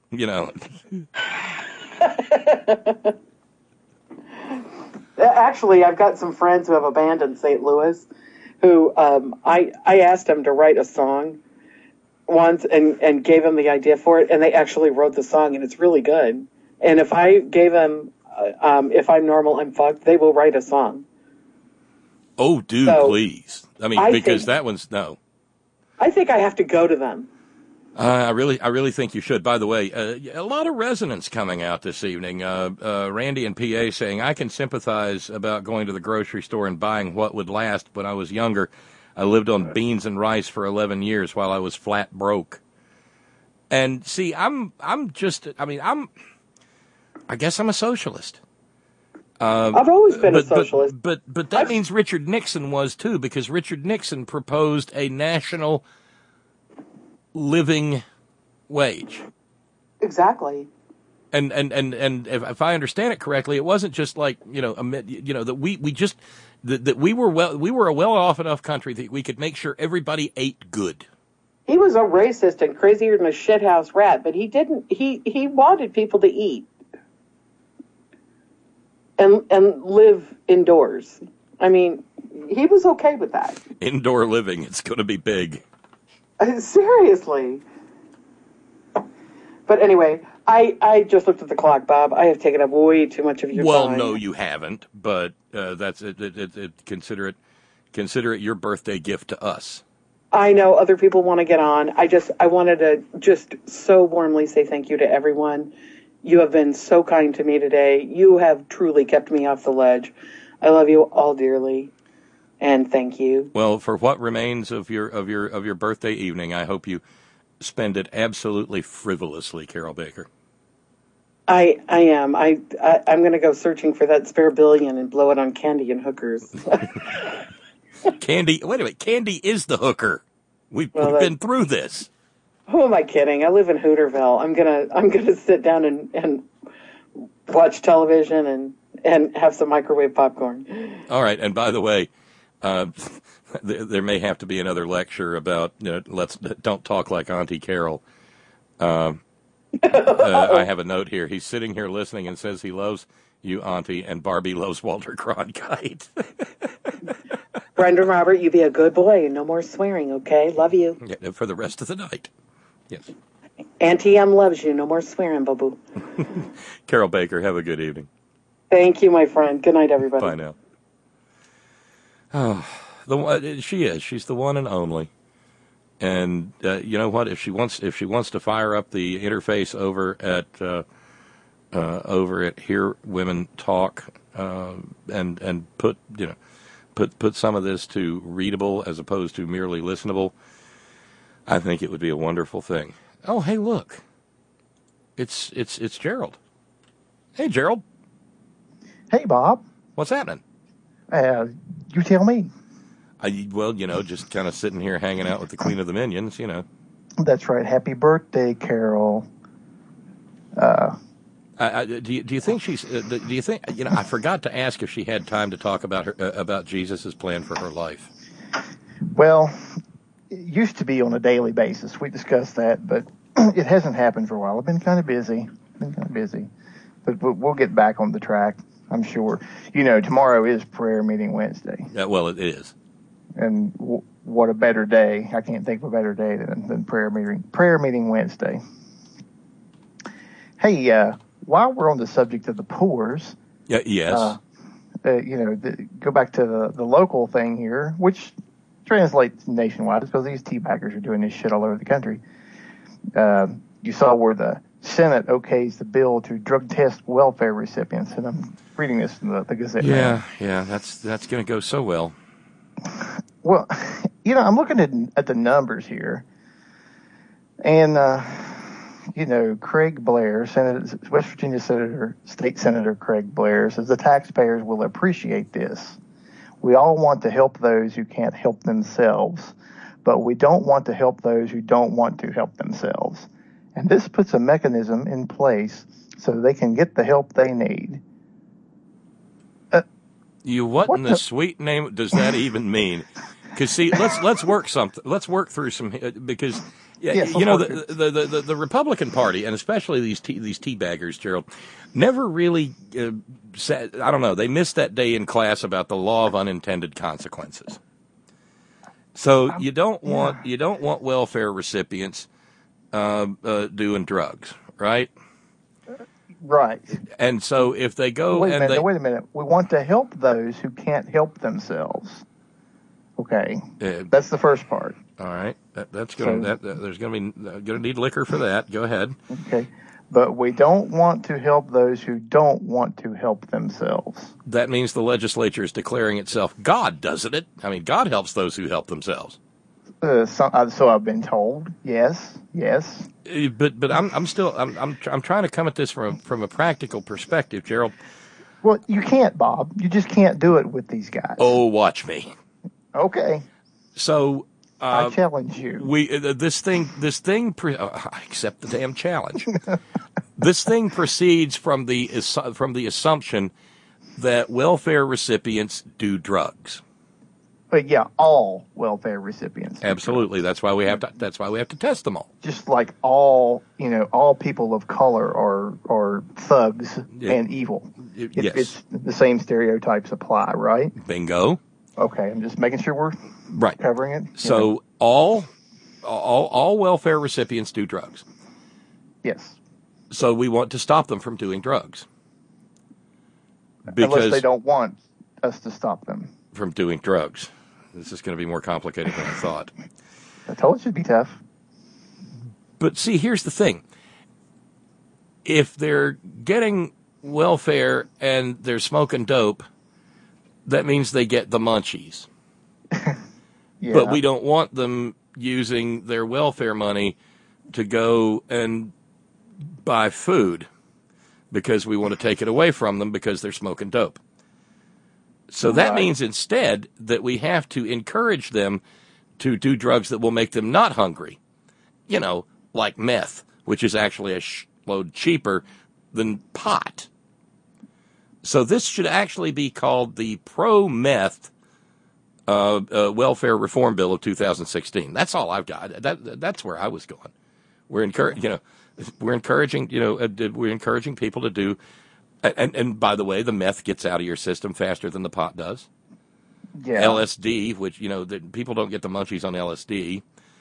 Actually, I've got some friends who have a band in St. Louis who I asked them to write a song once and gave them the idea for it, and they actually wrote the song, and it's really good. And if I gave them If I'm normal, I'm fucked, they will write a song. Oh, dude, So, please. I mean, I because think- that one's no. I think I have to go to them. I really think you should. By the way, a lot of resonance coming out this evening. Randy in PA saying, I can sympathize about going to the grocery store and buying what would last. When I was younger, I lived on beans and rice for 11 years while I was flat broke. And see, I guess I'm a socialist. I've always been a socialist. But that means Richard Nixon was too, because Richard Nixon proposed a national living wage. Exactly. And if I understand it correctly, it wasn't just like, that we were a well off enough country that we could make sure everybody ate good. He was a racist and crazier than a shithouse rat, but he wanted people to eat and live indoors. I mean, he was okay with that. Indoor living, it's going to be big. Seriously. But anyway, I just looked at the clock, Bob. I have taken up way too much of your time. Well, no, you haven't, but that's it. Consider it your birthday gift to us. I know other people want to get on. I wanted to just so warmly say thank you to everyone. You have been so kind to me today. You have truly kept me off the ledge. I love you all dearly. And thank you. Well, for what remains of your birthday evening, I hope you spend it absolutely frivolously, Carol Baker. I am. I'm going to go searching for that spare billion and blow it on candy and hookers. Candy. Wait a minute. Candy is the hooker. We've been through this. Who am I kidding? I live in Hooterville. I'm gonna sit down and watch television and have some microwave popcorn. All right. And by the way, there may have to be another lecture about don't talk like Auntie Carol. I have a note here. He's sitting here listening and says he loves you, Auntie, and Barbie loves Walter Cronkite. Brendan Robert, you be a good boy. No more swearing, okay? Love you. Yeah, for the rest of the night. Yes. Auntie M loves you. No more swearing, boo-boo. Carol Baker, have a good evening. Thank you, my friend. Good night, everybody. Bye now. Oh, she is. She's the one and only. And you know what? If she wants to fire up the interface over at Hear Women Talk and put some of this to readable as opposed to merely listenable, I think it would be a wonderful thing. Oh, hey, look, it's Gerald. Hey, Gerald. Hey, Bob. What's happening? You tell me. Just kind of sitting here hanging out with the Queen of the Minions, That's right. Happy birthday, Carol. Do you think she's? Do you think? I forgot to ask if she had time to talk about Jesus' plan for her life. Well, it used to be on a daily basis. We discussed that, but it hasn't happened for a while. I've been kind of busy. But we'll get back on the track, I'm sure. Tomorrow is Prayer Meeting Wednesday. Yeah, well, it is. And what a better day. I can't think of a better day than Prayer Meeting Wednesday. Hey, while we're on the subject of the poors. Yeah, yes. Go back to the local thing here, which translates nationwide because these teabaggers are doing this shit all over the country. You saw where the Senate okays the bill to drug test welfare recipients, and I'm reading this in the Gazette. Yeah, that's going to go so well. Well, I'm looking at the numbers here, and Craig Blair, West Virginia State Senator Craig Blair, says the taxpayers will appreciate this. We all want to help those who can't help themselves, but we don't want to help those who don't want to help themselves. And this puts a mechanism in place so they can get the help they need. What in the sweet name does that even mean? Because see, let's work through some, because the Republican Party, and especially these teabaggers, Gerald, never really said. I don't know. They missed that day in class about the law of unintended consequences. So you don't want welfare recipients doing drugs, right? Right. And so if they go wait and a minute. We want to help those who can't help themselves. Okay. That's the first part. All right. That's going to there's going to need liquor for that. Go ahead. Okay. But we don't want to help those who don't want to help themselves. That means the legislature is declaring itself God, doesn't it? I mean, God helps those who help themselves. So I've been told. Yes. But I'm trying to come at this from a practical perspective, Gerald. Well, you can't, Bob. You just can't do it with these guys. Oh, watch me. Okay. So I challenge you. This thing. I accept the damn challenge. This thing proceeds from the assumption that welfare recipients do drugs. But yeah, all welfare recipients. Absolutely. That's why we have to test them all. Just like all people of color are thugs and evil. Yes. It's the same stereotypes apply, right? Bingo. Okay, I'm just making sure we're covering it. So all welfare recipients do drugs. Yes. So we want to stop them from doing drugs. Unless they don't want us to stop them from doing drugs. This is going to be more complicated than I thought. I told you it'd be tough. But see, here's the thing. If they're getting welfare and they're smoking dope, that means they get the munchies. Yeah. But we don't want them using their welfare money to go and buy food because we want to take it away from them because they're smoking dope. So that means instead that we have to encourage them to do drugs that will make them not hungry. You know, like meth, which is actually a load cheaper than pot. So this should actually be called the Pro-Meth Welfare Reform Bill of 2016. That's all I've got. That's where I was going. We're encouraging people to do. And by the way, the meth gets out of your system faster than the pot does. Yeah. LSD, which people don't get the munchies on LSD.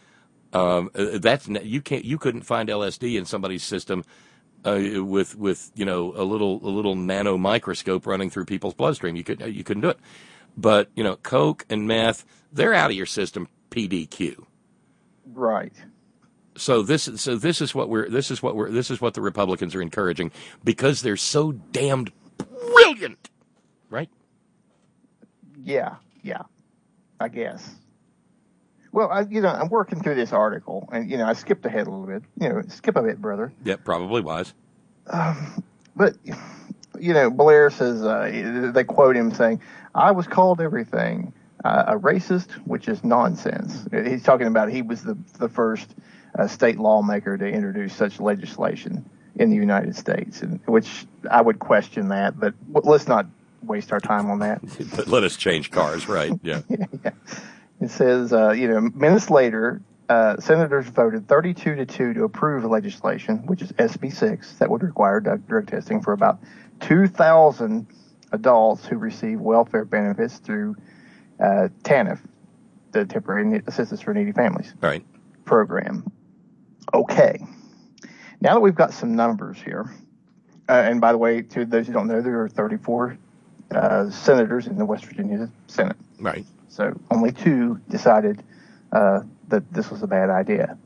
You couldn't find LSD in somebody's system with a little nano microscope running through people's bloodstream. You couldn't do it. But coke and meth, they're out of your system. PDQ. Right. So this is what the Republicans are encouraging because they're so damned brilliant, right? Yeah, I guess. Well, I'm working through this article, and I skipped ahead a little bit. Skip a bit, brother. Yeah, probably wise. But Blair says they quote him saying, "I was called everything, a racist, which is nonsense." He's talking about he was the first state lawmaker to introduce such legislation in the United States, which I would question that, but let's not waste our time on that. But let us change cars, right? Yeah. Yeah. It says, minutes later, senators voted 32-2 to approve the legislation, which is SB 6, that would require drug testing for about 2,000 adults who receive welfare benefits through TANF, the Temporary Assistance for Needy Families program. Okay. Now that we've got some numbers here, and by the way, to those who don't know, there are 34 senators in the West Virginia Senate. Right. So only 2 decided that this was a bad idea.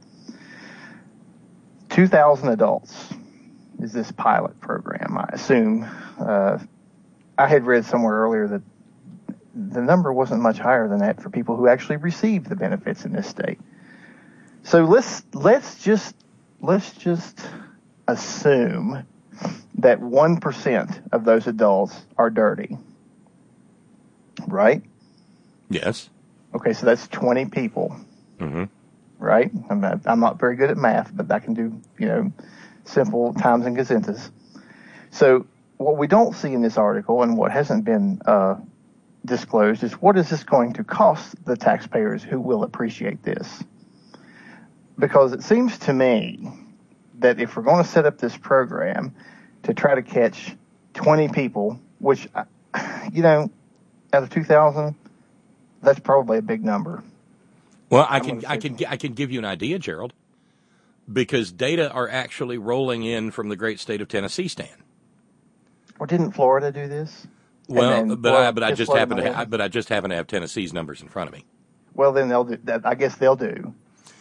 2,000 adults is this pilot program, I assume. I had read somewhere earlier that the number wasn't much higher than that for people who actually receive the benefits in this state. So let's just assume that 1% of those adults are dirty, right? Yes. Okay, so that's 20 people, right? I'm not very good at math, but I can do simple times and gazentas. So what we don't see in this article, and what hasn't been disclosed, is what is this going to cost the taxpayers who will appreciate this? Because it seems to me that if we're going to set up this program to try to catch 20 people, which, out of 2,000, that's probably a big number. Well, I can give you an idea, Gerald, because data are actually rolling in from the great state of Tennessee, Stan. Or didn't Florida do this? Well, but I just happen to have Tennessee's numbers in front of me. Well, then they'll do that. I guess they'll do.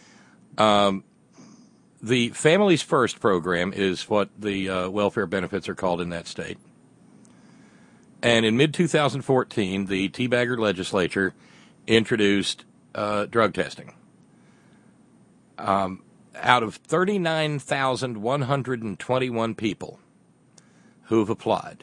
The Families First program is what the welfare benefits are called in that state. And in mid-2014, the Teabagger legislature introduced drug testing. Out of 39,121 people who have applied,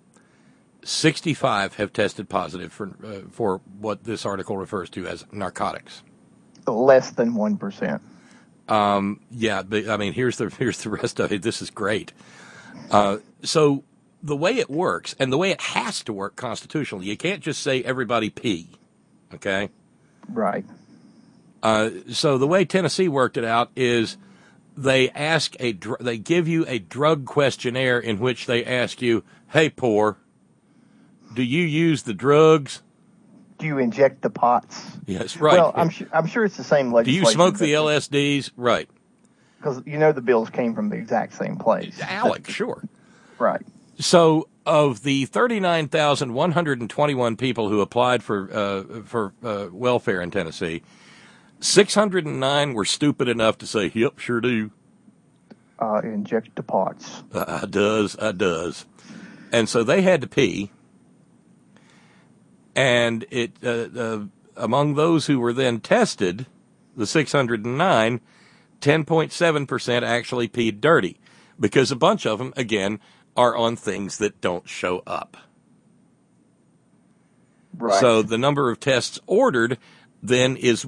65 have tested positive for what this article refers to as narcotics. Less than 1%. Yeah, but I mean, here's the rest of it. This is great. So the way it works, and the way it has to work constitutionally, you can't just say everybody pee, okay? Right. So the way Tennessee worked it out is they give you a drug questionnaire in which they ask you, "Hey, poor, do you use the drugs? Do you inject the pots?" Yes, right. Well, I'm sure it's the same legislation. Do you smoke the LSDs? Right. Because the bills came from the exact same place. Alex, sure. Right. So of the 39,121 people who applied for welfare in Tennessee, 609 were stupid enough to say, "Yep, sure do." Inject the pots. I does. And so they had to pee. And it among those who were then tested, the 609, 10.7% actually peed dirty, because a bunch of them, again, are on things that don't show up. Right. So the number of tests ordered then is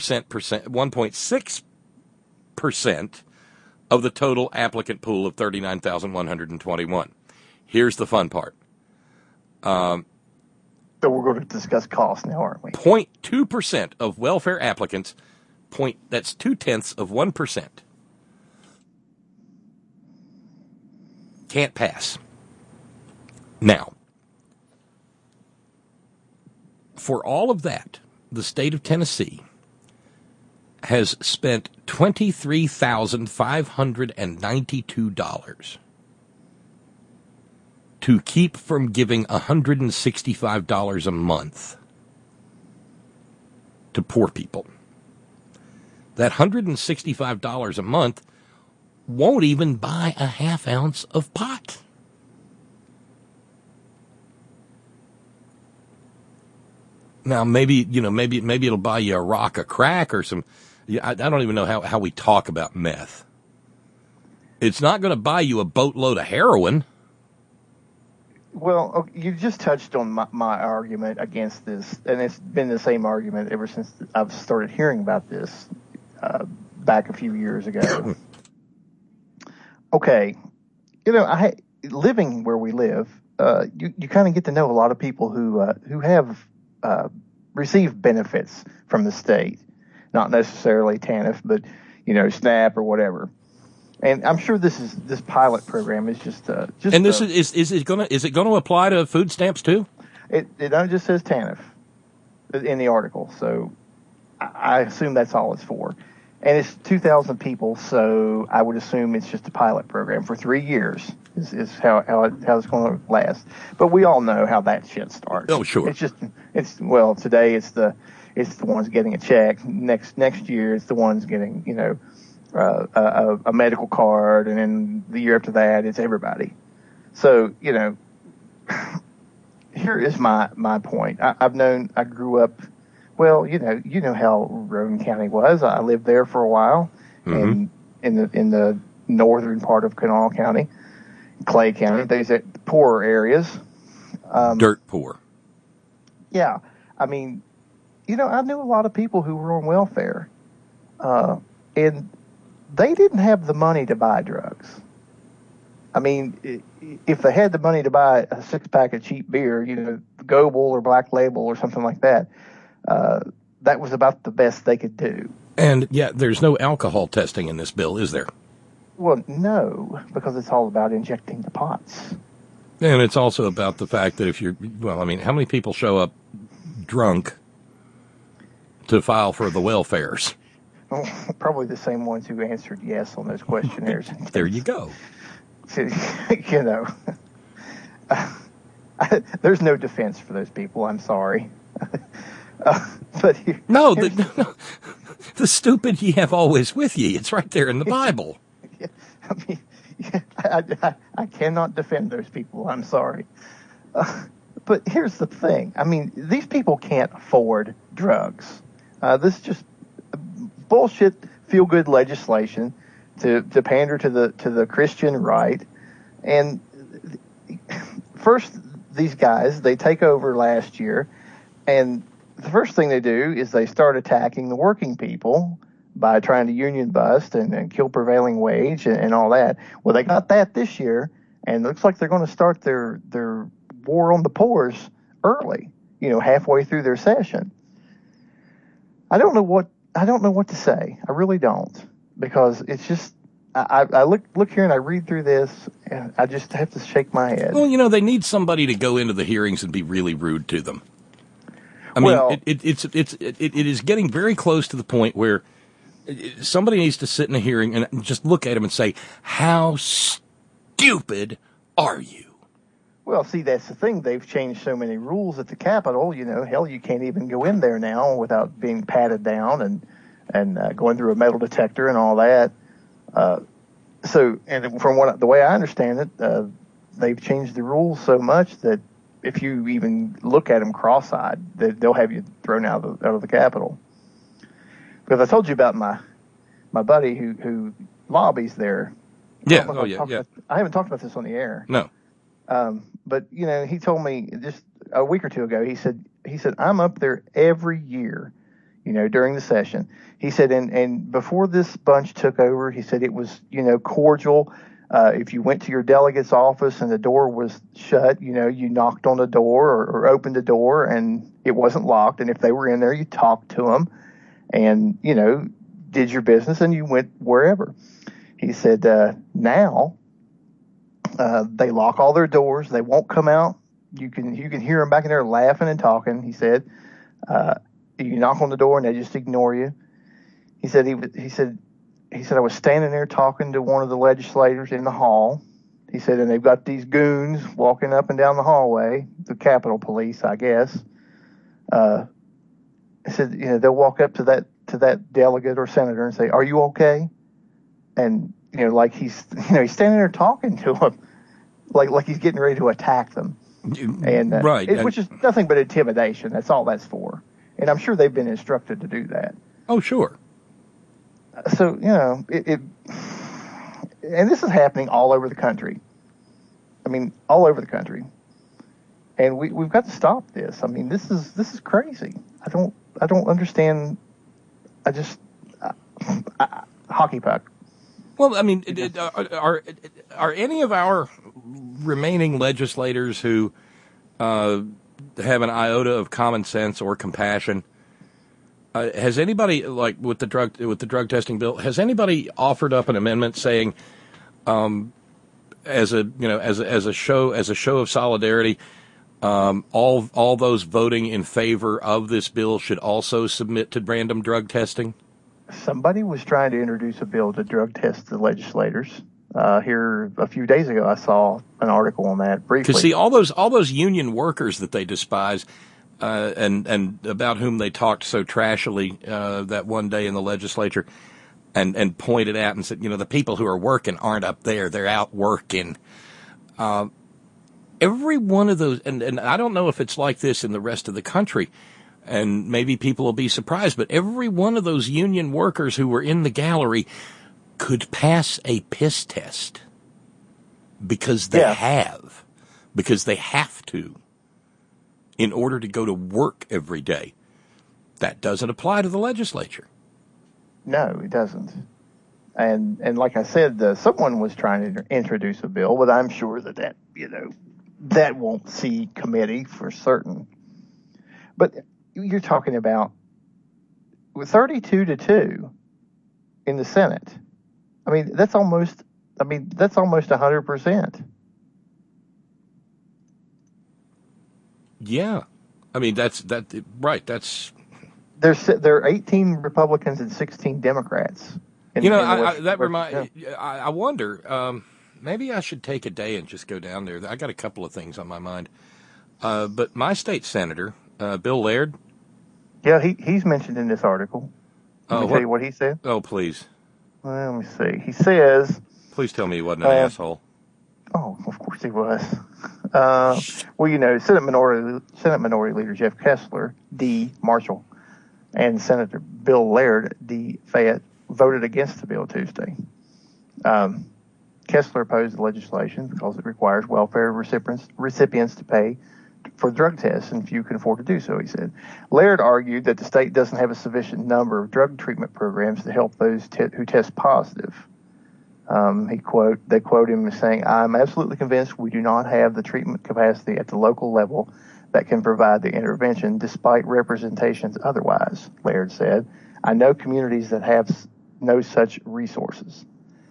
1.6% of the total applicant pool of 39,121. Here's the fun part. So we're going to discuss cost now, aren't we? 0.2% of welfare applicants, that's 0.2%, can't pass. Now, for all of that, the state of Tennessee has spent $23,592 to keep from giving $165 a month to poor people. That $165 a month won't even buy a half ounce of pot. Now, maybe it'll buy you a rock of crack or some. I don't even know how we talk about meth. It's not going to buy you a boatload of heroin. Well, you just touched on my argument against this, and it's been the same argument ever since I've started hearing about this back a few years ago. Okay, living where we live, you kind of get to know a lot of people who have received benefits from the state, not necessarily TANF, but SNAP or whatever. And I'm sure this pilot program is just. And this is it going to apply to food stamps too? It just says TANF in the article, so I assume that's all it's for. And it's 2,000 people, so I would assume it's just a pilot program for 3 years is how it's going to last. But we all know how that shit starts. Oh, sure. Today it's the ones getting a check. Next year it's the ones getting a medical card, and then the year after that it's everybody. So here is my point. I grew up. Well, you know how Rowan County was. I lived there for a while, and in the northern part of Kanawha County, Clay County. These are poorer areas. Dirt poor. Yeah, I mean, I knew a lot of people who were on welfare, and they didn't have the money to buy drugs. I mean, if they had the money to buy a 6-pack of cheap beer, Goebel or Black Label or something like that. That was about the best they could do. And, there's no alcohol testing in this bill, is there? Well, no, because it's all about injecting the pots. And it's also about the fact that how many people show up drunk to file for the welfares? Well, probably the same ones who answered yes on those questionnaires. There you go. there's no defense for those people. I'm sorry. But the stupid ye have always with ye. It's right there in the Bible. I mean, I cannot defend those people. I'm sorry. But here's the thing. I mean, these people can't afford drugs. This is just bullshit feel-good legislation to pander to the Christian right. And first, these guys, they take over last year, and the first thing they do is they start attacking the working people by trying to union bust and kill prevailing wage and all that. Well, they got that this year, and it looks like they're going to start their war on the poors early, halfway through their session. I don't know what to say. I really don't, because it's just I look here and I read through this and I just have to shake my head. Well, they need somebody to go into the hearings and be really rude to them. I mean, it is getting very close to the point where somebody needs to sit in a hearing and just look at him and say, "How stupid are you?" Well, see, that's the thing. They've changed so many rules at the Capitol. Hell, you can't even go in there now without being patted down and going through a metal detector and all that. And from the way I understand it, they've changed the rules so much that if you even look at them cross-eyed, they'll have you thrown out of the Capitol. Because I told you about my buddy who lobbies there. Yeah. I haven't talked about this on the air. No. But he told me just a week or two ago. He said I'm up there every year, during the session. He said, and before this bunch took over, he said it was cordial. If you went to your delegate's office and the door was shut, you knocked on the door or opened the door and it wasn't locked. And if they were in there, you talked to them and, did your business and you went wherever. He said, now they lock all their doors. They won't come out. You can hear them back in there laughing and talking. He said, you knock on the door and they just ignore you. He said, I was standing there talking to one of the legislators in the hall. He said, and they've got these goons walking up and down the hallway, the Capitol Police, I guess. He said, they'll walk up to that delegate or senator and say, "Are you okay?" And, like he's standing there talking to them, like he's getting ready to attack them. And right. Which is nothing but intimidation. That's all that's for. And I'm sure they've been instructed to do that. Oh, sure. So, and this is happening all over the country. I mean, all over the country. And we've got to stop this. I mean, this is crazy. I don't understand. Hockey puck. Well, I mean, are any of our remaining legislators who have an iota of common sense or compassion? Has anybody, like with the drug testing bill, has anybody offered up an amendment saying, as a show of solidarity, all those voting in favor of this bill should also submit to random drug testing? Somebody was trying to introduce a bill to drug test the legislators. Here a few days ago, I saw an article on that briefly. Because see, all those union workers that they despise, and about whom they talked so trashily that one day in the legislature, and pointed out and said, the people who are working aren't up there; they're out working. Every one of those, and I don't know if it's like this in the rest of the country. And maybe people will be surprised, but every one of those union workers who were in the gallery could pass a piss test because they have to in order to go to work every day. That doesn't apply to the legislature. No, it doesn't. And like I said, someone was trying to introduce a bill, but I'm sure that that won't see committee for certain. But you're talking about 32-2 in the Senate. I mean, that's almost 100%. Yeah. I mean, that's right. That's there are 18 Republicans and 16 Democrats. I wonder, maybe I should take a day and just go down there. I got a couple of things on my mind. But my state senator, Bill Laird. Yeah, he's mentioned in this article. Let me tell you what he said. Oh, please. Well, let me see. He says... Please tell me he wasn't an asshole. Oh, of course he was. Well, you know, Senate Minority Leader Jeff Kessler, D. Marshall, and Senator Bill Laird, D. Fayette, voted against the bill Tuesday. Kessler opposed the legislation because it requires welfare recipients to pay for drug tests, and few can afford to do so, he said. Laird argued that the state doesn't have a sufficient number of drug treatment programs to help those who test positive. They quote him as saying, "I'm absolutely convinced we do not have the treatment capacity at the local level that can provide the intervention, despite representations otherwise," Laird said. "I know communities that have no such resources."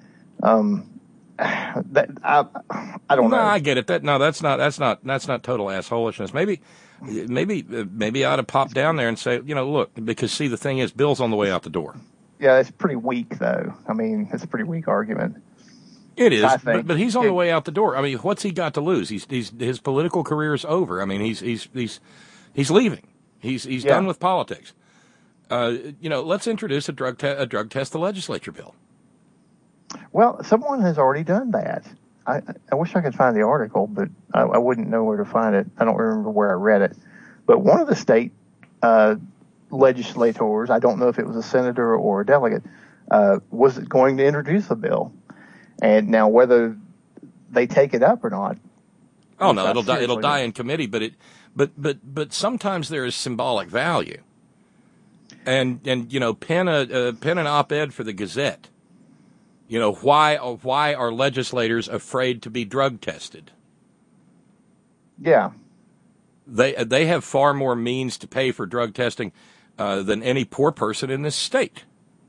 I don't know. No, I get it. That's not total assholishness. Maybe I ought to pop down there and say, look, because see, the thing is, Bill's on the way out the door. Yeah, it's pretty weak, though. I mean, it's a pretty weak argument. It is, but he's on the way out the door. I mean, what's he got to lose? His political career is over. I mean, he's leaving. He's done with politics. Let's introduce a drug test the legislature bill. Well, someone has already done that. I wish I could find the article, but I wouldn't know where to find it. I don't remember where I read it. But one of the state legislators, I don't know if it was a senator or a delegate, was going to introduce a bill. And now whether they take it up or not. Oh no, it'll die in committee, but sometimes there is symbolic value. And pen an op-ed for the Gazette. Why are legislators afraid to be drug tested? Yeah. They have far more means to pay for drug testing than any poor person in this state.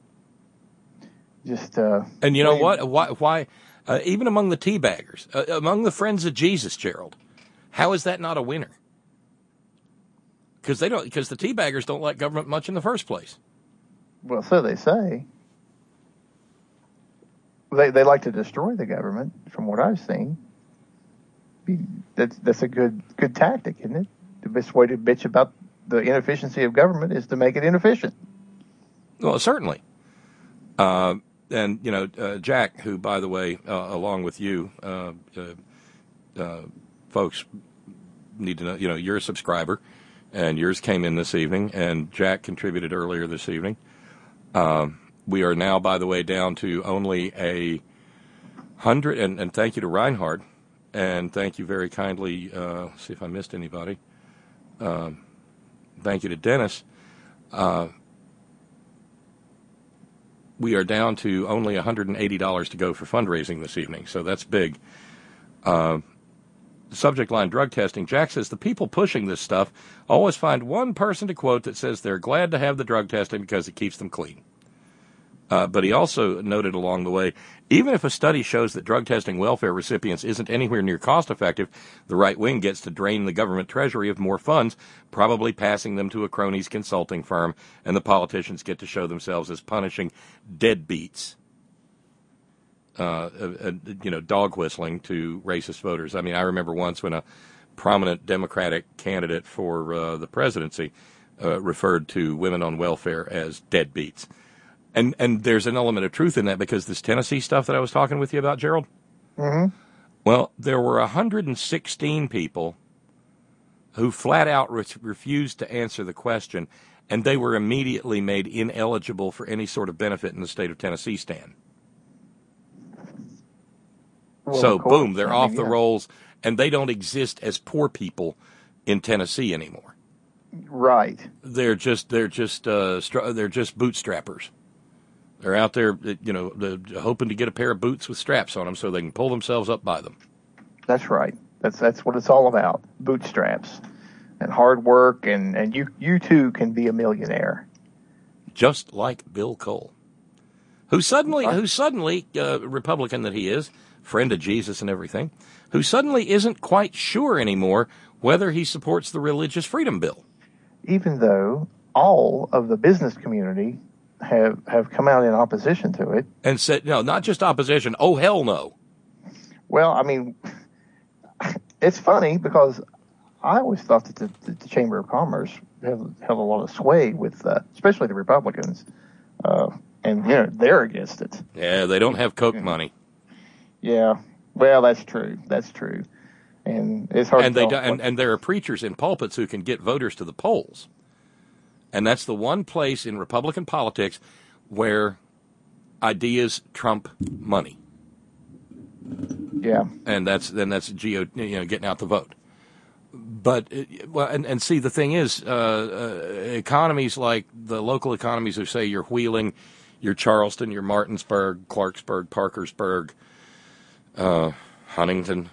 And you know what? Why? Even among the teabaggers, among the Friends of Jesus, Gerald, how is that not a winner? Because the teabaggers don't like government much in the first place. Well, so they say. They like to destroy the government, from what I've seen. That's a good tactic, isn't it? The best way to bitch about the inefficiency of government is to make it inefficient. Well, certainly. And Jack, who, by the way, along with you, folks need to know, you're a subscriber, and yours came in this evening, and Jack contributed earlier this evening. We are now, by the way, down to only 100, and thank you to Reinhard, and thank you very kindly, see if I missed anybody. Thank you to Dennis. We are down to only $180 to go for fundraising this evening, so that's big. Subject line, drug testing. Jack says the people pushing this stuff always find one person to quote that says they're glad to have the drug testing because it keeps them clean. But he also noted along the way, even if a study shows that drug testing welfare recipients isn't anywhere near cost effective, the right wing gets to drain the government treasury of more funds, probably passing them to a cronies consulting firm, and the politicians get to show themselves as punishing deadbeats. Dog whistling to racist voters. I mean, I remember once when a prominent Democratic candidate for the presidency referred to women on welfare as deadbeats. And there's an element of truth in that, because this Tennessee stuff that I was talking with you about, Gerald, well, there were 116 people who flat out refused to answer the question, and they were immediately made ineligible for any sort of benefit in the state of Tennessee, Stan. Well, so, boom, they're off the rolls, and they don't exist as poor people in Tennessee anymore. Right. They're just bootstrappers. They're out there, hoping to get a pair of boots with straps on them so they can pull themselves up by them. That's right. That's what it's all about. Bootstraps and hard work, and you too can be a millionaire. Just like Bill Cole, who suddenly, Republican that he is, friend of Jesus and everything, who suddenly isn't quite sure anymore whether he supports the Religious Freedom Bill. Even though all of the business community have come out in opposition to it. And said, no, not just opposition, oh, hell no. Well, I mean, it's funny because I always thought that the Chamber of Commerce held a lot of sway with, especially the Republicans, and they're against it. Yeah, they don't have Coke money. Yeah, well, that's true. That's true, and it's hard. And there are preachers in pulpits who can get voters to the polls, and that's the one place in Republican politics where ideas trump money. Yeah, and that's getting out the vote. But and see, the thing is, economies like the local economies of, say, your Wheeling, your Charleston, your Martinsburg, Clarksburg, Parkersburg, Huntington,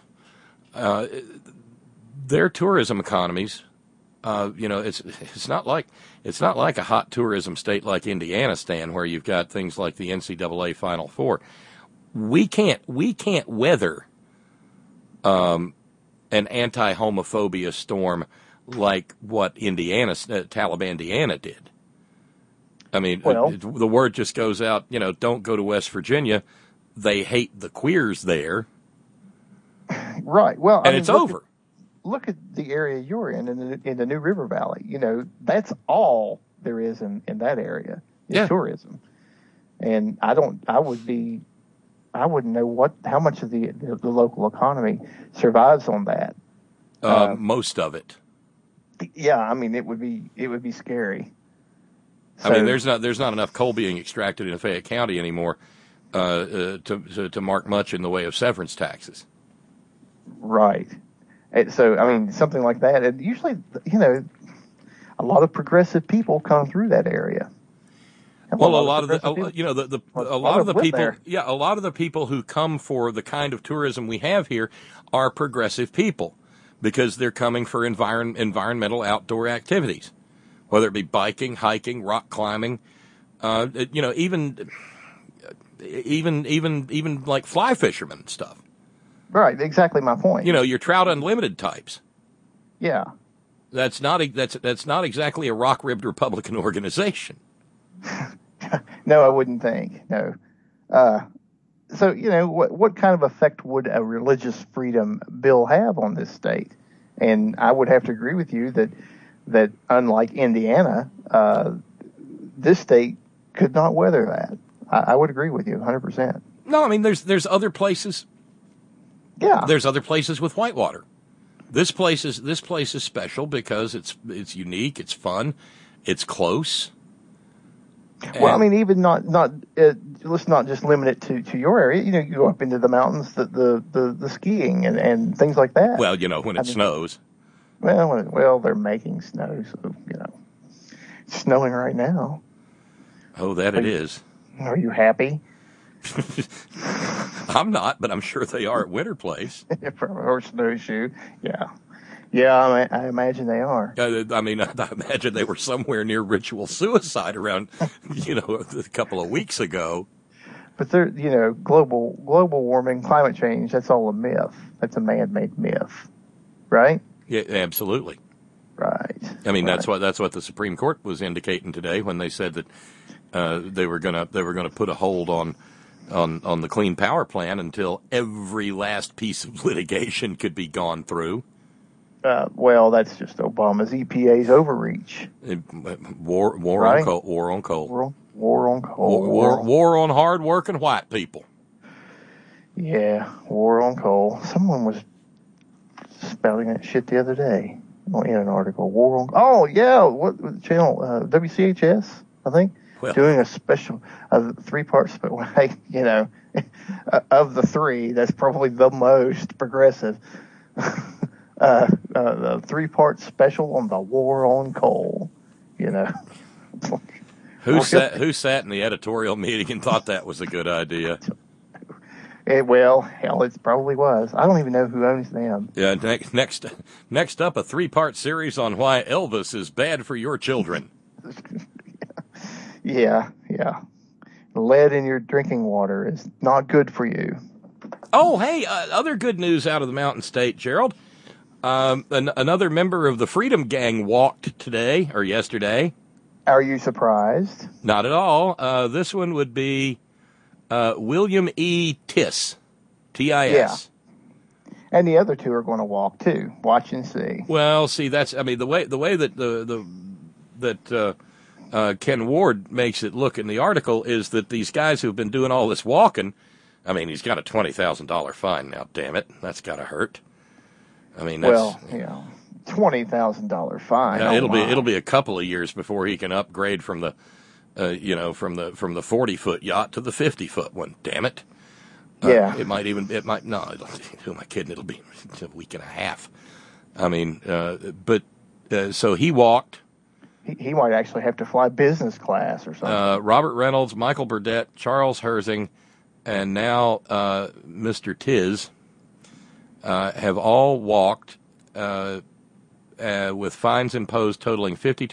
their tourism economies. It's not like a hot tourism state like Indiana, Stan, where you've got things like the NCAA Final Four. We can't weather an anti-homophobia storm like what Taliban Indiana did. I mean, the word just goes out, don't go to West Virginia. They hate the queers there. Right. Well, and it's over. Look at the area you're in the New River Valley. That's all there is in that area is tourism. And I wouldn't know how much of the local economy survives on that. Most of it. Yeah, I mean, it would be scary. So, I mean, there's not enough coal being extracted in Fayette County anymore to mark much in the way of severance taxes. Right. So, I mean, something like that. And usually, a lot of progressive people come through that area. Well, a lot of the people who come for the kind of tourism we have here are progressive people because they're coming for environmental outdoor activities, whether it be biking, hiking, rock climbing, even like fly fishermen and stuff. Right, exactly my point. Your Trout Unlimited types. Yeah, that's not exactly a rock-ribbed Republican organization. No, I wouldn't think. No. So, what kind of effect would a religious freedom bill have on this state? And I would have to agree with you that unlike Indiana, this state could not weather that. I would agree with you 100%. No, I mean, there's other places. Yeah. There's other places with Whitewater. This place is special because it's unique, it's fun, it's close. Well, I mean, even let's not just limit it to your area. You go up into the mountains, the skiing and things like that. Well, when it snows. Well, they're making snow, so it's snowing right now. Oh, it is. Are you happy? I'm not, but I'm sure they are at Winter Place. Or Snowshoe, yeah. Yeah, I imagine they are. I mean, I imagine they were somewhere near ritual suicide around, a couple of weeks ago. But they're, global warming, climate change, that's all a myth. That's a man-made myth, right? Yeah, absolutely. Right. I mean, that's what the Supreme Court was indicating today when they said that they were gonna put a hold on the Clean Power Plan until every last piece of litigation could be gone through. Well, that's just Obama's EPA's overreach. War right? on coal. War on coal. War on coal. War on hard-working white people. Yeah, war on coal. Someone was spouting that shit the other day in an article. War on. Oh yeah, what channel? WCHS, I think. Well, doing a special, 3-part special. Of the three, that's probably the most progressive. A 3-part special on the war on coal. Who sat in the editorial meeting and thought that was a good idea? Hell, it probably was. I don't even know who owns them. Yeah. Next up, a 3-part series on why Elvis is bad for your children. Yeah. Lead in your drinking water is not good for you. Oh, hey, other good news out of the Mountain State, Gerald. Another member of the Freedom Gang walked today or yesterday. Are you surprised? Not at all. This one would be William E. Tiss, T-I-S. And the other two are going to walk too. Watch and see. Well, see, that's, I mean, the way that Ken Ward makes it look in the article is that these guys who've been doing all this walking, I mean, he's got a $20,000 fine now, damn it. That's got to hurt. I mean, that's... Well, $20,000 fine. Yeah, it'll be a couple of years before he can upgrade from the, from the 40-foot yacht to the 50-foot one, damn it. Yeah. Who am I kidding? It'll be a week and a half. I mean, so he walked. He might actually have to fly business class or something. Robert Reynolds, Michael Burdett, Charles Herzing, and now Mr. Tiz have all walked with fines imposed totaling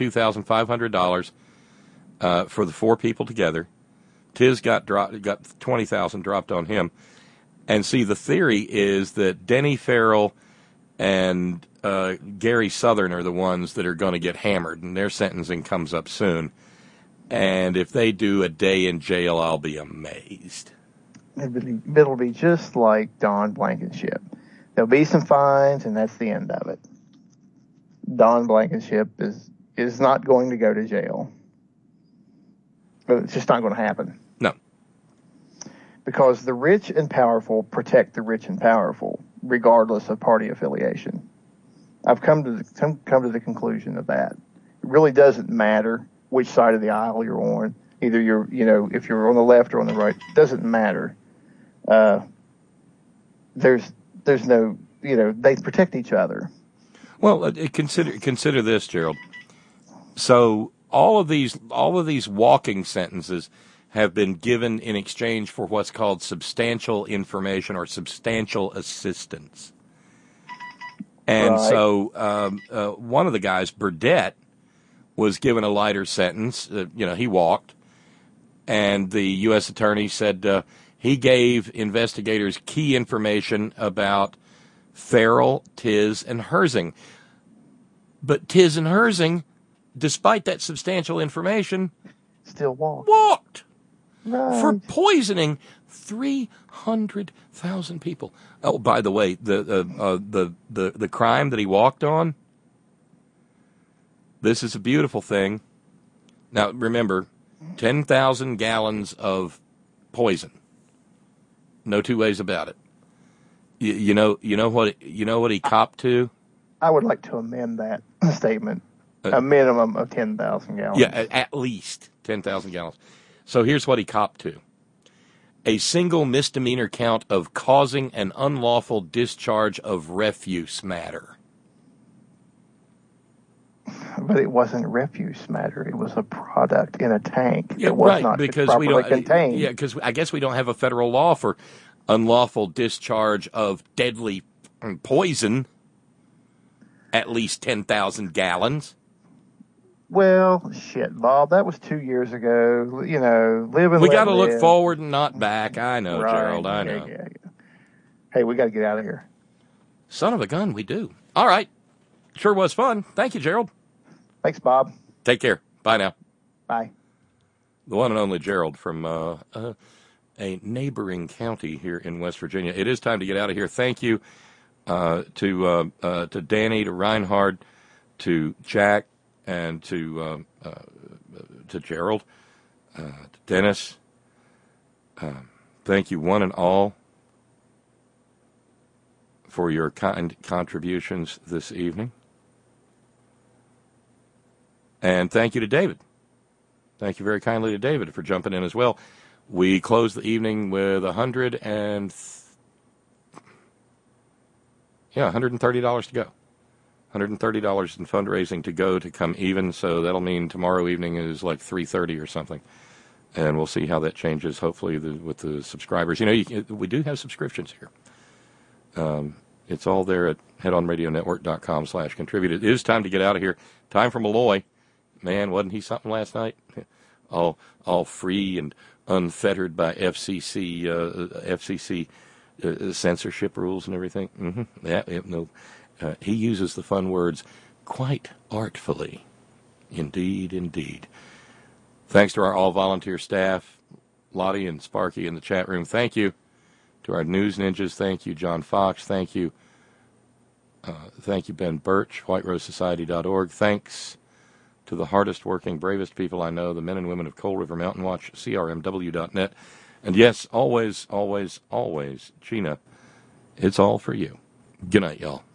$52,500 for the four people together. Tiz got $20,000 dropped on him. And see, the theory is that Denny Farrell and Gary Southern are the ones that are going to get hammered, and their sentencing comes up soon. And if they do a day in jail, I'll be amazed. It'll be just like Don Blankenship. There'll be some fines, and that's the end of it. Don Blankenship is not going to go to jail. It's just not going to happen. No. Because the rich and powerful protect the rich and powerful, regardless of party affiliation. I've come to the conclusion of that. It really doesn't matter which side of the aisle you're on. Either if you're on the left or on the right, it doesn't matter. There's no, they protect each other. Well, consider this, Gerald. So all of these walking sentences have been given in exchange for what's called substantial information or substantial assistance. And right. So one of the guys, Burdett, was given a lighter sentence. He walked. And the U.S. attorney said he gave investigators key information about Farrell, Tiz, and Herzing. But Tiz and Herzing, despite that substantial information, still walked. Right. For poisoning 300,000 people. Oh, by the way, the crime that he walked on, this is a beautiful thing. Now, remember, 10,000 gallons of poison. No two ways about it. You know what he copped to? I would like to amend that statement. A minimum of 10,000 gallons. Yeah, at least 10,000 gallons. So here's what he copped to. A single misdemeanor count of causing an unlawful discharge of refuse matter. But it wasn't refuse matter. It was a product in a tank. Yeah, it was right, not because properly we don't contained. Yeah, because I guess we don't have a federal law for unlawful discharge of deadly poison. At least 10,000 gallons. Well, shit, Bob, that was 2 years ago. Live and we let got to look live. forward and not back. I know, Right. Gerald, I know. Yeah. Hey, we got to get out of here. Son of a gun, we do. All right. Sure was fun. Thank you, Gerald. Thanks, Bob. Take care. Bye now. Bye. The one and only Gerald from a neighboring county here in West Virginia. It is time to get out of here. Thank you to Danny, to Reinhard, to Jack, and to Gerald, to Dennis. Thank you, one and all, for your kind contributions this evening. And thank you to David. Thank you very kindly to David for jumping in as well. We close the evening with $130 to go. $130 in fundraising to go to come even, so that'll mean tomorrow evening is like 3:30 or something. And we'll see how that changes, hopefully, with the subscribers. We do have subscriptions here. It's all there at headonradionetwork.com/contribute. It is time to get out of here. Time for Malloy. Man, wasn't he something last night? All free and unfettered by FCC censorship rules and everything. Mm-hmm. Yeah, he uses the fun words quite artfully. Indeed, indeed. Thanks to our all-volunteer staff, Lottie and Sparky in the chat room. Thank you to our news ninjas. Thank you, John Fox. Thank you Thank you, Ben Birch, whiterosesociety.org. Thanks to the hardest working, bravest people I know, the men and women of Coal River Mountain Watch, CRMW.net. And yes, always, always, always, Gina, it's all for you. Good night, y'all.